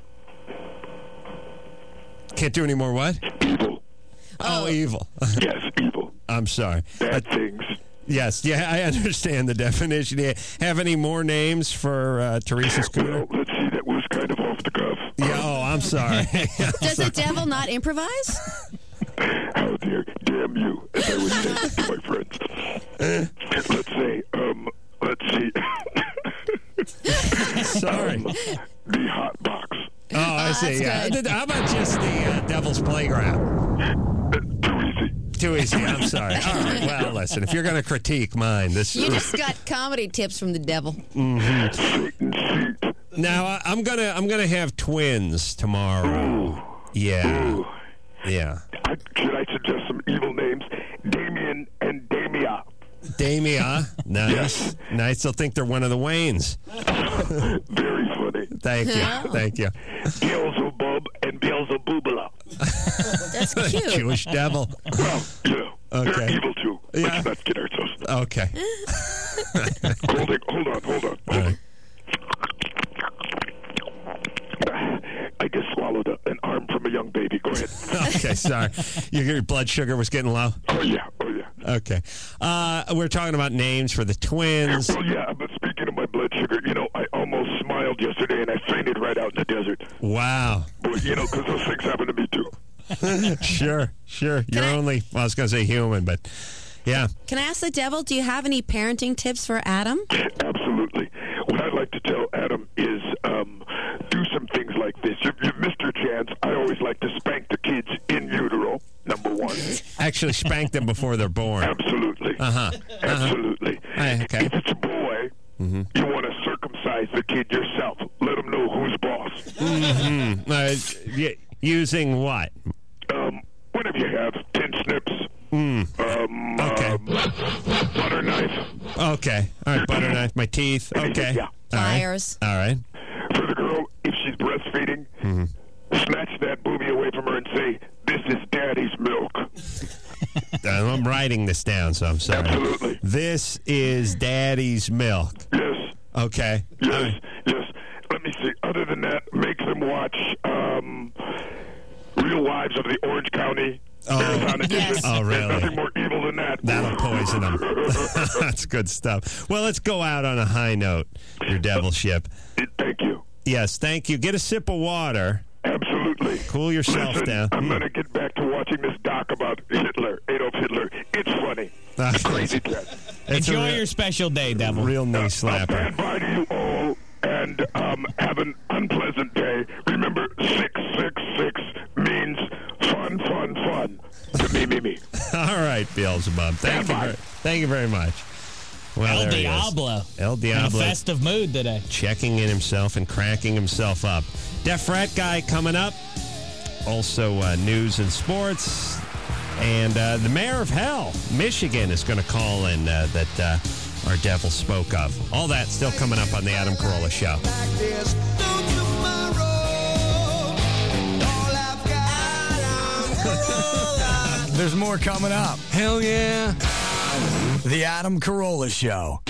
Can't do any more what? Evil. Oh, evil. Yes, evil. I'm sorry. Bad things. Yes, yeah, I understand the definition. Do you have any more names for uh, Teresa Scooter? Well, let's see. That was kind of off the cuff. Yeah, oh, I'm sorry. Does the devil not improvise? How dare, damn you, as I would say to my friends. Let's say, um, let's see. Sorry. Um, the hot box. Oh, I see. Yeah. How about just the uh, Devil's Playground? Too easy. Too easy. I'm sorry. All right. Well, listen. If you're going to critique mine, this. You just got comedy tips from the devil. Mm-hmm. Now I, I'm gonna I'm gonna have twins tomorrow. Ooh. Yeah. Ooh. Yeah. I, should I suggest some evil names? Damien and Damia. Damia. Nice. Yes. Nice. They'll think they're one of the Waynes. Very funny. Thank you. Thank you. Beelzebub and Beelzebubala. That's cute. Jewish devil. Well, you know, Okay. they're evil too. Yeah. Let's not kid ourselves. Okay. hold, it, hold on, hold on, hold on. I just swallowed a, an arm from a young baby. Go ahead. Okay, sorry. Your, your blood sugar was getting low? Oh, yeah. Oh, yeah. Okay. Uh, we're talking about names for the twins. Well, yeah, but speaking of my blood sugar, you know, I almost smiled yesterday and I fainted right out in the desert. Wow. But, you know, because those things happen to me, too. Sure, sure. You're I- only, well, I was going to say human, but yeah. Can I ask the devil, do you have any parenting tips for Adam? Absolutely. What I'd like to tell Adam is um, do some things like this. If you've missed your chance, I always like to spank the kids in utero, number one. Actually spank them before they're born. Absolutely. Uh-huh. Absolutely. Uh, okay. If it's a boy, mm-hmm. you want to circumcise the kid yourself. Let them know who's boss. Mm-hmm. Uh, y- using what? Um, whatever you have, tin snips. Mm. Um, okay. um, butter knife. Okay. All right, butter knife, my teeth. Okay. Yeah. Pliers. All right. For the girl, if she's breastfeeding, mm-hmm. snatch that booby away from her and say, "This is Daddy's milk." I'm writing this down, so I'm sorry. Absolutely. This is Daddy's milk. Yes. Okay. Yes. Right. Yes. Let me see. Other than that, make them watch um, Real Wives of the Orange County. Oh, Marathon edition. yes. Oh, really? There's nothing more evil than that. That'll poison them. That's good stuff. Well, let's go out on a high note, your devil ship. Thank you. Yes, thank you. Get a sip of water. Absolutely. Cool yourself Listen, down. I'm Mm. going to get back to watching this doc about Hitler, Adolf Hitler. It's funny. That's crazy cat. Enjoy real, your special day, devil. Real knee slapper. Bad bye to you all, and um, have an unpleasant day. Remember, six six six means fun, fun, fun. To me, me, me. All right, Beelzebub. Thank you. Very, thank you very much. Well, El there he is. Diablo. El In a Diablo. festive mood today. Checking in himself and cracking himself up. Deaf Rat Guy coming up. Also, uh, news and sports. And uh, the mayor of hell, Michigan, is going to call in uh, that uh, our devil spoke of. All that still coming up on the Adam Carolla Show. There's more coming up. Hell yeah. The Adam Carolla Show.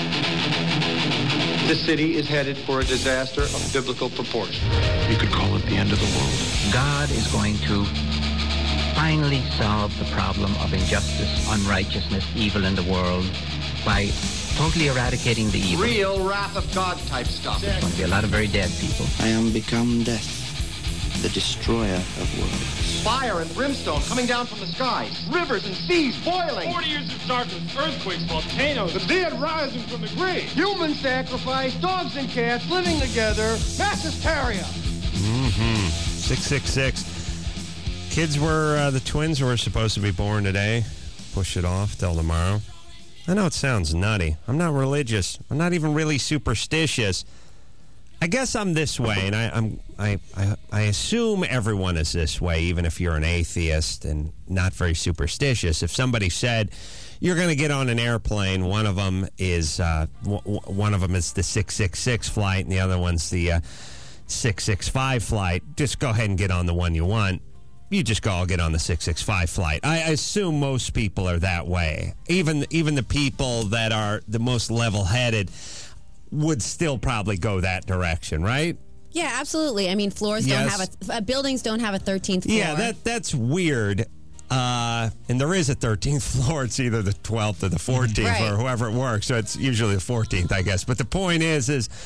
This city is headed for a disaster of biblical proportion. You could call it the end of the world. God is going to finally solve the problem of injustice, unrighteousness, evil in the world by totally eradicating the evil. Real wrath of God type stuff. There's going to be a lot of very dead people. I am become death, the destroyer of worlds. Fire and brimstone coming down from the skies. Rivers and seas boiling. Forty years of darkness, earthquakes, volcanoes. The dead rising from the grave. Human sacrifice, dogs and cats living together. Mass hysteria. Mm-hmm. six six six. Kids were, uh, the twins were supposed to be born today. Push it off till tomorrow. I know it sounds nutty. I'm not religious. I'm not even really superstitious. I guess I'm this way, and I, I'm I, I I assume everyone is this way, even if you're an atheist and not very superstitious. If somebody said you're going to get on an airplane, one of them is uh, w- one of them is the six six six flight, and the other one's the uh, six six five flight. Just go ahead and get on the one you want. You just go, I'll get on the six six five flight. I assume most people are that way. Even even the people that are the most level-headed would still probably go that direction, right? Yeah, absolutely. I mean, floors Yes. don't have a uh, buildings don't have a thirteenth floor. Yeah, that that's weird. Uh, and there is a thirteenth floor. It's either the twelfth or the fourteenth Right. or whoever it works. So it's usually the fourteenth, I guess. But the point is, is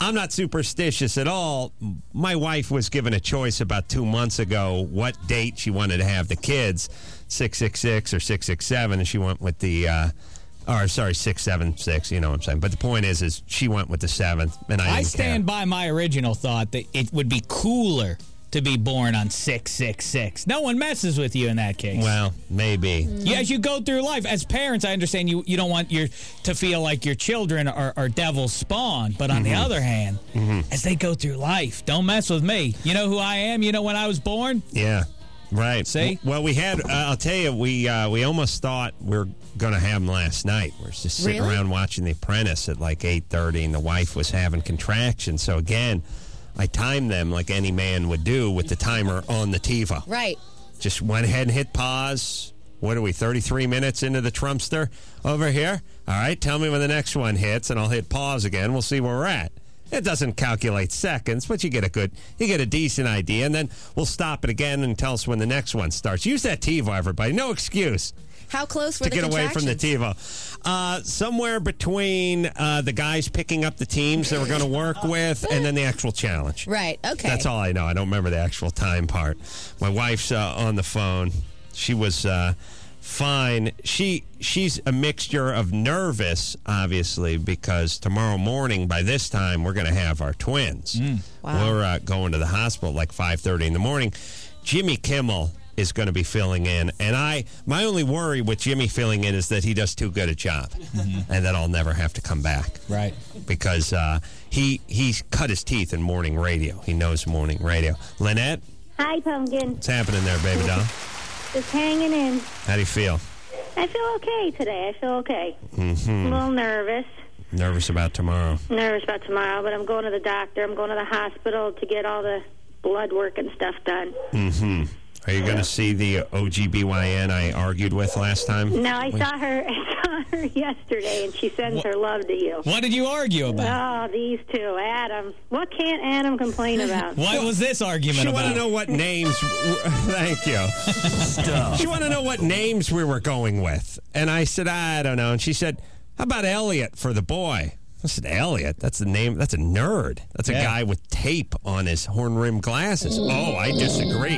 I'm not superstitious at all. My wife was given a choice about two months ago what date she wanted to have the kids, six six six or six six seven, and she went with the, uh, or sorry, six seven six, you know what I'm saying. But the point is, is she went with the seventh, and I didn't I stand care. by my original thought that it would be cooler to be born on six six six. No one messes with you in that case. Well, maybe. Yeah, as you go through life, as parents, I understand you, you don't want your to feel like your children are, are devil's spawn. But on Mm-hmm. the other hand, mm-hmm. as they go through life, don't mess with me. You know who I am? You know when I was born? Yeah, right. See? Well, we had, uh, I'll tell you, we uh, we almost thought we were going to have them last night. We were just sitting Really? around watching The Apprentice at like eight thirty, and the wife was having contractions. So, again, I timed them like any man would do with the timer on the TiVo. Right. Just went ahead and hit pause. What are we, thirty-three minutes into the Trumpster over here? All right, tell me when the next one hits, and I'll hit pause again. We'll see where we're at. It doesn't calculate seconds, but you get a good, you get a decent idea, and then we'll stop it again and tell us when the next one starts. Use that TiVo, everybody. No excuse. How close were to the get away from the contractions? TiVo. Uh, somewhere between uh, the guys picking up the teams they were going to work with and then the actual challenge. Right, okay. That's all I know. I don't remember the actual time part. My wife's uh, on the phone. She was uh, fine. She She's a mixture of nervous, obviously, because tomorrow morning, by this time, we're going to have our twins. Wow. We're uh, going to the hospital at like five thirty in the morning. Jimmy Kimmel is going to be filling in, and I my only worry with Jimmy filling in is that he does too good a job, mm-hmm. and that I'll never have to come back. Right. Because uh, he he's cut his teeth in morning radio. He knows morning radio. Lynette, Hi, Pumpkin. what's happening there, baby doll? Just hanging in. How do you feel? I feel okay today. I feel okay. Mm-hmm. A little nervous. Nervous about tomorrow. Nervous about tomorrow, but I'm going to the doctor. I'm going to the hospital to get all the blood work and stuff done. Mm-hmm. Are you going to see the O G B Y N I argued with last time? No, I saw her. I saw her yesterday, and she sends What- her love to you. What did you argue about? Oh, these two, Adam. What can't Adam complain about? What was this argument She about? want to know what names. Thank you. Stuff. She want to know what names we were going with, and I said I don't know. And she said, "How about Elliot for the boy?" I said, "Elliot? That's the name. That's a nerd. That's a Yeah. guy with tape on his horn-rimmed glasses." Oh, I disagree.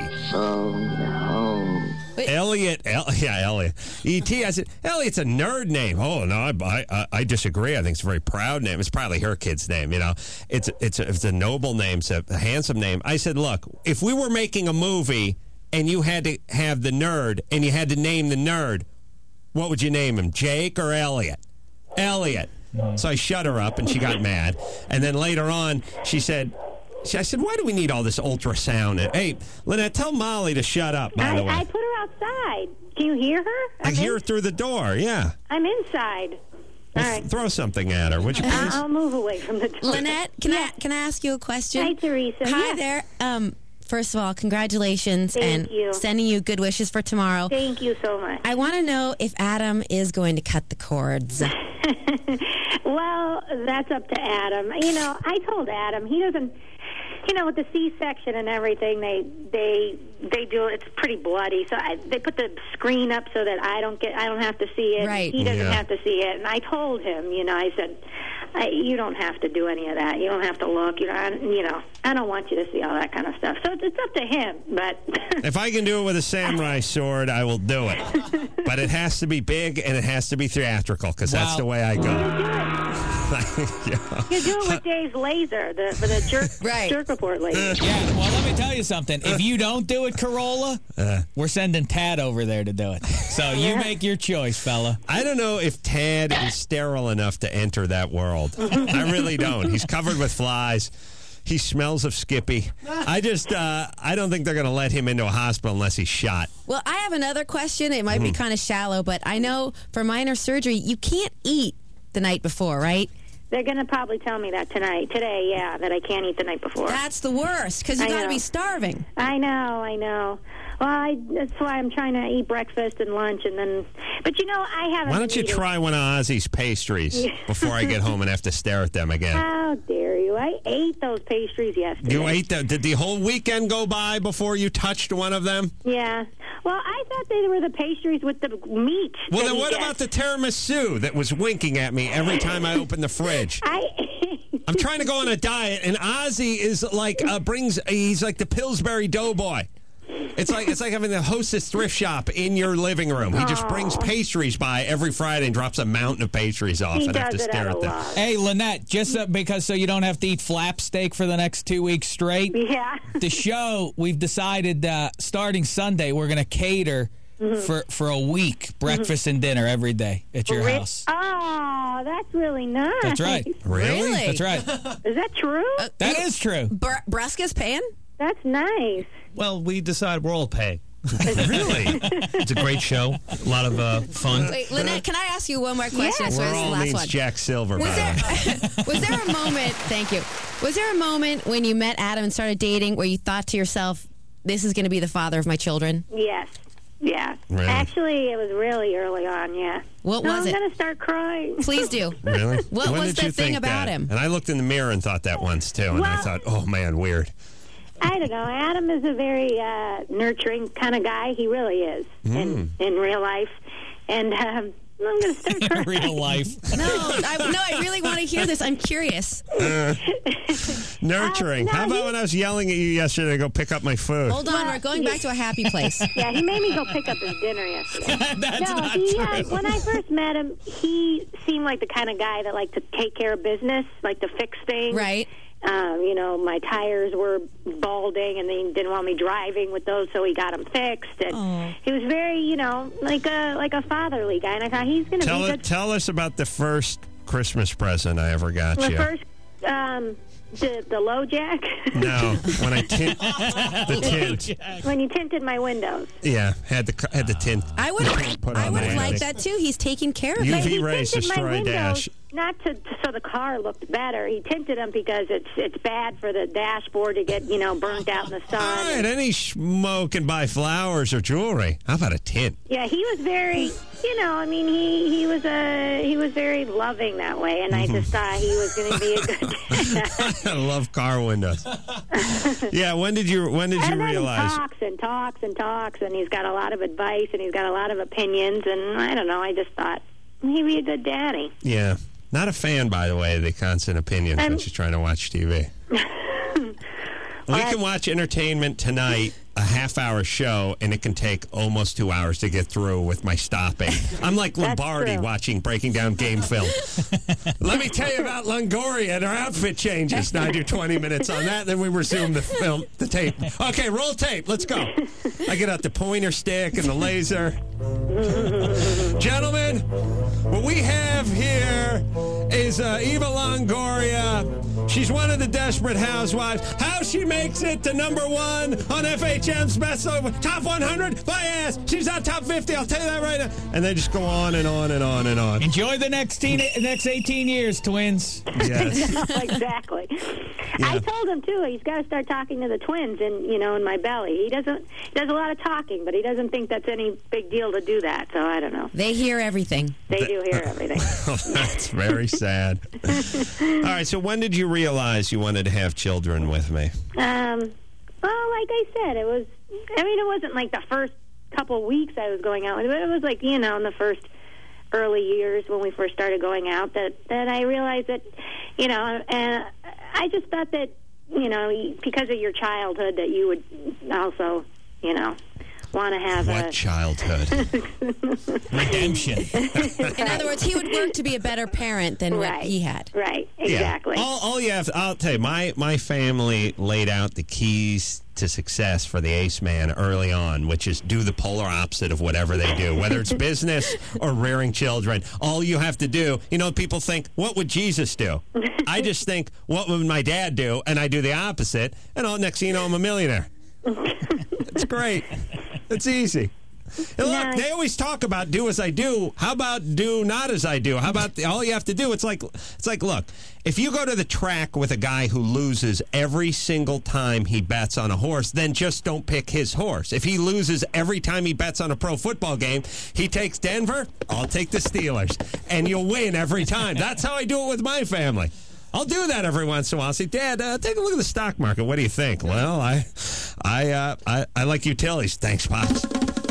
Elliot, El- yeah, Elliot. E T, I said, Elliot's a nerd name. Oh, no, I, I, I disagree. I think it's a very proud name. It's probably her kid's name, you know. It's, it's, a, it's a noble name. It's a, a handsome name. I said, look, if we were making a movie and you had to have the nerd and you had to name the nerd, what would you name him, Jake or Elliot? Elliot. So I shut her up, and she got mad. And then later on, she said, she, I said, why do we need all this ultrasound? And, hey, Lynette, tell Molly to shut up, by I, the way. I put her outside. Can you hear her? I I'm hear in- her through the door, yeah. I'm inside. All Well, right. th- throw something at her, would you I- please? I'll move away from the door. Lynette, can I can I ask you a question? Hi, Teresa. Hi Yeah. there. Um, first of all, congratulations Thank and you. sending you good wishes for tomorrow. Thank you so much. I want to know if Adam is going to cut the cords. Well, that's up to Adam. You know, I told Adam he doesn't. You know, with the C-section and everything, they they they do it's pretty bloody. So I, they put the screen up so that I don't get I don't have to see it. Right. He doesn't Yeah. have to see it. And I told him, you know, I said, I, you don't have to do any of that. You don't have to look. You know, I, you know, I don't want you to see all that kind of stuff. So it's, it's up to him. But If I can do it with a samurai sword, I will do it. But it has to be big and it has to be theatrical, because that's Wow. the way I go. Yeah. you do it with Dave's laser, the for the jerk Right. jerk report laser. Yeah, well, let me tell you something. If you don't do it, Corolla, Uh, we're sending Tad over there to do it. So you make your choice, fella. I don't know if Tad is sterile enough to enter that world. I really don't. He's covered with flies. He smells of Skippy. I just, uh, I don't think they're going to let him into a hospital unless he's shot. Well, I have another question. It might be Mm-hmm. kind of shallow, but I know for minor surgery, you can't eat the night before, right? They're going to probably tell me that tonight, today, yeah, that I can't eat the night before. That's the worst, because you I got to know. be starving. I know, I know. Well, I, that's why I'm trying to eat breakfast and lunch, and then. But you know, I haven't. Why don't been you eating- try one of Ozzy's pastries before I get home and have to stare at them again? How dare you? I ate those pastries yesterday. You ate them. Did the whole weekend go by before you touched one of them? Yeah. Well, I thought they were the pastries with the meat. Well, that then he what gets. about the tiramisu that was winking at me every time I opened the fridge? I I'm trying to go on a diet, and Ozzy is like uh, brings. He's like the Pillsbury Doughboy. It's like it's like having the Hostess thrift shop in your living room. He just brings pastries by every Friday and drops a mountain of pastries off, He and I have to does it stare out at them. loud. Hey, Lynette, just uh, because so you don't have to eat flap steak for the next two weeks straight. Yeah. The show, we've decided uh, starting Sunday, we're going to cater Mhm. for, for a week, breakfast and dinner every day at your Re- house. Oh, that's really nice. That's right. Really? That's right. Is that true? That is true. Br- Bruska's paying? That's nice. Well, we decide we're all paying. Really? It's a great show. A lot of uh, fun. Wait, Lynette, can I ask you one more question? So We're this is the all last means one. Jack Silver. Was by there, the way. was there a moment, thank you, was there a moment when you met Adam and started dating where you thought to yourself, this is going to be the father of my children? Yes. Yeah. Really? Actually, it was really early on, yeah. What no, was I'm it? going to start crying. Please do. Really? What When was did the you thing think about that? him? And I looked in the mirror and thought that once, too. And I Well- thought, oh, man, weird. I don't know. Adam is a very uh, nurturing kind of guy. He really is in, in real life. And um, I'm going to start crying. Real life. No, I, no, I really want to hear this. I'm curious. Uh, nurturing. Uh, no, How about he- when I was yelling at you yesterday to go pick up my food? Hold on, we're going back to a happy place. Yeah, he made me go pick up his dinner yesterday. That's no, not he, uh, true. when I first met him, he seemed like the kind of guy that liked to take care of business, like to fix things. Right. Um, you know, my tires were balding, and he didn't want me driving with those, so he got them fixed. And Oh. he was very, you know, like a like a fatherly guy. And I thought he's going to Tell, be it, good. tell us about the first Christmas present I ever got The you. first, um, the the low jack. No, when I tint the tint. When you tinted my windows. Yeah, had the had the tint. I would put I on would have there. liked that too. He's taking care of U it. V He rays tinted my destroy windows dash. not to so the car looked better. He tinted them because it's it's bad for the dashboard to get you know burnt out in the sun. All right, any schmo can buy flowers or jewelry. How about a tint? Yeah, he was very, you know, I mean, he he was a he was very loving that way, and I just thought he was going to be a good dad. I love car windows. Yeah, when did you when did you And then realize? he talks and talks and talks, and he's got a lot of advice, and he's got a lot of opinions, and I don't know. I just thought he'd be a good daddy. Yeah, not a fan, by the way, of the constant opinions when Um, she's trying to watch T V. We can watch entertainment tonight, a half-hour show, and it can take almost two hours to get through with my stopping. I'm like That's Lombardi true. watching Breaking Down game film. Let me tell you about Longoria and her outfit changes. Now I do twenty minutes on that, then we resume the film, the tape. Okay, roll tape. Let's go. I get out the pointer stick and the laser. Gentlemen, what we have here is uh, Eva Longoria. She's one of the Desperate Housewives. How she makes it to number one on F H M's Best of Top one hundred by ass. She's on top fifty. I'll tell you that right now. And they just go on and on and on and on. Enjoy the next teen, next eighteen years, twins. Yes. Exactly. I told him too. He's got to start talking to the twins, in you know, in my belly. He doesn't. He does a lot of talking, but he doesn't think that's any big deal to do that. So I don't know. They hear everything. They do hear everything. Oh, that's very sad. All right, so when did you realize you wanted to have children with me? Um, well, like I said, it was. I mean, it wasn't like the first couple weeks I was going out with, but it was like you know, in the first early years when we first started going out that that I realized that, you know, and I just thought that you know because of your childhood that you would also you know want to have What a childhood? Redemption. In other words, he would work to be a better parent than what Right. he had. right Yeah. exactly. All, all you have, I'll tell you, my, my family laid out the keys to success for the ace man early on, which is do the polar opposite of whatever they do, whether it's business or rearing children. All you have to do, you know, people think, what would Jesus do? I just think, what would my dad do? And I do the opposite, and all next thing you know, I'm a millionaire. It's great. It's easy. And look, Nice. they always talk about do as I do. How about do not as I do? How about the, all you have to do? It's like it's like look, if you go to the track with a guy who loses every single time he bets on a horse, then just don't pick his horse. If he loses every time he bets on a pro football game, he takes Denver, I'll take the Steelers, and you'll win every time. That's how I do it with my family. I'll do that every once in a while. I'll say, Dad, uh, take a look at the stock market. What do you think? Well, I, I, uh, I, I like utilities. Thanks, Pops.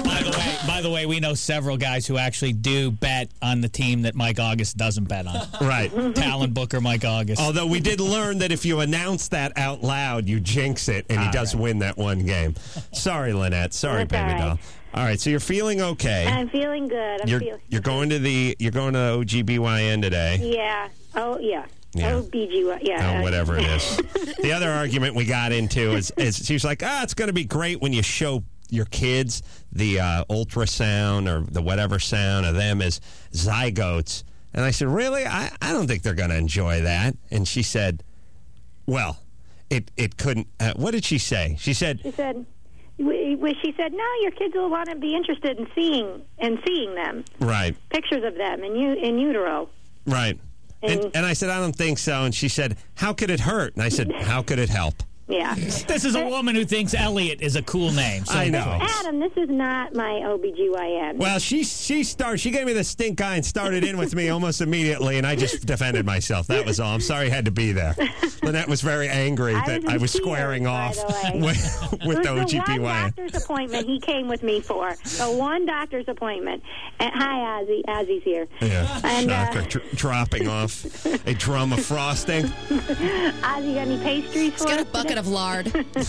By the way, by the way, we know several guys who actually do bet on the team that Mike August doesn't bet on. Right. Talon Booker, Mike August. Although we did learn that if you announce that out loud, you jinx it, and he All does right. win that one game. Sorry, Lynette. Sorry, That's baby all right. doll. All right, so you're feeling okay. I'm feeling good. I'm you're feeling. you're going to the you're going to O G B Y N today. Yeah. Oh, yeah. Yeah. Oh, B G Y. Yeah. Oh, whatever it is. The other argument we got into is, is she was like, ah, it's going to be great when you show your kids the uh, ultrasound or the whatever sound of them as zygotes. And I said, really? I, I don't think they're going to enjoy that. And she said, well, it, it couldn't. Uh, what did she say? She said, She said. we- we- She said, "No, your kids will want to be interested in seeing and seeing them, right, pictures of them in u- in utero." right. And, and I said, I don't think so. And she said, how could it hurt? And I said, how could it help? Yeah. This is a woman who thinks Elliot is a cool name. So I know. Adam, this is not my O B G Y N. Well, she she started. She gave me the stink eye and started in with me almost immediately, and I just defended myself. That was all. I'm sorry I had to be there. Lynette was very angry I that was in I was tears, squaring by off the way. with, with It the was the one O G B Y N. doctor's appointment he came with me for. The one doctor's appointment. And, hi, Ozzy. Ozzy's here. Yeah, And, uh, shocker, dr- dropping off a drum of frosting. Ozzy, got any pastries for He's got a us bucket today? of lard.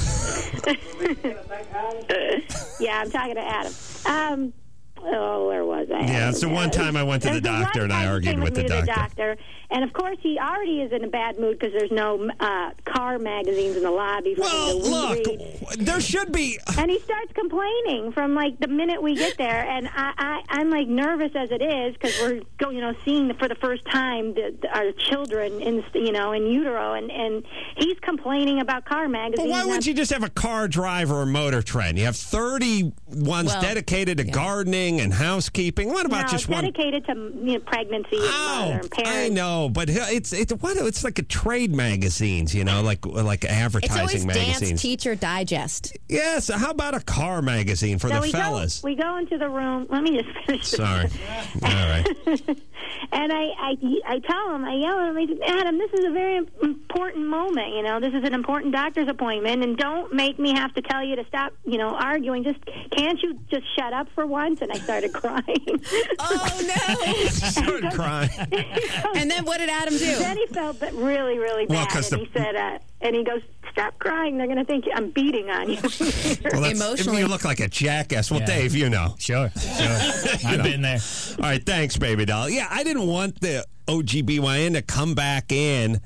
Yeah, I'm talking to Adam. Um, oh, where was I? Yeah, it's the one time I went to the There's doctor one and I time he argued came with me the to doctor. And of course, he already is in a bad mood because there's no uh, car magazines in the lobby for Well, him to look, read. there should be. And he starts complaining from like the minute we get there, and I, I I'm like nervous as it is because we're go you know seeing for the first time the, the, our children in you know in utero, and and he's complaining about car magazines. Well, why and wouldn't you just have a car driver or motor trend? You have thirty ones Well, dedicated to gardening and housekeeping. What about no, just one? dedicated to you know, pregnancy and mother and parents. I know, but it's it's what it's like a trade magazines, you know, like like It's advertising always magazines. Dance Teacher Digest. Yes, how about a car magazine for So the we fellas? Go, we go into the room. Let me just finish. this. Sorry. All right. And I, I, I tell him, I yell at him, I say, Adam, this is a very important moment. You know, this is an important doctor's appointment, and don't make me have to tell you to stop, you know, arguing. Just can't you just shut up for once? And I started crying. Oh no! started crying. And then what did Adam do? Then he felt that really, really Well, bad, 'cause and the- he said, uh, and he goes, "Stop crying. They're going to think I'm beating on you." Well, that's, you look like a jackass. Well, Yeah. Dave, you know. Sure, sure. I've been there. All right, thanks, baby doll. Yeah, I didn't want the O G B Y N to come back in.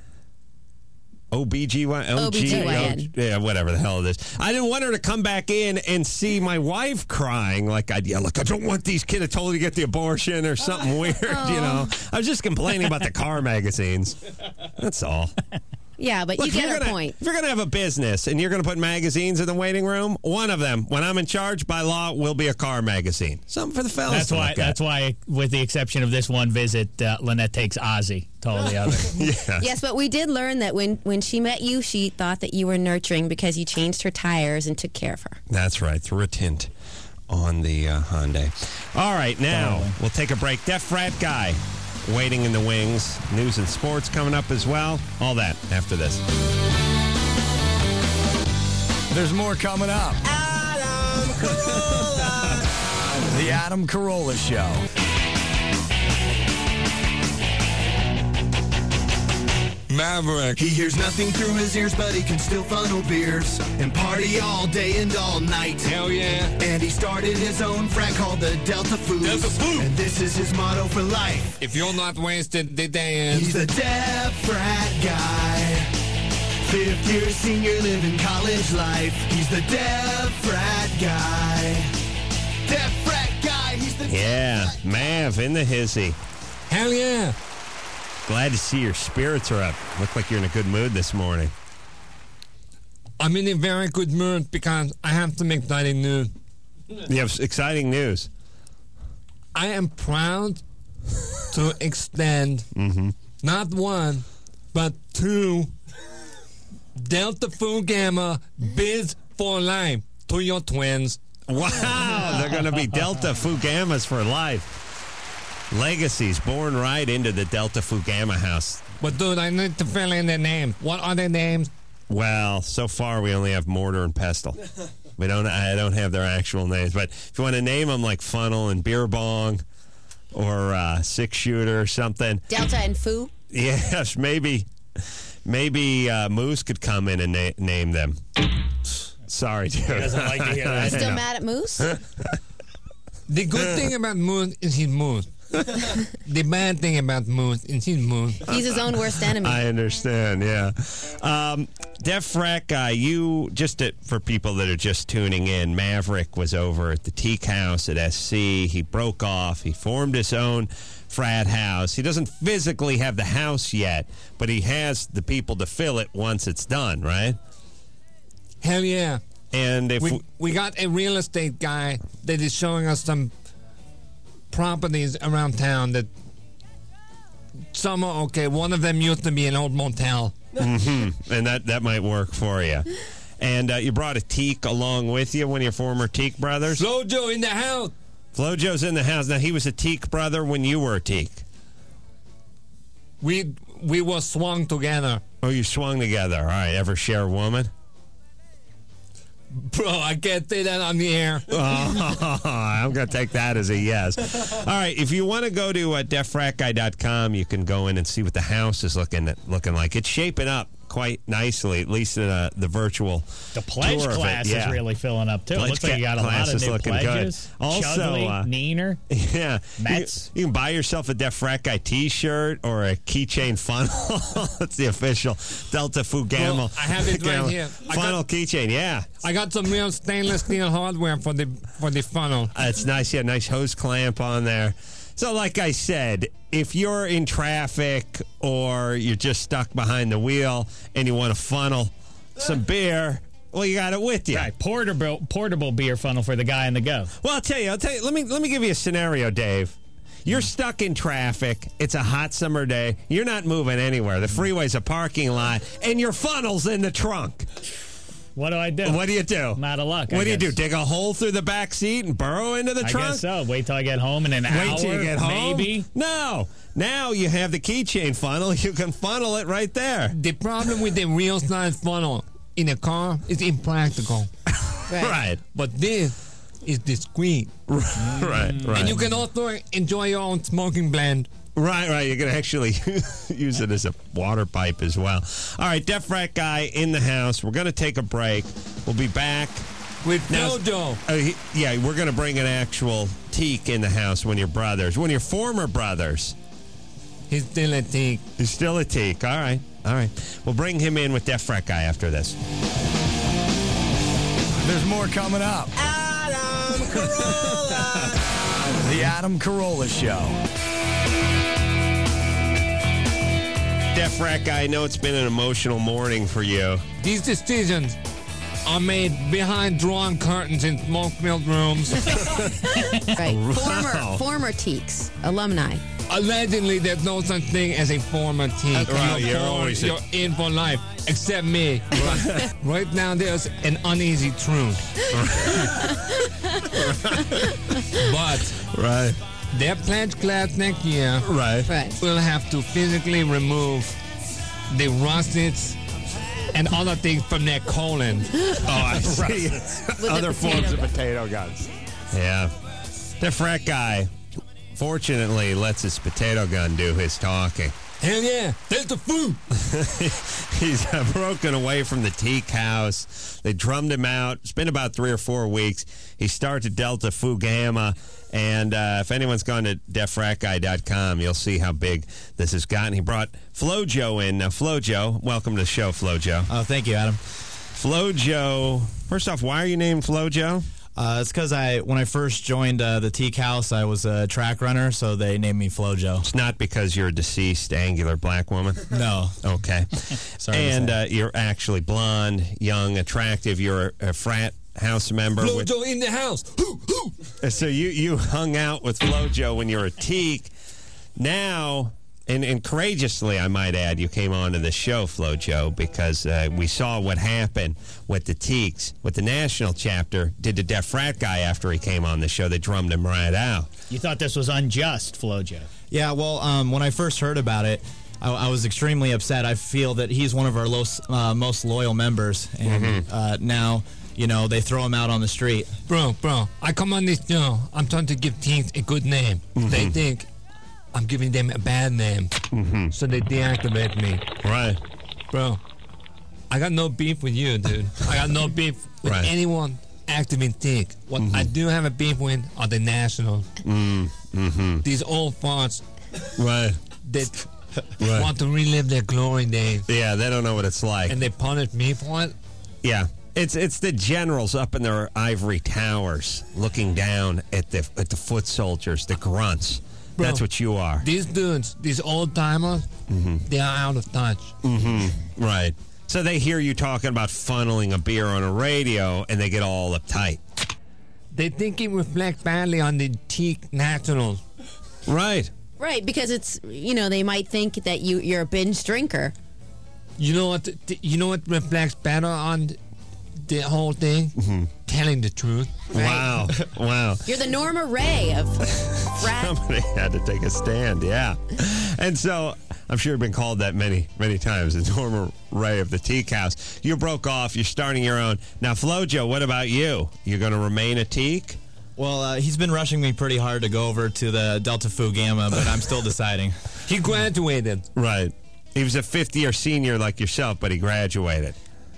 O B G Y N? O B G Y N. Yeah, whatever the hell it is. I didn't want her to come back in and see my wife crying like I'd yell, look, I don't want these kids to totally get the abortion or something weird, you know. I was just complaining about the car magazines. That's all. Yeah, but Look, you if get you're our gonna, point. If you're going to have a business and you're going to put magazines in the waiting room, one of them, when I'm in charge by law, will be a car magazine. Something for the fellas That's to why. look That's at. why, with the exception of this one visit, uh, Lynette takes Ozzy to all the others. Yeah. Yes, but we did learn that when, when she met you, she thought that you were nurturing because you changed her tires and took care of her. That's right. Threw a tint on the uh, Hyundai. All right, now Darling. we'll take a break. Deaf Frat Guy waiting in the wings. News and sports coming up as well. All that after this. There's more coming up. Adam Carolla. The Adam Carolla Show. Maverick. He hears nothing through his ears, but he can still funnel beers and party all day and all night. Hell yeah. And he started his own frat called the Delta Foods. Delta Food. And this is his motto for life. If you're not wasted, they dance. He's the Deaf Frat Guy. Fifth year senior living college life. He's the Deaf Frat Guy. Deaf Frat Guy. He's the Yeah, Mav in the hizzy. Hell yeah. Glad to see your spirits are up. Look like you're in a good mood this morning. I'm in a very good mood because I have some exciting news. You have exciting news. I am proud to extend Mm-hmm. not one, but two Delta Fu Gamma Biz for Life to your twins. Wow, they're going to be Delta Fu Gammas for life. Legacies born right into the Delta Fu Gamma house. But dude, I need to fill in their names. What are their names? Well, so far we only have Mortar and Pestle. We don't. I don't have their actual names, but if you want to name them like Funnel and Beer Bong or uh, Six Shooter or something. Delta and Foo. Yes, maybe. Maybe uh, Moose could come in and na- name them. Sorry, dude. He doesn't like to hear that. Still mad at Moose? The good thing about Moose is he's Moose. The bad thing about Moose is he's Moose. He's his own worst enemy. I understand, yeah. Um, Deaf Frat Guy, you, just to, for people that are just tuning in, Maverick was over at the Teak House at S C. He broke off. He formed his own frat house. He doesn't physically have the house yet, but he has the people to fill it once it's done, right? Hell yeah. And if we, we, we got a real estate guy that is showing us some properties around town that some are okay. One of them used to be an old motel. Mm-hmm. And that, that might work for you. And uh, you brought a Teak along with you, one of your former Teak brothers? Flojo in the house. Flojo's in the house. Now, he was a Teak brother when you were a Teak. We we were swung together. Oh, you swung together. All right. Ever share a woman? Bro, I can't say that on the air. Oh, I'm going to take that as a yes. All right, if you want to go to uh, deaf frat guy dot com, you can go in and see what the house is looking looking like. It's shaping up quite nicely, at least in uh, the virtual The pledge tour class of it. Yeah. is really filling up, too. Pledge It looks like you got a lot of new looking pledges. Good. Also, Chugley, uh, Neener, yeah, Mets. You, you can buy yourself a Deaf Frat Guy T-shirt or a keychain funnel. That's the official Delta Fu Gamma. Well, I have it right here. I Funnel got- keychain, yeah. I got some real stainless steel hardware for the for the funnel. It's nice. Yeah, nice hose clamp on there. So, like I said, if you're in traffic or you're just stuck behind the wheel and you want to funnel some beer, well, you got it with you. Right, portable portable beer funnel for the guy in the go. Well, I'll tell you. I'll tell you. Let me let me give you a scenario, Dave. You're stuck in traffic. It's a hot summer day. You're not moving anywhere. The freeway's a parking lot, and your funnel's in the trunk. What do I do? What do you do? I'm out of luck. What I do you guess. do? Dig a hole through the back seat and burrow into the I trunk? guess so. Wait till I get home in an hour. Wait till you get home? Maybe. No. Now you have the keychain funnel. You can funnel it right there. The problem with the real size funnel in a car is impractical. Right. Right. But this is discreet. Right, right. And you can also enjoy your own smoking blend. Right, right. You can actually use it as a water pipe as well. All right, Deaf Frat Guy in the house. We're going to take a break. We'll be back. With Now- Flojo. Uh, he- yeah, we're going to bring an actual Teak in the house, one of your brothers, one of your former brothers. He's still a Teak. He's still a Teak. All right, all right. We'll bring him in with Deaf Frat Guy after this. There's more coming up. Adam Carolla. The Adam Carolla Show. Deaf Frat Guy, I know it's been an emotional morning for you. These decisions are made behind drawn curtains in smoke-filled rooms. Right. Wow. Former, former Teaks, alumni. Allegedly, there's no such thing as a former Teak. Okay. Right, You're, you're born, always a- you're in for life, except me. Right, right now, there's an uneasy truth. But Right. their pledge class next year Right. Right. will have to physically remove the russets and other things from their colon. Oh, I see. the Other forms potato of gun. potato guns. Yeah. The frat guy, fortunately, lets his potato gun do his talking. Hell yeah, there's the food. He's uh, broken away from the Teak House. They drummed him out. It's been about three or four weeks. He started Delta Fu Gamma. And uh, if anyone's gone to deaf rat guy dot com, you'll see how big this has gotten. He brought Flojo in. Now, Flojo, welcome to the show, Flojo. Oh, thank you, Adam. Flojo, first off, why are you named Flojo? Uh, it's because I, when I first joined uh, the Teak House, I was a track runner, so they named me Flojo. It's not because you're a deceased, angular black woman? No. Okay. Sorry to and say. uh, you're actually blonde, young, attractive. You're a, a frat house member. with- Flojo in the house. Hoo, hoo. So you, you hung out with Flojo when you were a Teak. Now, and, and courageously, I might add, you came on to the show, Flojo, because uh, we saw what happened with the Teaks, what the national chapter did to Deaf Frat Guy after he came on the show. They drummed him right out. You thought this was unjust, Flojo. Yeah, well, um, when I first heard about it, I, I was extremely upset. I feel that he's one of our los, uh, most loyal members, and Mhm. uh, now, you know, they throw him out on the street. Bro, bro, I come on this show. I'm trying to give teams a good name. They think I'm giving them a bad name, so they deactivate me. Right. Bro, I got no beef with you, dude. I got no beef with Right. anyone active in Teak. What I do have a beef with are the Nationals. Mm, mm-hmm. These old farts Right. that Right. want to relive their glory days. Yeah, they don't know what it's like. And they punish me for it? Yeah. It's it's the generals up in their ivory towers looking down at the at the foot soldiers, the grunts. Bro, That's what you are. These dudes, these old timers, they are out of touch. Mm-hmm. Right. So they hear you talking about funneling a beer on a radio, and they get all uptight. They think it reflects badly on the Teak Nationals. Right. Right, because it's, you know, they might think that you, you're a binge drinker. You know what? You know what reflects better on the whole thing? Mm-hmm. Telling the truth. Wow. Wow. You're the Norma Ray of frat. Somebody had to take a stand, yeah. And so I'm sure you've been called that many, many times. The Norma Ray of the Teak House. You broke off. You're starting your own. Now, Flojo, what about you? You're going to remain a Teak? Well, uh, he's been rushing me pretty hard to go over to the Delta Fu Gamma, but I'm still deciding. He graduated. Right. He was a fifth-year senior like yourself, but he graduated.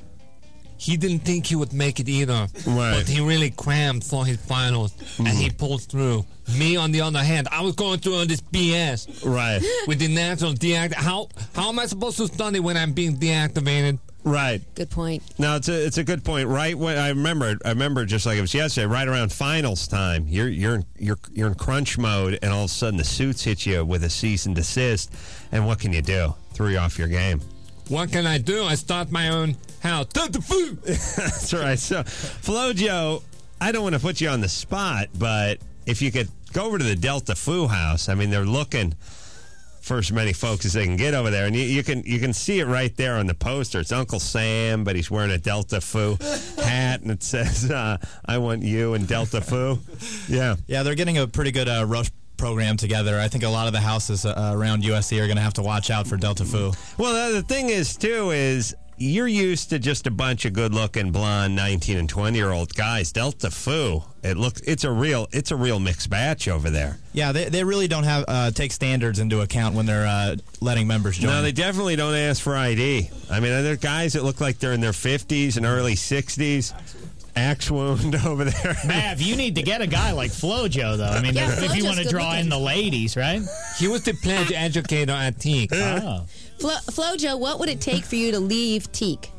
He didn't think he would make it either. Right. But he really crammed for his finals, and he pulled through. Me, on the other hand, I was going through all this B S. Right. With the national deact. How how am I supposed to study when I'm being deactivated? Right. Good point. No, it's a it's a good point. Right when I remember, I remember just like it was yesterday. Right around finals time, you're you're in, you're you're in crunch mode, and all of a sudden the suits hit you with a cease and desist. And what can you do? Threw you off your game. What can I do? I start my own house. Delta Fu! That's right. So, Flojo, I don't want to put you on the spot, but if you could go over to the Delta Fu house, I mean, they're looking for as many folks as they can get over there, and you, you can you can see it right there on the poster. It's Uncle Sam, but he's wearing a Delta Fu hat, and it says, uh, "I want you and Delta Fu." Yeah, yeah, they're getting a pretty good uh, rush program together. I think a lot of the houses uh, around U S C are going to have to watch out for Delta Fu. Well, the thing is, too, is you're used to just a bunch of good-looking blonde nineteen and twenty-year-old guys. Delta Fu, it looks it's a real it's a real mixed batch over there. Yeah, they, they really don't have uh, take standards into account when they're uh, letting members join. No, they definitely don't ask for I D. I mean, there are guys that look like they're in their fifties and early sixties. Axe wound over there. Mav, you need to get a guy like Flojo, though. I mean, Yeah, if you Flojo's want to good draw looking. in the ladies, right? He was the pledge educator at Teak. Oh. Flo, Flojo, what would it take for you to leave Teak?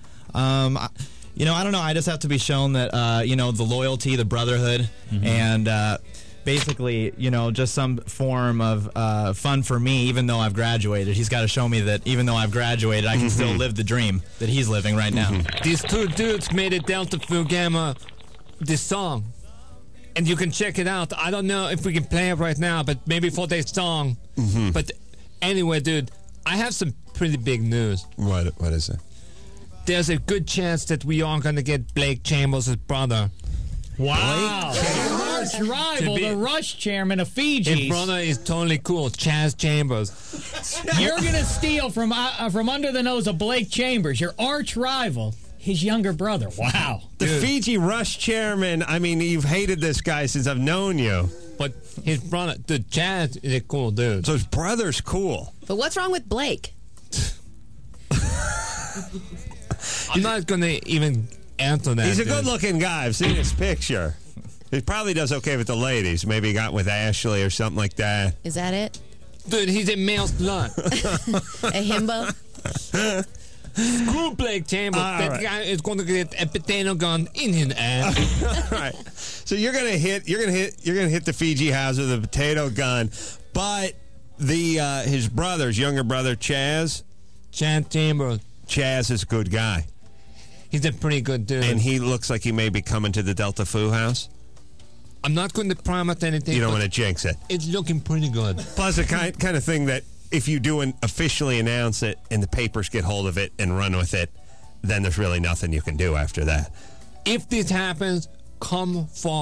Um, I- you know, I don't know. I just have to be shown that, uh, you know, the loyalty, the brotherhood, and uh, basically, you know, just some form of uh, fun for me, even though I've graduated. He's got to show me that even though I've graduated, I can still live the dream that he's living right now. These two dudes made a Delta Fu Gamma this song. And you can check it out. I don't know if we can play it right now, but maybe for their song. Mm-hmm. But anyway, dude, I have some pretty big news. What what is it? There's a good chance that we are going to get Blake Chambers' brother. Wow. Your arch rival, To be- the Rush chairman of His Fiji. brother is totally cool, Chaz Chambers. You're going to steal from uh, uh, from under the nose of Blake Chambers, your arch rival, his younger brother. Wow. The Fiji Rush chairman, I mean, you've hated this guy since I've known you. But his brother, the Chaz, is a cool dude. So his brother's cool. But what's wrong with Blake? I'm not going to even answer that. He's a dude. good-looking guy. I've seen his picture. He probably does okay with the ladies. Maybe he got with Ashley or something like that. Is that it? Dude, he's a male slut. A himbo? Screw Blake Chambers. All that right. guy is going to get a potato gun in his ass. All right. So you're gonna hit. You're gonna hit. You're gonna hit the Fiji house with a potato gun, but the uh, his brother, his younger brother, Chaz. Chaz Chambers. Chaz is a good guy, He's a pretty good dude. and he looks like he may be coming to the Delta Fu house. I'm not going to promise anything. You don't but want to jinx it. It's looking pretty good. Plus, the kind kind of thing that if you do an officially announce it and the papers get hold of it and run with it, then there's really nothing you can do after that. If this happens, come fall,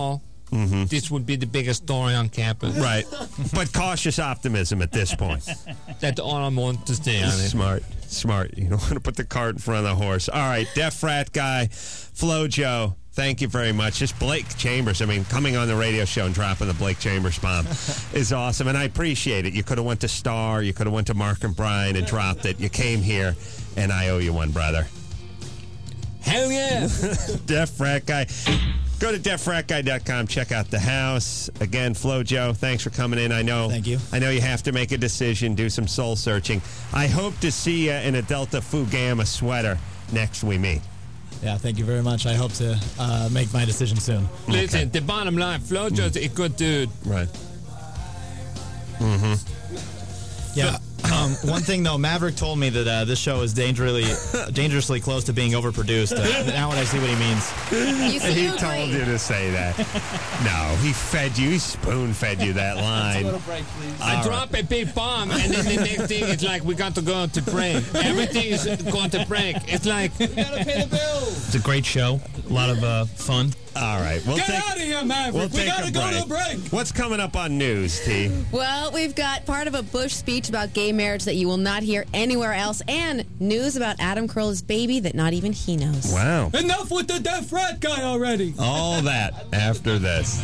Mhm. this would be the biggest story on campus. Right. But cautious optimism at this point. That's all I want to say on it. Smart. Smart. You don't want to put the cart in front of the horse. All right, Deaf Frat Guy, Flojo, thank you very much. Just Blake Chambers, I mean, coming on the radio show and dropping the Blake Chambers bomb is awesome, and I appreciate it. You could have went to Star, you could have went to Mark and Brian and dropped it. You came here, and I owe you one, brother. Hell yeah. Deaf Frat Guy. Go to deaf frat guy dot com. Check out the house. Again, Flojo, thanks for coming in. I know. Thank you. I know you have to make a decision, do some soul searching. I hope to see you in a Delta Fu Gamma sweater next we meet. Yeah, thank you very much. I hope to uh, make my decision soon. Listen, the bottom line, Flojo's a good dude. Right. Mm-hmm. Yeah. Um, one thing though, Maverick told me that uh, this show is dangerously, dangerously close to being overproduced. Uh, now when I see what he means, You He so told great. you to say that. No, he fed you. He spoon-fed you that line. I All drop a big bomb, and then the next thing it's like we got to go to break. Everything is going to break. It's like we gotta pay the bills. It's a great show. A lot of uh, fun. All right. We'll Get take, out of here, Maverick. We'll We take gotta a go break. to a break. What's coming up on news, T? Well, we've got part of a Bush speech about gay marriage that you will not hear anywhere else, and news about Adam Carolla's baby that not even he knows. Wow. Enough with the Deaf Rat Guy already. All that after this.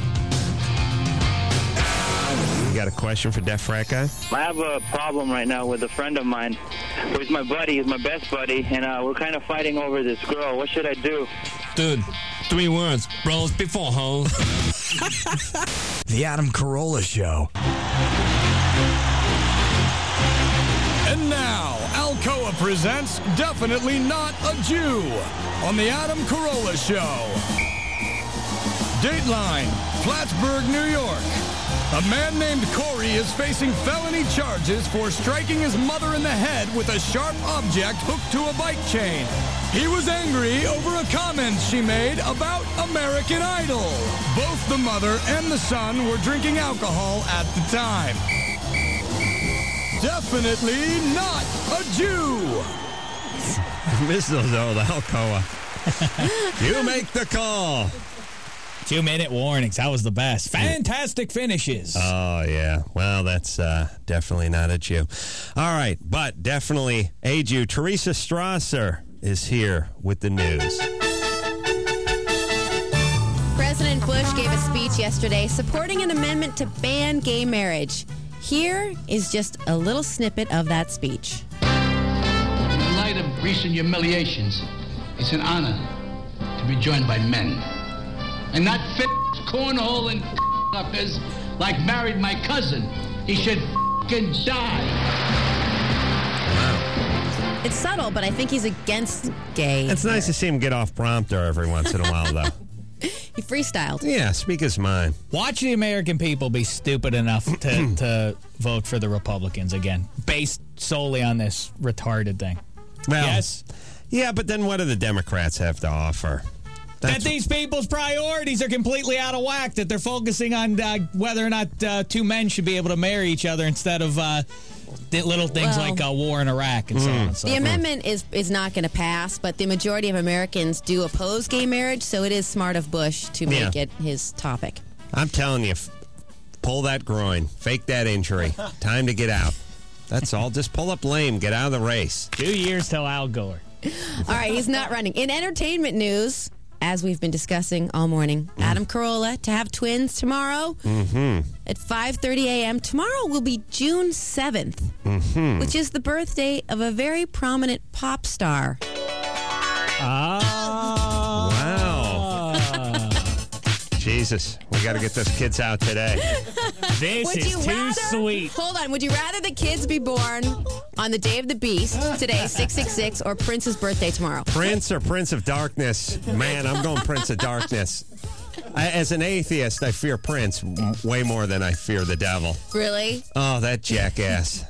You got a question for Deaf Frat Guy? I have a problem right now with a friend of mine who's my buddy, he's my best buddy, and uh, we're kind of fighting over this girl. What should I do? Dude, three words. Bros before hoes. The Adam Carolla Show. And now, Alcoa presents Definitely Not a Jew on The Adam Carolla Show. Dateline, Plattsburgh, New York. A man named Corey is facing felony charges for striking his mother in the head with a sharp object hooked to a bike chain. He was angry over a comment she made about American Idol. Both the mother and the son were drinking alcohol at the time. Definitely not a Jew. Mistletoe, the Alcoa. You make the call. Two minute warnings. That was the best. Fantastic finishes. Oh, yeah. Well, that's uh, definitely not a Jew. All right, but definitely a Jew. Teresa Strasser is here with the news. President Bush gave a speech yesterday supporting an amendment to ban gay marriage. Here is just a little snippet of that speech. In the light of recent humiliations, it's an honor to be joined by men. And not fit cornhole and uppers like married my cousin. He should f***ing die. It's subtle, but I think he's against gay. It's nice to see him get off prompter every once in a while, though. He freestyled. Yeah, speak his mind. Watch the American people be stupid enough to, to vote for the Republicans again, based solely on this retarded thing. Well, yes? Yeah, but then what do the Democrats have to offer? That these people's priorities are completely out of whack, that they're focusing on uh, whether or not uh, two men should be able to marry each other instead of uh, the little things Well, like uh, war in Iraq and so on and so The forth. amendment is is not going to pass, but the majority of Americans do oppose gay marriage, so it is smart of Bush to make Yeah. it his topic. I'm telling you, f- pull that groin, fake that injury. Time to get out. That's all. Just pull up lame, get out of the race. Two years till Al Gore. All right, he's not running. In entertainment news, as we've been discussing all morning, Adam Carolla to have twins tomorrow Mm-hmm. at five thirty a.m. Tomorrow will be June seventh, Mm-hmm. which is the birthday of a very prominent pop star. Ah. Wow. Jesus, we got to get those kids out today. This Would is you too rather, sweet. Hold on. Would you rather the kids be born on the day of the beast, today, six six six, or Prince's birthday tomorrow? Prince or Prince of Darkness? Man, I'm going Prince of Darkness. I, as an atheist, I fear Prince w- way more than I fear the devil. Really? Oh, that jackass.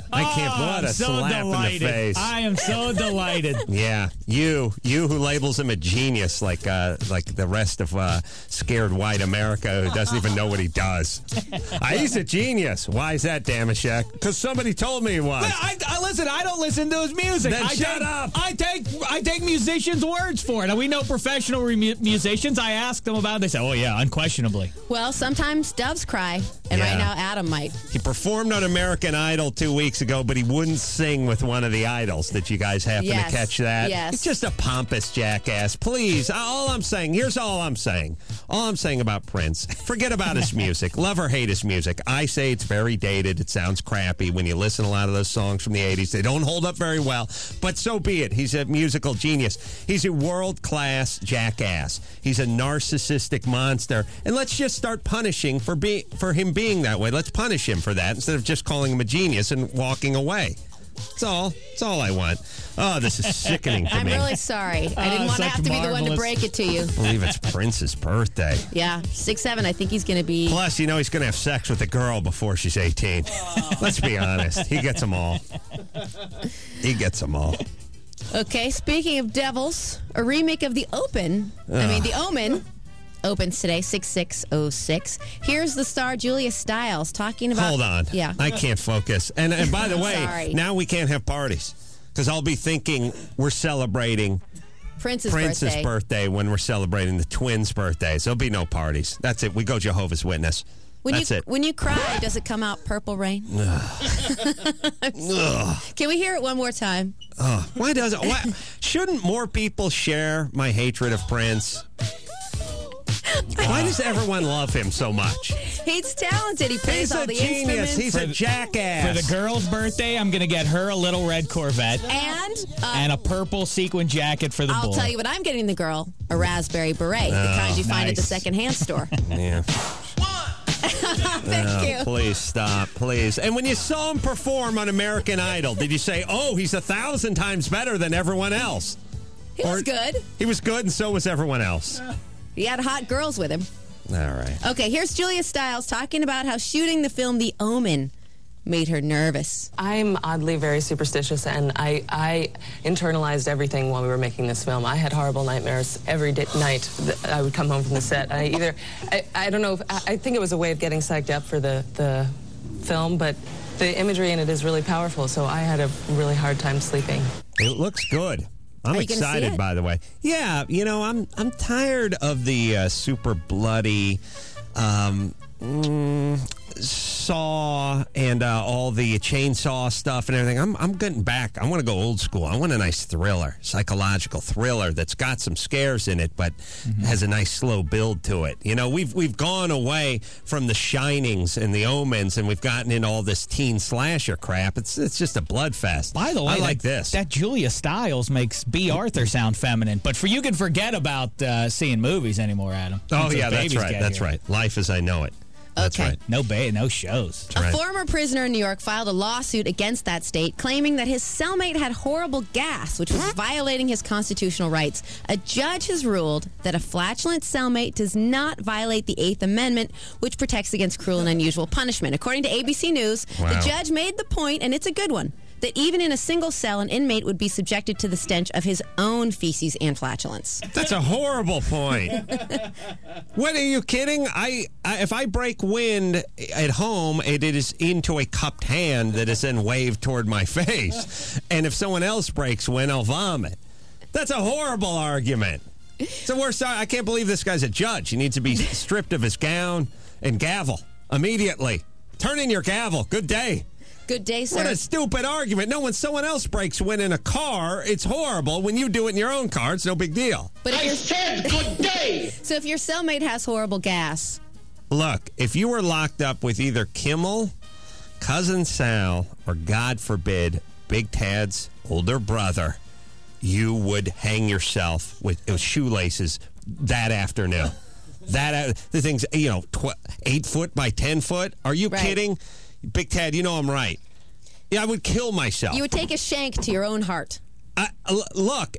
I can't. Oh, What I'm a so slap delighted. in the face. I am so delighted. Yeah, you, you who labels him a genius, like uh, like the rest of uh, scared white America who doesn't even know what he does. uh, he's a genius. Why is that, Damashek? Because somebody told me he was. But I, I listen. I don't listen to his music. Then I shut take, up. I take I take musicians' words for it. And we know professional re- musicians. I ask them about it. They say, "Oh yeah, unquestionably." Well, sometimes doves cry, and Yeah. right now Adam might. He performed on American Idol two weeks ago, but he wouldn't sing with one of the idols. Did you guys happen Yes. to catch that? Yes. He's just a pompous jackass. Please, all I'm saying, here's all I'm saying. All I'm saying about Prince, forget about his music. Love or hate his music. I say it's very dated. It sounds crappy when you listen to a lot of those songs from the eighties. They don't hold up very well, but so be it. He's a musical genius. He's a world-class jackass. He's a narcissistic monster. And let's just start punishing for be- for him being that way. Let's punish him for that instead of just calling him a genius and walking away. That's all. That's all I want. Oh, this is sickening to I'm me. really sorry. I didn't Oh, want to such have to be the one to marvelous. break it to you. I believe it's Prince's birthday. Yeah, six seven. I think he's going to be. Plus, you know he's going to have sex with a girl before she's eighteen. Let's be honest. He gets them all. He gets them all. Okay, speaking of devils, a remake of The Open, I Ugh. mean, The Omen, opens today, six six oh six. Here's the star, Julia Stiles, talking about... Hold on. Yeah. I can't focus. And, and by the way, Sorry. now we can't have parties because I'll be thinking we're celebrating Prince's, Prince's birthday. birthday when we're celebrating the twins' birthdays. There'll be no parties. That's it. We go Jehovah's Witness. When That's you, it. When you cry, does it come out Purple Rain? Ugh. Can we hear it one more time? Ugh. Why does it? Why, shouldn't more people share my hatred of Prince? Why does everyone love him so much? He's talented. He plays He's all a the genius. instruments. He's a For jackass. the girl's birthday, I'm going to get her a little red Corvette and uh, and a purple sequin jacket for the I'll boy. tell you what I'm getting the girl, a raspberry beret, the kind you find at the nice. secondhand store. Yeah. Thank Oh, you. please stop, please. And when you saw him perform on American Idol, did you say, "Oh, he's a thousand times better than everyone else"? He was good. He was good, and so was everyone else. He had hot girls with him. All right. Okay, here's Julia Stiles talking about how shooting the film The Omen made her nervous. I'm oddly very superstitious, and I, I internalized everything while we were making this film. I had horrible nightmares every day, night. that I would come home from the set. I either, I, I don't know, if, I, I think it was a way of getting psyched up for the, the film, but the imagery in it is really powerful, so I had a really hard time sleeping. It looks good. I'm Are you gonna see excited, it? by the way. Yeah, you know, I'm I'm tired of the uh, super bloody um, mm, Saw and uh, all the chainsaw stuff and everything. I'm I'm getting back. I want to go old school. I want a nice thriller, psychological thriller that's got some scares in it, but Mm-hmm. has a nice slow build to it. You know, we've we've gone away from the Shinings and the Omens, and we've gotten in all this teen slasher crap. It's it's just a bloodfest. By the way, I like that, this. That Julia Stiles makes B. Arthur sound feminine, but for you can forget about uh, seeing movies anymore, Adam. Oh, Once those yeah, that's babies right. get That's here. right. Life as I know it. That's Okay. right. No ba- no shows. A right. former prisoner in New York filed a lawsuit against that state, claiming that his cellmate had horrible gas, which was violating his constitutional rights. A judge has ruled that a flatulent cellmate does not violate the Eighth Amendment, which protects against cruel and unusual punishment. According to A B C News, Wow. the judge made the point, and it's a good one, that even in a single cell, an inmate would be subjected to the stench of his own feces and flatulence. That's a horrible point. What, are you kidding? I, I if I break wind at home, it, it is into a cupped hand that is then waved toward my face. And if someone else breaks wind, I'll vomit. That's a horrible argument. It's the worst. I can't believe this guy's a judge. He needs to be stripped of his gown and gavel immediately. Turn in your gavel. Good day. Good day, sir. What a stupid argument. No, when someone else breaks wind in a car, it's horrible. When you do it in your own car, it's no big deal. But if I said good day! So if your cellmate has horrible gas... Look, if you were locked up with either Kimmel, Cousin Sal, or God forbid, Big Tad's older brother, you would hang yourself with, with shoelaces that afternoon. That uh, the thing's, you know, tw- eight foot by ten foot. Are you Right. kidding? Big Tad, you know I'm right. Yeah, I would kill myself. You would take a shank to your own heart. I, l- look,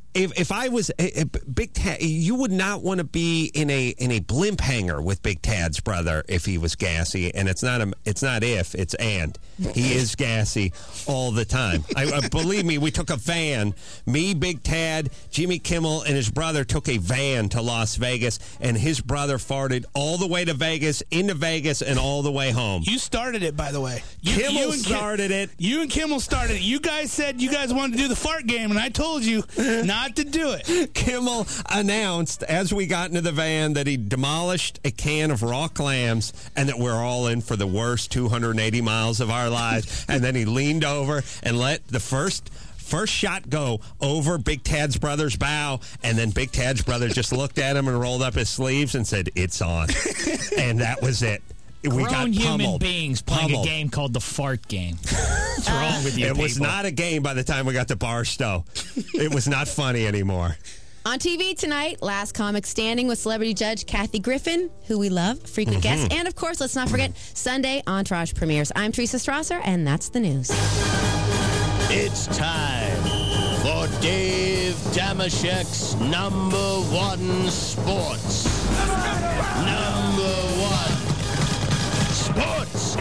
if if I was a, a Big Tad, you would not want to be in a in a blimp hangar with Big Tad's brother if he was gassy. And it's not a, it's not if, it's and. He is gassy all the time. I, I believe me, we took a van. Me, Big Tad, Jimmy Kimmel, and his brother took a van to Las Vegas, and his brother farted all the way to Vegas, into Vegas, and all the way home. You started it, by the way. You, Kimmel you and started Kim, it. You and Kimmel started it. You guys said you guys wanted to do the fart game, and I told you not to do it. Kimmel announced as we got into the van that he demolished a can of raw clams and that we're all in for the worst two hundred eighty miles of our lives. And then he leaned over and let the first first shot go over Big Tad's brother's bow. And then Big Tad's brother just looked at him and rolled up his sleeves and said, "It's on." And that was it. We Grown got human pummeled. beings playing Pummeled. a game called the fart game. What's wrong with you It people? was not a game by the time we got to Barstow. It was not funny anymore. On T V tonight, Last Comic Standing with celebrity judge Kathy Griffin, who we love, frequent Mm-hmm. guest. And, of course, let's not forget, Sunday, Entourage premieres. I'm Teresa Strasser, and that's the news. It's time for Dave Damashek's number one sports. Number one sports.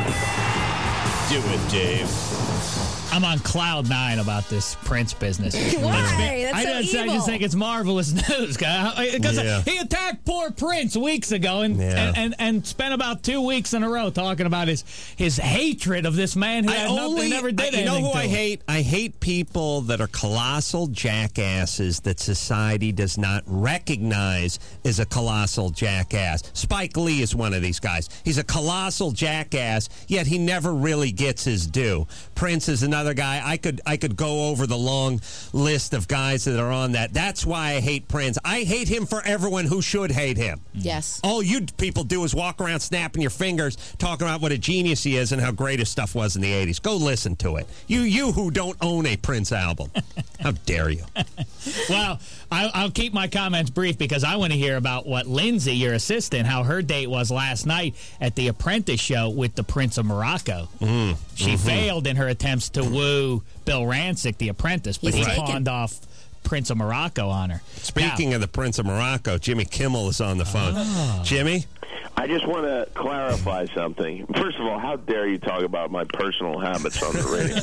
Do it, Dave. I'm on cloud nine about this Prince business. Why? That's I, so just, I evil. just think it's marvelous news, guy. Because Yeah. he attacked poor Prince weeks ago and, Yeah. and, and and spent about two weeks in a row talking about his his hatred of this man who I had only nothing, never did I, you know anything who to I him. hate? I hate people that are colossal jackasses that society does not recognize as a colossal jackass. Spike Lee is one of these guys. He's a colossal jackass, yet he never really gets his due. Prince is another guy. I could I could go over the long list of guys that are on that. That's why I hate Prince. I hate him for everyone who should hate him. Yes. All you people do is walk around snapping your fingers, talking about what a genius he is and how great his stuff was in the eighties. Go listen to it. You you who don't own a Prince album. How dare you? Well, I'll, I'll keep my comments brief because I want to hear about what Lindsay, your assistant, how her date was last night at the Apprentice show with the Prince of Morocco. Mm, She mhm. failed in her attempts to woo Bill Rancic, the Apprentice, but He's he taken. pawned off Prince of Morocco on her. Speaking of the Prince of Morocco, Jimmy Kimmel is on the phone. Oh. Jimmy? I just want to clarify something. First of all, how dare you talk about my personal habits on the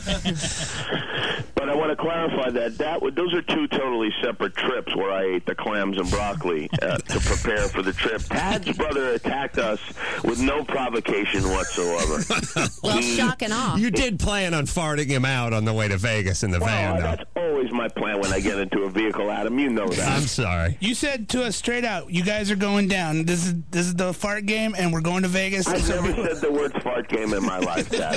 radio? But I want to clarify that that would, those are two totally separate trips where I ate the clams and broccoli uh, to prepare for the trip. Tad's brother attacked us with no provocation whatsoever. Well, He- shock and awe. You did plan on farting him out on the way to Vegas in the Well, van, though. that's always my plan when I get into a vehicle, Adam. You know that. I'm sorry. You said to us straight out, you guys are going down. This is this is the fart game, and we're going to Vegas. I've So- never said the word fart game in my life, Dad.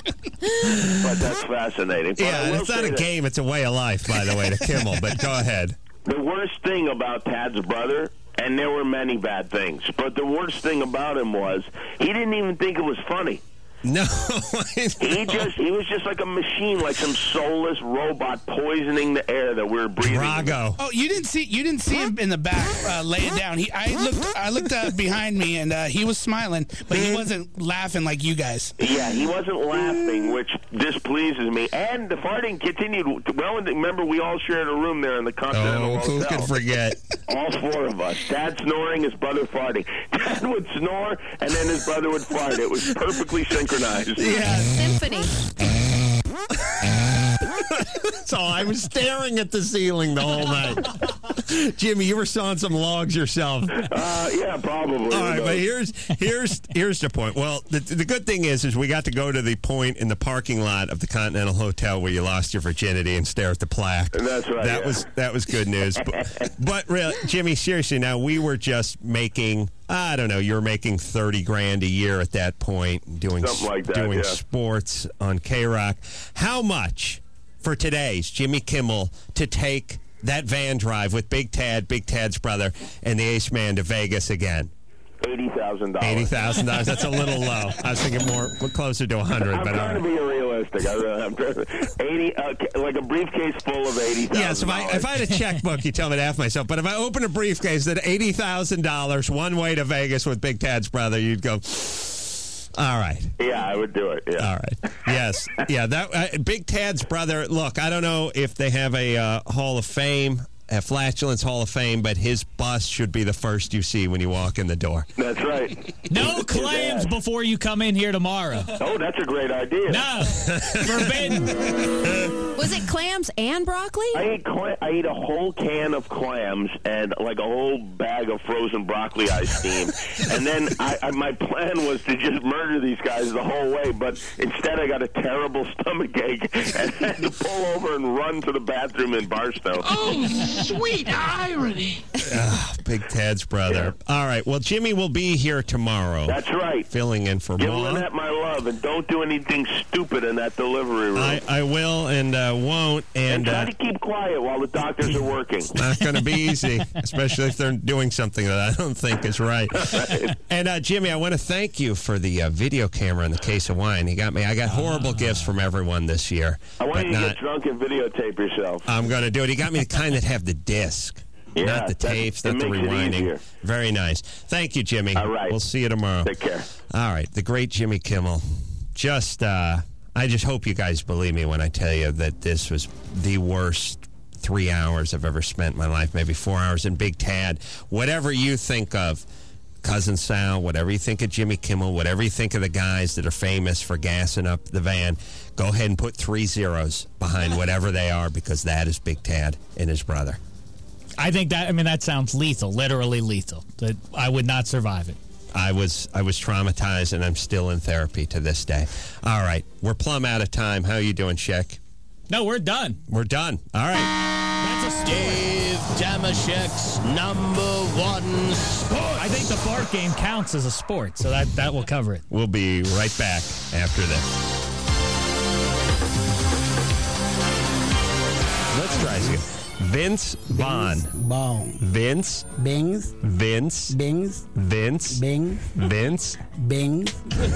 But that's fascinating. But I Yeah, will it's not say a that game. It's a way of life, by the way, to Kimmel. But go ahead. The worst thing about Tad's brother, and there were many bad things, but the worst thing about him was he didn't even think it was funny. No. He just he was just like a machine, like some soulless robot poisoning the air that we were breathing. Drago. Oh, you didn't see you didn't see him in the back uh, laying down. He I looked I looked uh, behind me and uh, he was smiling, but he wasn't laughing like you guys. Yeah, he wasn't laughing, which displeases me. And the farting continued. Well, remember, we all shared a room there in the Continental Oh, who Hotel. could forget? All four of us. Dad snoring, his brother farting. Dad would snore, and then his brother would fart. It was perfectly synchronized. Yeah. Symphony. So I was staring at the ceiling the whole night. Jimmy, you were sawing some logs yourself. Uh, yeah, probably. All right, but here's here's here's the point. Well, the the good thing is is we got to go to the point in the parking lot of the Continental Hotel where you lost your virginity and stare at the plaque. That's right. That yeah. was that was good news. But, but really, Jimmy, seriously, now we were just making I don't know, you were making thirty grand a year at that point doing Something like that, doing yeah. sports on K-Rock. How much for today's Jimmy Kimmel to take that van drive with Big Tad, Big Tad's brother, and the Ace Man to Vegas again? Eighty thousand dollars. Eighty thousand dollars. That's a little low. I was thinking more closer to a hundred. I'm But all trying right. to be realistic. I really, I'm trying to, eighty, uh, like a briefcase full of eighty thousand. Yes, if I if I had a checkbook, you tell me to F myself. But if I open a briefcase that eighty thousand dollars one way to Vegas with Big Tad's brother, you'd go, All right. Yeah, I would do it. Yeah. All right. Yes. Yeah. That uh, Big Tad's brother. Look, I don't know if they have a uh, Hall of Fame, a Flatulence Hall of Fame, but his bust should be the first you see when you walk in the door. That's right. No clams before you come in here tomorrow. Oh, that's a great idea. No. Forbidden. Was it clams and broccoli? I ate cla- I ate a whole can of clams and like a whole bag of frozen broccoli I steamed. And then I, I, my plan was to just murder these guys the whole way, but instead I got a terrible stomach ache and had to pull over and run to the bathroom in Barstow. Oh, sweet irony. Ah, Big Tad's brother. Yeah. All right. Well, Jimmy will be here tomorrow. That's right. Filling in for Give Ma. Lynette my love, and don't do anything stupid in that delivery room. I, I will and uh, won't. And, and try uh, to keep quiet while the doctors are working. Not going to be easy, especially if they're doing something that I don't think is right. right. And uh, Jimmy, I want to thank you for the uh, video camera and the case of wine. You got me. I got horrible gifts from everyone this year. I want you to not, get drunk and videotape yourself. I'm going to do it. He got me the kind that have the disc. Yeah, not the tapes, not the rewinding. Very nice. Thank you, Jimmy. All right. We'll see you tomorrow. Take care. All right. The great Jimmy Kimmel. Just, uh, I just hope you guys believe me when I tell you that this was the worst three hours I've ever spent in my life, maybe four hours. And Big Tad, whatever you think of Cousin Sal, whatever you think of Jimmy Kimmel, whatever you think of the guys that are famous for gassing up the van, go ahead and put three zeros behind whatever they are, because that is Big Tad and his brother. I think that, I mean, that sounds lethal, literally lethal. That I would not survive it. I was I was traumatized, and I'm still in therapy to this day. All right, we're plumb out of time. How you doing, Sheck? No, we're done. We're done. All right. That's a sport. Dave Damashek's number one sport. I think the Bart game counts as a sport, so that, that will cover it. We'll be right back after this. Let's try this again. Vince Vaughn. Bong. Vince. Bings. Vince. Bings. Vince. Bing. Vince. Bings.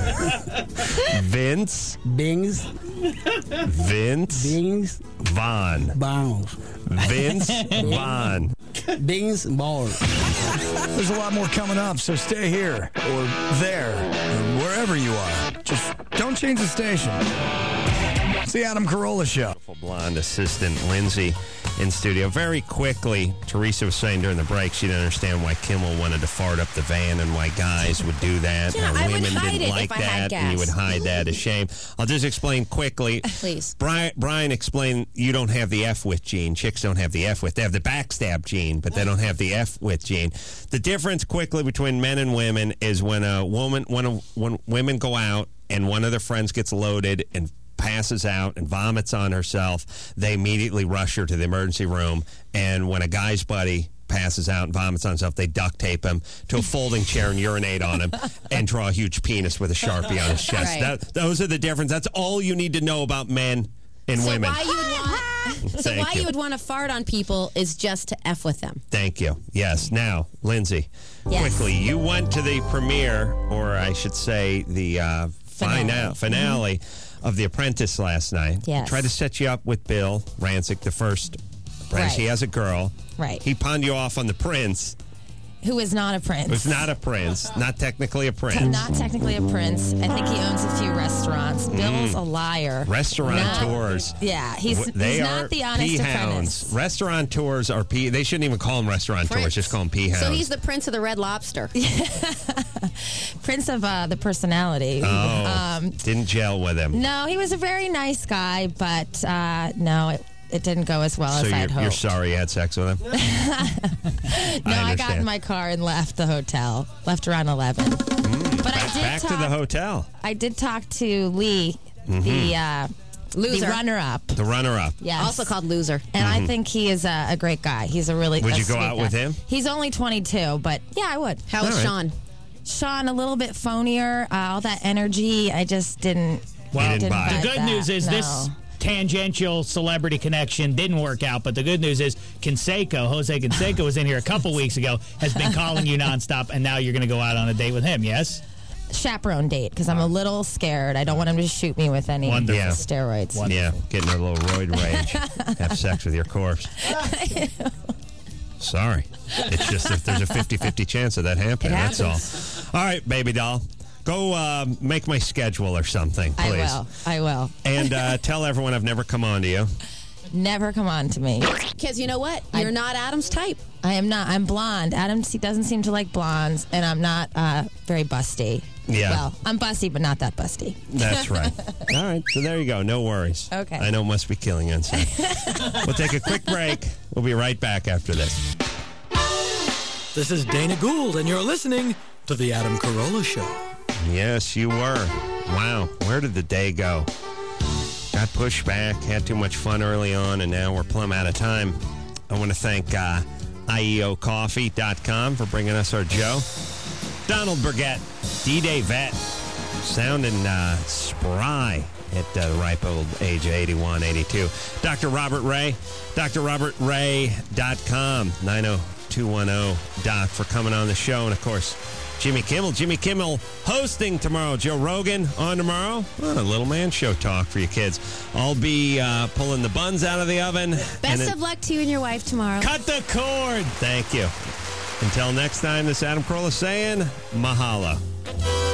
Vince. Bings. Vince. Bings. Vaughn. Bongs. Vince Vaughn. Bings. Balls. There's a lot more coming up, so stay here or there or wherever you are. Just don't change the station. It's the Adam Carolla Show. Blonde assistant Lindsay in studio. Very quickly, Teresa was saying during the break she didn't understand why Kimmel wanted to fart up the van and why guys would do that. Yeah, or I would women hide didn't it like if I had that, and you gas. would hide that as shame. I'll just explain quickly. Please. Brian, Brian explained you don't have the F-wit gene. Chicks don't have the F-wit. They have the backstab gene, but they don't have the F-wit gene. The difference quickly between men and women is when a woman, when, a, when women go out and one of their friends gets loaded and passes out and vomits on herself, they immediately rush her to the emergency room. And when a guy's buddy passes out and vomits on himself, they duct tape him to a folding chair and urinate on him and draw a huge penis with a Sharpie on his chest. Right. That, those are the difference. That's all you need to know about men and so women. Why you would want, so Thank why you. you would want to fart on people is just to F with them. Thank you. Yes. Now, Lindsay, Yes. quickly, you went to the premiere, or I should say the uh, Finale. finale, finale of The Apprentice last night. Yes. Tried to set you up with Bill Rancic, the first apprentice. Right. He has a girl. Right. He pawned you off on the prince. Who is not a prince. Who's not a prince. Not technically a prince. Not technically a prince. I think he owns a few restaurants. Bill's Mm. a liar. Restaurateurs. Not- yeah, he's, W- they he's are not the honest pea apprentice. hounds. Restaurateurs are pea. They shouldn't even call them restaurateurs. Prince. Just call them pea hounds. So he's the prince of the Red Lobster. Prince of uh, the personality. oh, Um, didn't gel with him. no, he was a very nice guy, but uh, no, it, it didn't go as well so as you're, I'd hoped. you're sorry you had sex with him? No, I, got understand. in my car and left the hotel. Left around eleven. but I did Back talk, to the hotel. I did talk to Lee, Mhm. the uh, Loser. the runner-up. The runner-up. Yes. Also called loser. And Mhm. I think he is a, a great guy. He's a really Would a you go sweet out guy. with him? He's only twenty-two, but yeah, I would. How was All right. Sean? Sean, a little bit phonier. Uh, all that energy, I just didn't. Well, didn't buy the it. good that, news is no. this tangential celebrity connection didn't work out, but the good news is Canseco, Jose Canseco was in here a couple weeks ago, has been calling you nonstop, and now you're going to go out on a date with him, yes? Chaperone date because I'm a little scared. I don't want him to shoot me with any Wonderful. Yeah. steroids. Yeah, getting a little roid rage. Have sex with your corpse. Sorry. It's just if there's a fifty-fifty chance of that happening. It That's happens. all. All right, baby doll. Go uh, make my schedule or something, please. I will. I will. And uh, tell everyone I've never come on to you. Never come on to me. Because you know what? You're I, not Adam's type. I am not. I'm blonde. Adam doesn't seem to like blondes, and I'm not uh, very busty. Yeah. Well, I'm busty, but not that busty. That's right. All right. So there you go. No worries. Okay. I know it must be killing you inside. We'll take a quick break. We'll be right back after this. This is Dana Gould, and you're listening to The Adam Carolla Show. Yes, you were. Wow. Where did the day go? Got pushed back, had too much fun early on, and now we're plumb out of time. I want to thank uh, I E O coffee dot com for bringing us our Joe. Donald Burgett, D-Day vet, sounding uh, spry at uh, the ripe old age of eighty-one, eighty-two. Doctor Robert Ray, D R robert ray dot com, nine oh two one oh, Doc, for coming on the show. And, of course, Jimmy Kimmel. Jimmy Kimmel hosting tomorrow. Joe Rogan on tomorrow. What a little man show talk for you kids. I'll be uh, pulling the buns out of the oven. Best of luck to you and your wife tomorrow. Cut the cord. Thank you. Until next time, this is Adam Carolla saying mahalo.